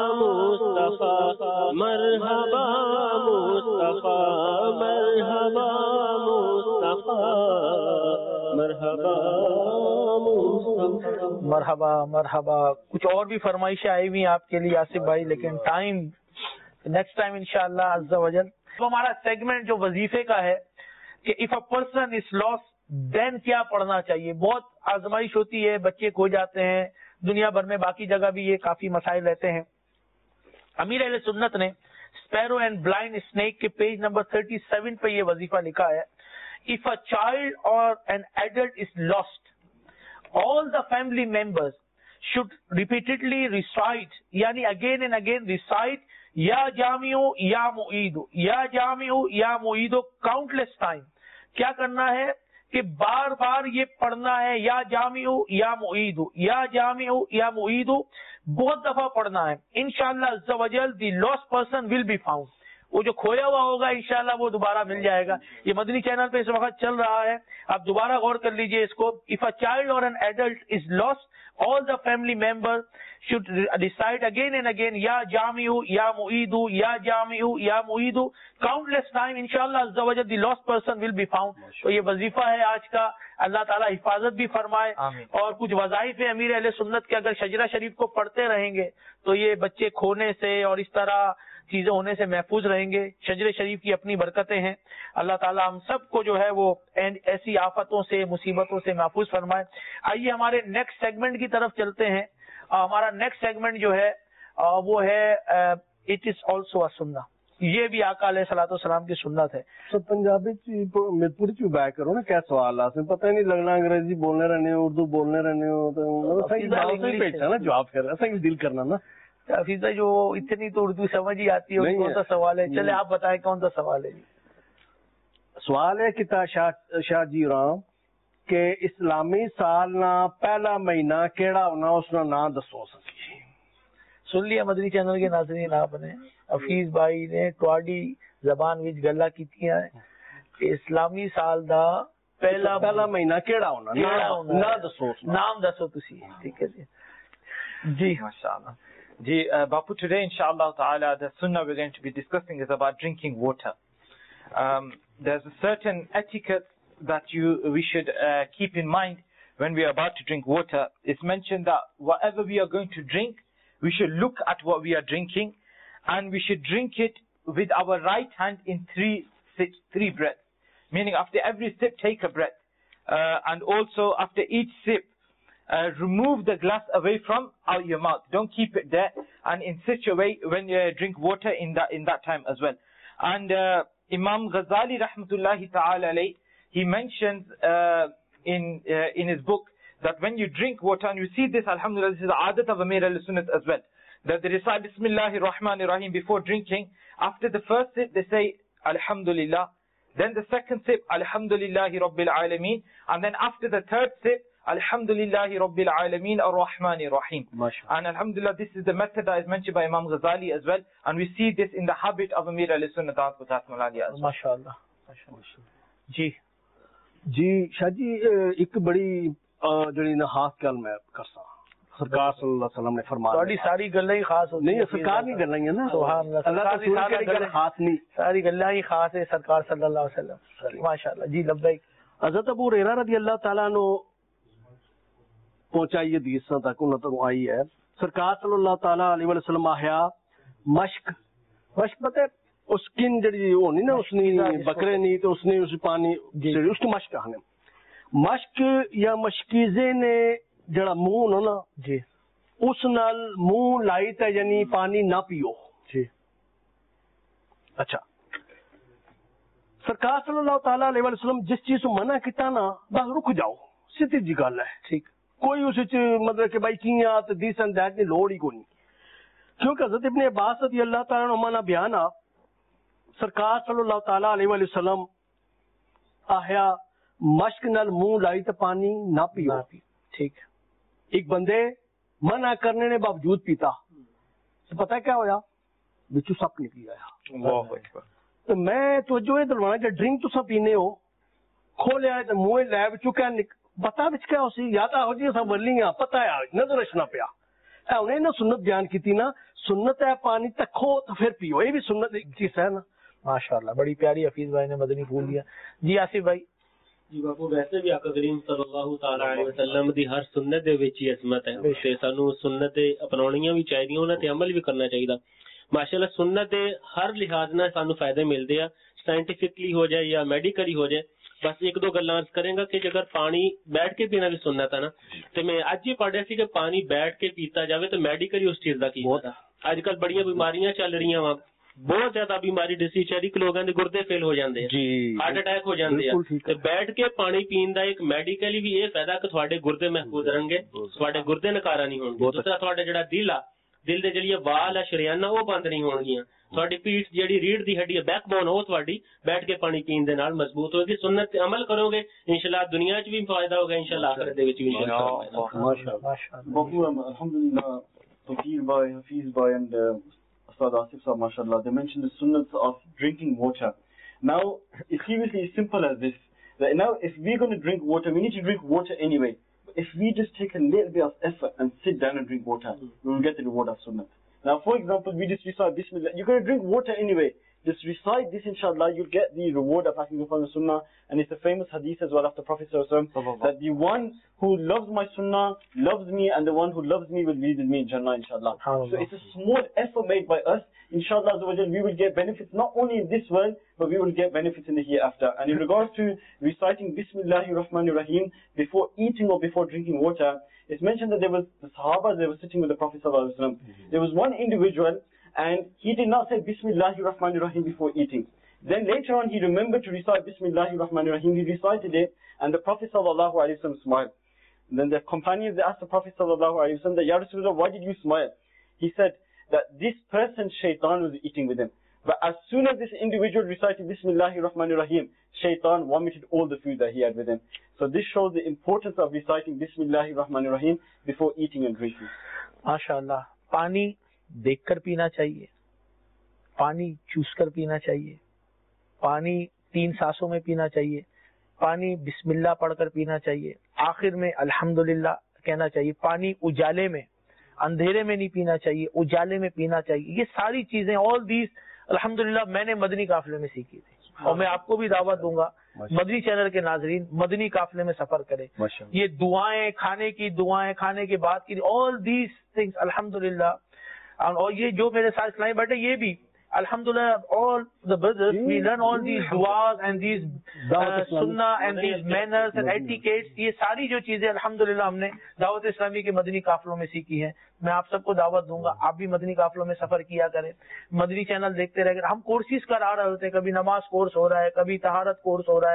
مصطفیٰ مرحبا مصطفیٰ مرحبا مصطفیٰ مرحبا مصطفیٰ مرحبا مرحبا. کچھ اور بھی فرمائشیں آئی ہوئی ہیں آپ کے لیے آصف بھائی, لیکن ٹائم نیکسٹ ٹائم انشاءاللہ عز و جل. تو ہمارا سیگمنٹ جو وظیفے کا ہے کہ if a person is lost then کیا پڑھنا چاہیے. بہت آزمائش ہوتی ہے, بچے کھو جاتے ہیں, دنیا بھر میں باقی جگہ بھی یہ کافی مسائل رہتے ہیں. امیر اہل سنت نے اسپیرو اینڈ بلائنڈ اسنیک کے پیج نمبر 37 پہ یہ وظیفہ لکھا ہے. اف اے چائلڈ اور an adult is lost all the family members should repeatedly recite, yani again and again recite Ya Jamiu Ya Mu'idu Ya Jamiu Ya Mu'idu countless time. کیا کرنا ہے کہ بار بار یہ پڑھنا ہے یا جامعو یا معیدو یا جامعو یا معیدو, بہت دفعہ پڑھنا ہے. انشاءاللہ عز و جل the lost person will be found. وہ جو کھویا ہوا ہوگا انشاءاللہ وہ دوبارہ مل جائے گا. یہ مدنی چینل پہ اس وقت چل رہا ہے, آپ دوبارہ غور کر لیجئے اس کو. If a child or an adult is lost, all the family members should recite again and again Ya Jamiu Ya Mu'idu Ya Jamiu Ya Mu'idu countless time. Inshallah azza wa jalla the lost person will be found. تو یہ وظیفہ ہے آج کا, اللہ تعالیٰ حفاظت بھی فرمائے. اور کچھ وظائف ہیں امیر اہل سنت کے, اگر شجرہ شریف کو پڑھتے رہیں گے تو یہ بچے کھونے سے اور اس طرح چیزیں ہونے سے محفوظ رہیں گے. شجر شریف کی اپنی برکتیں ہیں. اللہ تعالیٰ ہم سب کو جو ہے وہ ایسی آفتوں سے مصیبتوں سے محفوظ فرمائے. آئیے ہمارے نیکسٹ سیگمنٹ کی طرف چلتے ہیں. ہمارا نیکسٹ سیگمنٹ جو ہے وہ ہے اٹ از آلسو اے سنہ. یہ بھی آقا علیہ الصلوۃ والسلام کی سنت ہے. تو پنجابی پوری چیز بیک کرو نا, کیا سوال ہے, پتہ ہی نہیں لگنا انگریزی بولنے رہنے ہو اردو بولنے رہنے ہو تو نا جواب کر رہا ہے دل کرنا نا. حفیظہ جو اتنی تو اردو سمجھ ہی آتی ہے, کون سا سوال ہے؟ چلے آپ بتائیں کون سا سوال ہے. سوال ہے کتا شاہ جی رام کہ اسلامی سال نا پہلا مہینہ کیڑا ہونا, اس نا نام دسو. سن لیا مدنی چینل کے ناظرین, آپ نے حفیظ بھائی نے تواڈی زبان وچ گلاں کیتیاں کہ اسلامی سال دا پہلا مہینہ کیڑا ہونا, نام دسو, نام دسو تسی. ٹھیک ہے جی. جی ماشاءاللہ. جی Bapu, today inshallah ta'ala the sunnah we're going to be discussing is about drinking water. There's a certain etiquette that we should keep in mind when we are about to drink water. It's mentioned that whatever we are going to drink, we should look at what we are drinking, and we should drink it with our right hand in three breaths. Meaning after every sip, take a breath. And also after each sip, remove the glass away from out your mouth. Don't keep it there. And in such a way, when you drink water in that time as well. And Imam Ghazali rahmatullahi ta'ala alayhi, he mentions in his book that when you drink water, and you see this, alhamdulillah, this is the adat of Amir al-Sunnat as well, that they recite Bismillahir Rahmanir Rahim before drinking. After the first sip, they say Alhamdulillah. Then the second sip, Alhamdulillahi Rabbil Alameen. And then after the third sip, Alhamdulillahi Rabbil Alameen Ar-Rahmanir Rahim. And Alhamdulillah, this is the method that is mentioned by Imam Ghazali as well. And we see this in the habit of Amir al-Sunnah Qutat Mulaliya as well. MashaAllah. جی جی شاہ جی ایک بڑی جڑی نا خاص گل میں کرساں سرکار صلی اللہ علیہ وسلم نے فرمایا تھوڑی ساری گلاں ہی خاص ہوتی نہیں سرکار نہیں گلاں ہیں نا سبحان اللہ اللہ کی گل خاص نہیں ساری گلاں ہی خاص ہے سرکار صلی اللہ علیہ وسلم ماشاءاللہ جی لبیک حضرت ابو ہریرہ رضی اللہ تعالیٰ عنہ پہنچائی حدیث تک انہوں تک آئی ہے سرکار صلی اللہ تعالیٰ علیہ وسلم آیا مشک پتہ اس کن جڑی ہونی نا اس نے بکرے نہیں تو اس نے اس پانی اس کی مشک آنے مشک یا مشکیزے نے جڑا منہ نا جی اس نال منہ لائی تے یعنی پانی نہ پیو جی اچھا سرکار صلی اللہ تعالیٰ علیہ وسلم جس چیز کو منع کیتا نا بس رک جاؤ سیدھی جی گل ہے ٹھیک کوئی اس مطلب کہ بھائی کیاں تے دیس اینڈ دیٹ دی لوڑ ہی کوئی نہیں کیونکہ حضرت ابن عباس رضی اللہ تعالیٰ عنہ نے بیان آ سرکار صلی اللہ تعالیٰ علیہ وسلم آہیا مشک نال منہ لائی تے پانی نہ پیو ٹھیک ایک بندے منع کرنے نے باوجود پیتا تو پتہ کیا ہویا بچو سپ نکلی آیا تو میں توجہ یہ دلوانا کہ ڈرنک تو سب پینے ہو کھولیا ہے تو منہ لے بچو کیا پتا بچ کیا اسی یا تو ہو جی سب ولیاں پتہ ہے نظر رچنا پیا انہیں نا سنت بیان کی تھی نا سنت ہے پانی تکھو تو پھر پیو یہ بھی سنت ایک چیز ہے نا ماشاءاللہ بڑی پیاری حفیظ بھائی نے مدنی پھول دیا جی آصف بھائی جی باپو ویسے بھی آقا کریم صلی اللہ تعالی علیہ وسلم دی ہر سنت دے وچ ہی عظمت ہے تے سانو سنت اپناونیاں بھی چاہیے انہاں تے عمل بھی کرنا چاہیے ماشاءاللہ سنت دے ہر لحاظ نال سانو فائدے ملدے آ سائنٹیفکلی ہو جائے یا میڈیکلی ہو جائے بس ایک دو گلاں عرض کریں گا کہ اگر پانی بیٹھ کے پینا بھی سنت ہے نا تے میں اج ہی پڑھیا سی کہ پانی بیٹھ کے پیتا جاوے تو میڈیکلی اس چیز دا کی ہوتا اج کل بڑیاں بیماریاں چل رہی ہیں بہت زیادہ بیماری ڈسیچریک لوگوں کے گردے فیل ہو جاندے ہیں ہارٹ اٹیک ہو جاندے ہیں تے بیٹھ کے پانی پین دا ایک میڈیکلی بھی یہ فائدہ کہ تھوڑے گردے محفوظ رہیں گے تھوڑے گردے نکارا نہیں ہون گے دوسرا تھوڑے جڑا دل آ دل دے جڑی وال آ شریانہ وہ بند نہیں ہون گیاں تھوڑی پیٹھ جڑی ریڑھ دی ہڈی بیک بون وہ تھوڑی بیٹھ کے پانی پین دے نال مضبوط ہوگی سنت عمل کرو گے انشاءاللہ دنیا وچ بھی فائدہ ہوگا انشاءاللہ آخرت دے وچ بھی انشاءاللہ ماشاءاللہ الحمدللہ Fakir Bhai, Hafiz Bhai and Ustad Asif Sahab, mashallah, they mentioned the sunnahs of drinking water. Now, it's seriously as simple as this. That now, if we're going to drink water, we need to drink water anyway. But if we just take a little bit of effort and sit down and drink water, we will get the reward of sunnah. Now, for example, we just recite Bismillah. You're going to drink water anyway. Just recite this, inshallah, you'll get the reward of acting upon the sunnah. And it's a famous hadith as well of the Prophet ﷺ, that the one who loves my sunnah loves me, and the one who loves me will be with me in Jannah, inshallah. So it's a small effort made by us. Inshallah, we will get benefits not only in this world, but we will get benefits in the hereafter. And in regards to reciting Bismillahir Rahmanir Rahim before eating or before drinking water, it's mentioned that there was the Sahaba, they were sitting with the Prophet ﷺ. There was one individual, and he did not say Bismillahir Rahmanir Rahim before eating. Then later on he remembered to recite Bismillahir Rahmanir Rahim. He recited it, and the Prophet ﷺ smiled. And then the companions, they asked the Prophet ﷺ that, Ya Rasulullah, why did you smile? He said that this person, Shaitan, was eating with him. But as soon as this individual recited Bismillahir Rahmanir Rahim, Shaitan vomited all the food that he had with him. So this shows the importance of reciting Bismillahir Rahmanir Rahim before eating and drinking. MashaAllah. Pani دیکھ کر پینا چاہیے, پانی چوس کر پینا چاہیے, پانی 3 سانسوں میں پینا چاہیے, پانی بسم اللہ پڑھ کر پینا چاہیے, آخر میں الحمدللہ کہنا چاہیے, پانی اجالے میں, اندھیرے میں نہیں پینا چاہیے, اجالے میں پینا چاہیے. یہ ساری چیزیں all these الحمدللہ میں نے مدنی قافلے میں سیکھی تھی, اور میں آپ کو بھی دعوت دوں گا مدنی چینل کے ناظرین مدنی قافلے میں سفر کریں. یہ دعائیں, کھانے کی دعائیں, کھانے کے بعد کی all these things الحمدللہ, اور یہ جو میرے ساتھ اسلامی بیٹھے یہ بھی الحمدللہ all the brothers we learn all these du'as and these sunnah and these manners and etiquettes. یہ ساری جو چیزیں الحمدللہ ہم نے دعوت اسلامی کے مدنی قافلوں میں سیکھی ہیں. میں آپ سب کو دعوت دوں گا آپ بھی مدنی قافلوں میں سفر کیا کریں, مدنی چینل دیکھتے رہ کر. ہم کورسز کرا رہے ہوتے ہیں, کبھی نماز کورس ہو رہا ہے, کبھی طہارت کورس ہو رہا ہے,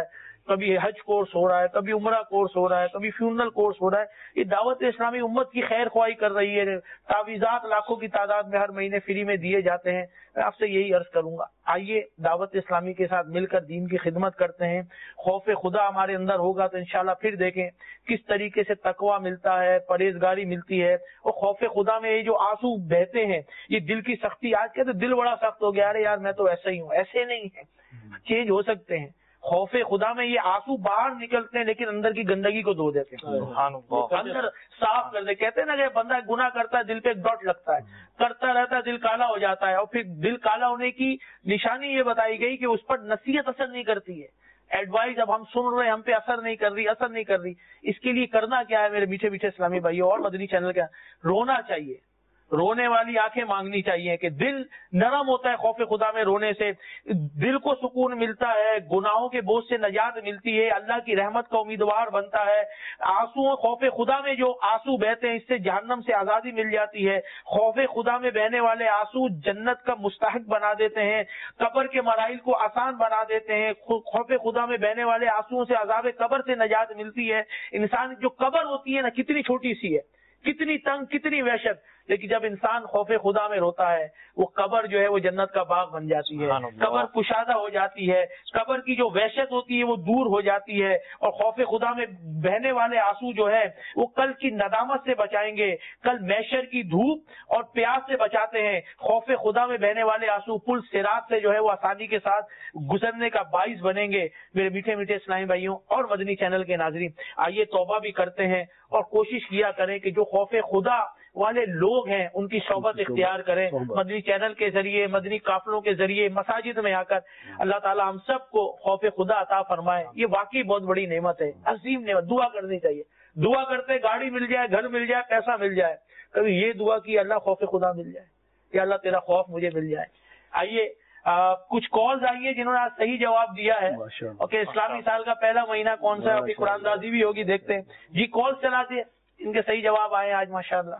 کبھی حج کورس ہو رہا ہے, کبھی عمرہ کورس ہو رہا ہے, کبھی فیونرل کورس ہو رہا ہے. یہ دعوت اسلامی امت کی خیر خواہی کر رہی ہے. تعویذات لاکھوں کی تعداد میں ہر مہینے فری میں دیے جاتے ہیں. میں آپ سے یہی عرض کروں گا, آئیے دعوت اسلامی کے ساتھ مل کر دین کی خدمت کرتے ہیں. خوف خدا ہمارے اندر ہوگا تو انشاءاللہ پھر دیکھیں کس طریقے سے تقویٰ ملتا ہے, پرہیزگاری ملتی ہے. اور خوف خدا میں یہ جو آنسو بہتے ہیں, یہ دل کی سختی, آج کہتے دل بڑا سخت ہو گیا, ارے یار میں تو ایسا ہی ہوں. ایسے نہیں ہے, چینج ہو سکتے ہیں. خوف خدا میں یہ آنسو باہر نکلتے ہیں لیکن اندر کی گندگی کو دھو دیتے ہیں, اندر صاف کر دے. کہتے ہیں نا کہ بندہ گناہ کرتا ہے دل پہ ایک ڈاٹ لگتا ہے, کرتا رہتا ہے دل کالا ہو جاتا ہے, اور پھر دل کالا ہونے کی نشانی یہ بتائی گئی کہ اس پر نصیحت اثر نہیں کرتی ہے. ایڈوائز اب ہم سن رہے ہیں, ہم پہ اثر نہیں کر رہی. اس کے لیے کرنا کیا ہے میرے میٹھے میٹھے اسلامی بھائیوں اور مدنی چینل کا, رونا چاہیے. رونے والی آنکھیں مانگنی چاہیے کہ دل نرم ہوتا ہے خوف خدا میں رونے سے, دل کو سکون ملتا ہے, گناہوں کے بوجھ سے نجات ملتی ہے, اللہ کی رحمت کا امیدوار بنتا ہے. آنسو خوف خدا میں جو آنسو بہتے ہیں اس سے جہنم سے آزادی مل جاتی ہے. خوف خدا میں بہنے والے آنسو جنت کا مستحق بنا دیتے ہیں, قبر کے مراحل کو آسان بنا دیتے ہیں. خوف خدا میں بہنے والے آنسوؤں سے عذاب قبر سے نجات ملتی ہے. انسان جو قبر ہوتی ہے نا کتنی چھوٹی سی ہے, کتنی تنگ, کتنی وحشت, لیکن جب انسان خوف خدا میں روتا ہے وہ قبر جو ہے وہ جنت کا باغ بن جاتی ہے. قبر کشادہ ہو جاتی ہے, قبر کی جو وحشت ہوتی ہے وہ دور ہو جاتی ہے. اور خوف خدا میں بہنے والے آنسو جو ہے وہ کل کی ندامت سے بچائیں گے, کل محشر کی دھوپ اور پیاس سے بچاتے ہیں. خوف خدا میں بہنے والے آنسو پل صراط سے جو ہے وہ آسانی کے ساتھ گزرنے کا باعث بنیں گے. میرے میٹھے میٹھے اسلامی بھائیوں اور مدنی چینل کے ناظرین, آئیے توبہ بھی کرتے ہیں اور کوشش کیا کریں کہ جو خوف خدا والے لوگ ہیں ان کی صحبت اختیار کریں. مدنی چینل کے ذریعے, مدنی قافلوں کے ذریعے مساجد میں آ کر اللہ تعالیٰ ہم سب کو خوف خدا عطا فرمائے. یہ واقعی بہت بڑی نعمت ہے, عظیم نعمت. دعا کرنی چاہیے, دعا کرتے گاڑی مل جائے, گھر مل جائے, پیسہ مل جائے, کبھی یہ دعا کی اللہ خوف خدا مل جائے, کہ اللہ تیرا خوف مجھے مل جائے. آئیے کچھ کالز آئیے جنہوں نے آج صحیح جواب دیا ہے. اوکے, اسلامی سال کا پہلا مہینہ کون سا ہے, ابھی قرآن دازی بھی ہوگی, دیکھتے ہیں. جی کال چلاتے, ان کے صحیح جواب آئے آج ماشاءاللہ.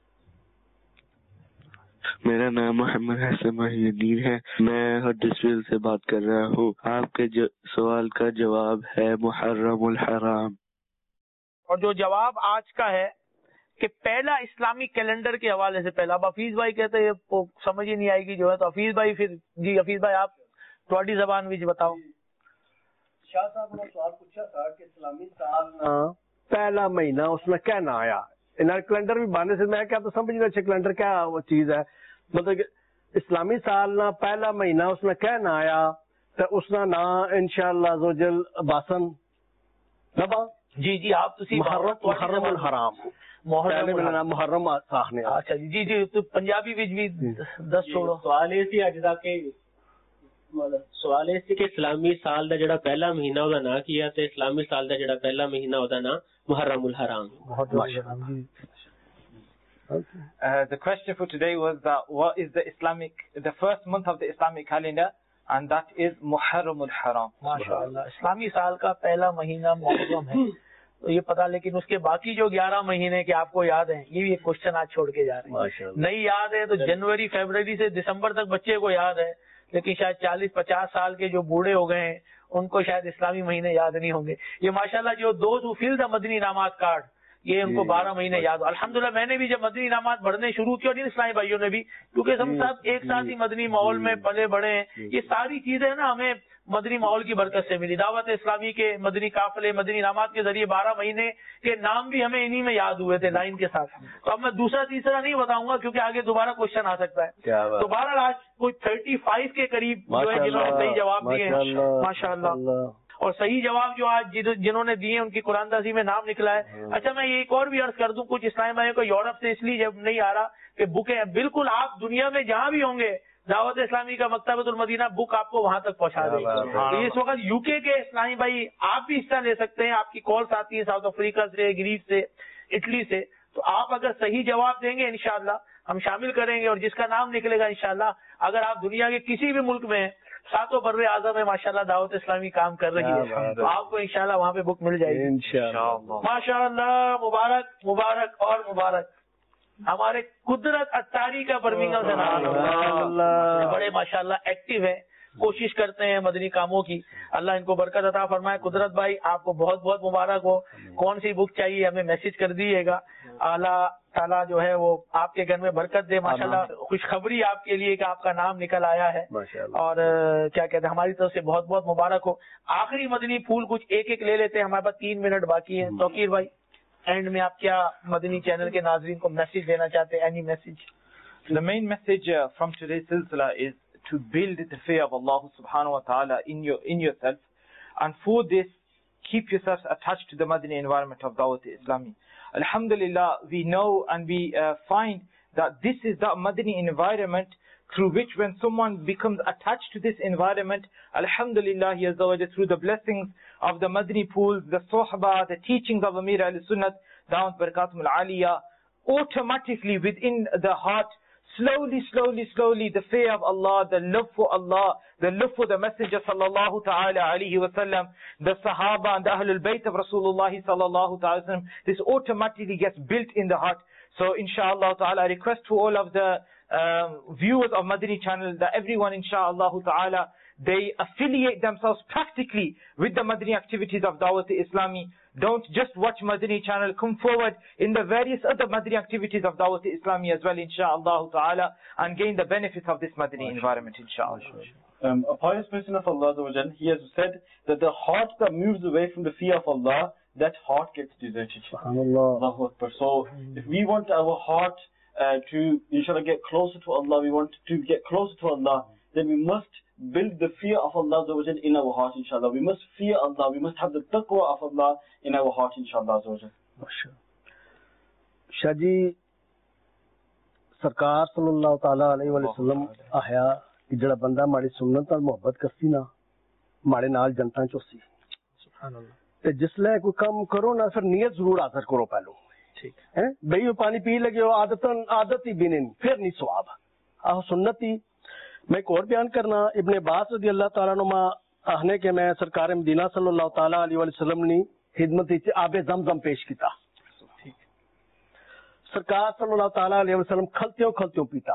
میرا نام محمد حسن محی الدین ہے, میں ہڈسفیل سے بات کر رہا ہوں. آپ کے سوال کا جواب ہے محرم الحرام. اور جو جواب آج کا ہے کہ پہلا اسلامی کیلنڈر کے حوالے سے پہلا, اب حفیظ بھائی کہتے ہیں سمجھ ہی نہیں آئے گی جو ہے, تو حفیظ بھائی پھر, جی حفیظ بھائی آپ تھوڑی زبان بھی بتاؤ. شاہ صاحب نے سوال پوچھا تھا کہ اسلامی سال پہلا مہینہ اس میں کیا نہ آیا, کیلنڈر بھی بانے سے میں کیا تو سمجھ رہا کیلنڈر کیا وہ چیز ہے, مطلب کہ اسلامی سال نہ پہلا مہینہ اس میں کیا نہ آیا تو اس کا نا انشاءاللہ زوجل باسن نبا. جی جی آپ محرم الحرام, محرم آخنے. اچھا جی جی, تو پنجابی بھی 10 چھوڑو. سوال یہ سی اج دا کہ سوال یہ سی کہ اسلامی سال دا جڑا پہلا مہینہ ہودا نا کیا تے اسلامی سال دا جڑا پہلا مہینہ ہودا نا محرم الحرام. The question for today was that what is the first month of the Islamic calendar, and that is Muharram al-Haram. MashaAllah, اسلامی سال کا پہلا مہینہ محرم ہے تو یہ پتا, لیکن اس کے باقی جو 11 مہینے کے آپ کو یاد ہیں, یہ بھی ایک کوشچن آج چھوڑ کے جا رہے ہیں. نہیں یاد ہے تو جنوری فیبروری سے دسمبر تک بچے کو یاد ہے, لیکن شاید 40-50 سال کے جو بوڑھے ہو گئے ہیں ان کو شاید اسلامی مہینے یاد نہیں ہوں گے. یہ ماشاءاللہ جو دوز ہو فل دا مدنی انعامات کارڈ, یہ ان کو 12 مہینے یاد ہو. الحمدللہ میں نے بھی جب مدنی انعامات بڑھنے شروع کیا, اور ان اسلامی بھائیوں نے بھی, کیونکہ ہم سب ایک ساتھ ہی مدنی ماحول میں پلے بڑھے ہیں. یہ ساری چیزیں نا ہمیں مدنی ماحول کی برکت سے ملی. دعوت اسلامی کے مدنی قافلے, مدنی انعامات کے ذریعے 12 مہینے کے نام بھی ہمیں انہی میں یاد ہوئے تھے لائن کے ساتھ. تو اب میں دوسرا تیسرا نہیں بتاؤں گا کیونکہ آگے دوبارہ کوشچن آ سکتا ہے. تو بہرحال آج کوئی 35 کے قریب جو ہے جنہوں نے صحیح جواب دیے ہیں ماشاءاللہ. اور صحیح جواب جو آج جنہوں نے دیے ان کی قرآن دازی میں نام نکلا ہے. اچھا میں یہ ایک اور بھی عرض کر دوں, کچھ اسلامی بھائیوں کو یورپ سے اس لیے جب نہیں آ رہا کہ بکیں بالکل آپ دنیا میں جہاں بھی ہوں گے دعوت اسلامی کا مکتبۃ المدینہ بک آپ کو وہاں تک پہنچا دے گی. اس وقت یو کے اسلامی بھائی آپ بھی حصہ لے سکتے ہیں, آپ کی کالس آتی ہیں ساؤتھ افریقہ سے, گریس سے, اٹلی سے. تو آپ اگر صحیح جواب دیں گے انشاءاللہ ہم شامل کریں گے, اور جس کا نام نکلے گا انشاءاللہ, اگر آپ دنیا کے کسی بھی ملک میں 7 بر اعظم میں ماشاءاللہ دعوت اسلامی کام کر رہی ہے تو آپ کو انشاءاللہ وہاں پہ بک مل جائے گی ماشاءاللہ. مبارک مبارک اور مبارک. ہمارے قدرت اتاری کا برمنگھم سے نام بڑے ماشاءاللہ ایکٹیو ہے. کوشش کرتے ہیں مدنی کاموں کی. اللہ ان کو برکت عطا فرمائے. قدرت بھائی آپ کو بہت بہت مبارک ہو. کون سی بک چاہیے ہمیں میسج کر دیجیے گا. اللہ تعالیٰ جو ہے وہ آپ کے گھر میں برکت دے. ماشاءاللہ خوشخبری آپ کے لیے کہ آپ کا نام نکل آیا ہے, اور کیا کہتے ہیں ہماری طرف سے بہت بہت مبارک ہو. آخری مدنی پھول کچھ ایک ایک لے لیتے ہیں, ہمارے پاس 3 منٹ باقی ہیں. توقیر بھائی اینڈ میں آپ کیا مدنی چینل کے ناظرین کو میسج دینا چاہتے ہیں؟ Any message? The main message from today's silsila is to build the fear of Allah subhanahu wa ta'ala in yourself, and for this keep yourselves attached to the Madani environment of Dawat Islami. Alhamdulillah, we know and we find that this is the Madani environment through which when someone becomes attached to this environment, Alhamdulillah, through the blessings of the Madani pools, the Sohbah, the teachings of Amir al-Sunnat, Dawat Barakatum al-Aliyah, automatically within the heart, slowly, the fear of Allah, the love for Allah, the love for the Messenger sallallahu ta'ala alayhi wa sallam, the Sahaba and the Ahlul Bayt of Rasulullah sallallahu ta'ala wa sallam, this automatically gets built in the heart. So inshallah ta'ala, I request to all of the viewers of Madani channel that everyone inshallah ta'ala, they affiliate themselves practically with the Madani activities of Dawat Islami. Don't just watch Madani channel, come forward in the various other Madani activities of Dawat Islami as well, inshaAllah ta'ala, and gain the benefits of this Madani environment, inshaAllah. A pious person of Allah, he has said that the heart that moves away from the fear of Allah, that heart gets deserted. Allahu Akbar. So, if we want our heart to, inshallah, get closer to Allah, we want to get closer to Allah, then we must build the fear of Allah in our heart, inshallah. We must fear Allah. We must have the taqwa of Allah in our heart, inshallah. Shah ji سرکار صلی اللہ تعالی علیہ وسلم آیا کہ جڑا بندہ ماڑی سنت نال محبت کرسی نا ماڑے نال جنتاں چوسی. سبحان اللہ. تے جس لے کوئی کام کرو نا پھر نیت ضرور حاضر کرو پہلو. ٹھیک ہے بھئی پانی پی لگے ہو عادت ہی بھی نہیں پھر نہیں ثواب. آہ سنت ہی. میں ایک اور بیان کرنا, ابن عباس رضی اللہ تعالیٰ عنہ آہنے کے میں سرکار مدینہ صلی اللہ تعالیٰ علیہ وسلم نے خدمت آب زمزم پیش کیتا. سرکار صلی اللہ تعالیٰ علیہ وسلم کھلتیوں پیتا.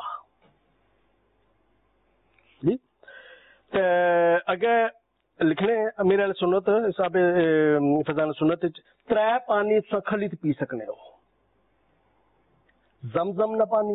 جی اگر لکھنے امیر علیہ سنت صاحب فضان سنت 3 پانی کھلی پی سکنے ہو. زمزم نہ پانی,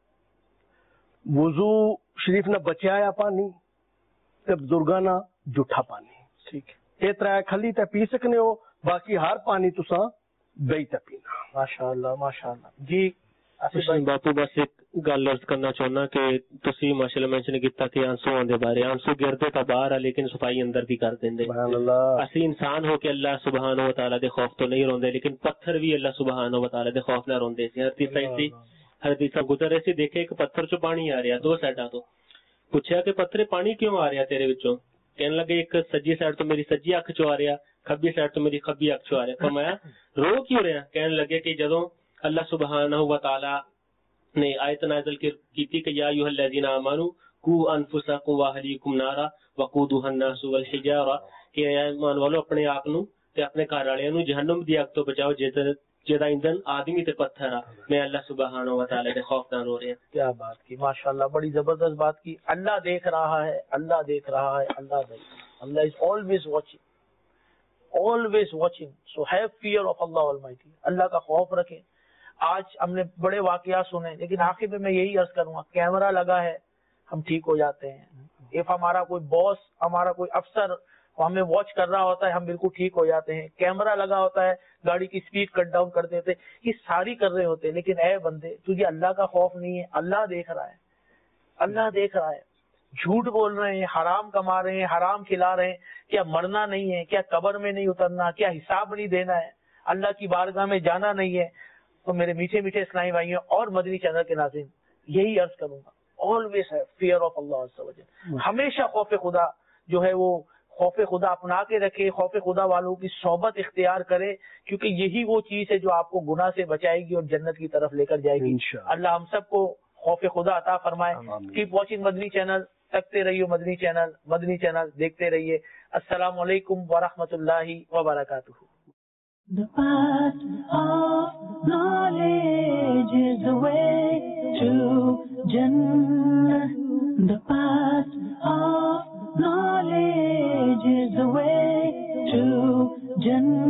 وضو شریف نہ بچایا پانی, تے بزرگاں جھوٹا پانی. ٹھیک یہ 3 کھلی تے پی سکنے ہو, باقی ہر پانی تساں بئی تے پینا. ماشاءاللہ ماشاءاللہ. جی باپو بس ایک گل عرض کرنا چاہنا کہ تسی ماشاءاللہ مینشن کیتا کہ آنسو دے بارے, آنسو گردے تا باہر لیکن صفائی اندر بھی کر دیندے. اسی انسان ہو کے اللہ سبحانہ و تعالی دے خوف تو نہیں روندے, لیکن پتھر بھی اللہ سبحانہ و تعالی دے خوف نہ روندے سی. حدیث گزر ایسی دیکھے کہ پتھر چو پانی آ رہا 2 سائڈاں تو, پوچھا کہ پتھر پانی کیوں آ رہا تیرے وچوں؟ کہنے لگے ایک سجی سائڈ تو میری سجی اکھ چو آ رہا, کھبی سائڈ تو میری کھبی اکھ چو آ رہا. فرمایا رو کیوں رہا؟ کہنے لگے کہ جدوں اللہ سبحانہ و تعالی نے آیت نازل کی کہ یا ایھا الذین آمنوا قوا انفسکم واہلیکم نارا وقودھا الناس والحجارہ, کہ اے ایمان والو اپنے آپ نو تے اپنے گھر والےاں نو جہنم دی اگ تو بچاؤ جدا ایندھن آدمی تے پتھر آ. میں اللہ سبحانہ و تعالی کے خوف نہ رو رہے ہیں. کیا بات کی ماشاءاللہ, بڑی زبردست بات کی. اللہ دیکھ رہا ہے, اللہ دیکھ رہا ہے, Allah is always watching. So have fear of Allah almighty. Allah کا خوف رکھیں. آج ہم نے بڑے واقعات سنے, لیکن آخر میں یہی عرض کروں گا, کیمرہ لگا ہے ہم ٹھیک ہو جاتے ہیں. اف ہمارا کوئی باس, ہمارا کوئی افسر ہمیں واچ کر رہا ہوتا ہے, ہم بالکل ٹھیک ہو جاتے ہیں. کیمرہ لگا ہوتا ہے, گاڑی کی سپیڈ کٹ ڈاؤن کر دیتے, یہ ساری کر رہے ہوتے ہیں. لیکن اے بندے, تجھے اللہ کا خوف نہیں ہے. اللہ دیکھ رہا ہے, اللہ دیکھ رہا ہے. جھوٹ بول رہے ہیں, حرام کما رہے ہیں, حرام کھلا رہے ہیں. کیا مرنا نہیں ہے؟ کیا قبر میں نہیں اترنا؟ کیا حساب نہیں دینا ہے؟ اللہ کی بارگاہ میں جانا نہیں ہے؟ تو میرے میٹھے میٹھے اسلامی بھائیوں اور مدنی چینل کے ناظرین, یہی عرض کروں گا, آلویز ہے فیئر آف اللہ عز و جل. ہمیشہ خوف خدا جو ہے وہ خوف خدا اپنا کے رکھے, خوف خدا والوں کی صحبت اختیار کرے, کیونکہ یہی وہ چیز ہے جو آپ کو گناہ سے بچائے گی اور جنت کی طرف لے کر جائے گی. اللہ ہم سب کو خوف خدا عطا فرمائے. کیپ واچنگ مدنی چینل, تکتے رہیے مدنی چینل دیکھتے رہیے. السلام علیکم ورحمۃ اللہ وبرکاتہ. The path of knowledge is the way to Jannah. The path of knowledge is the way to Jannah.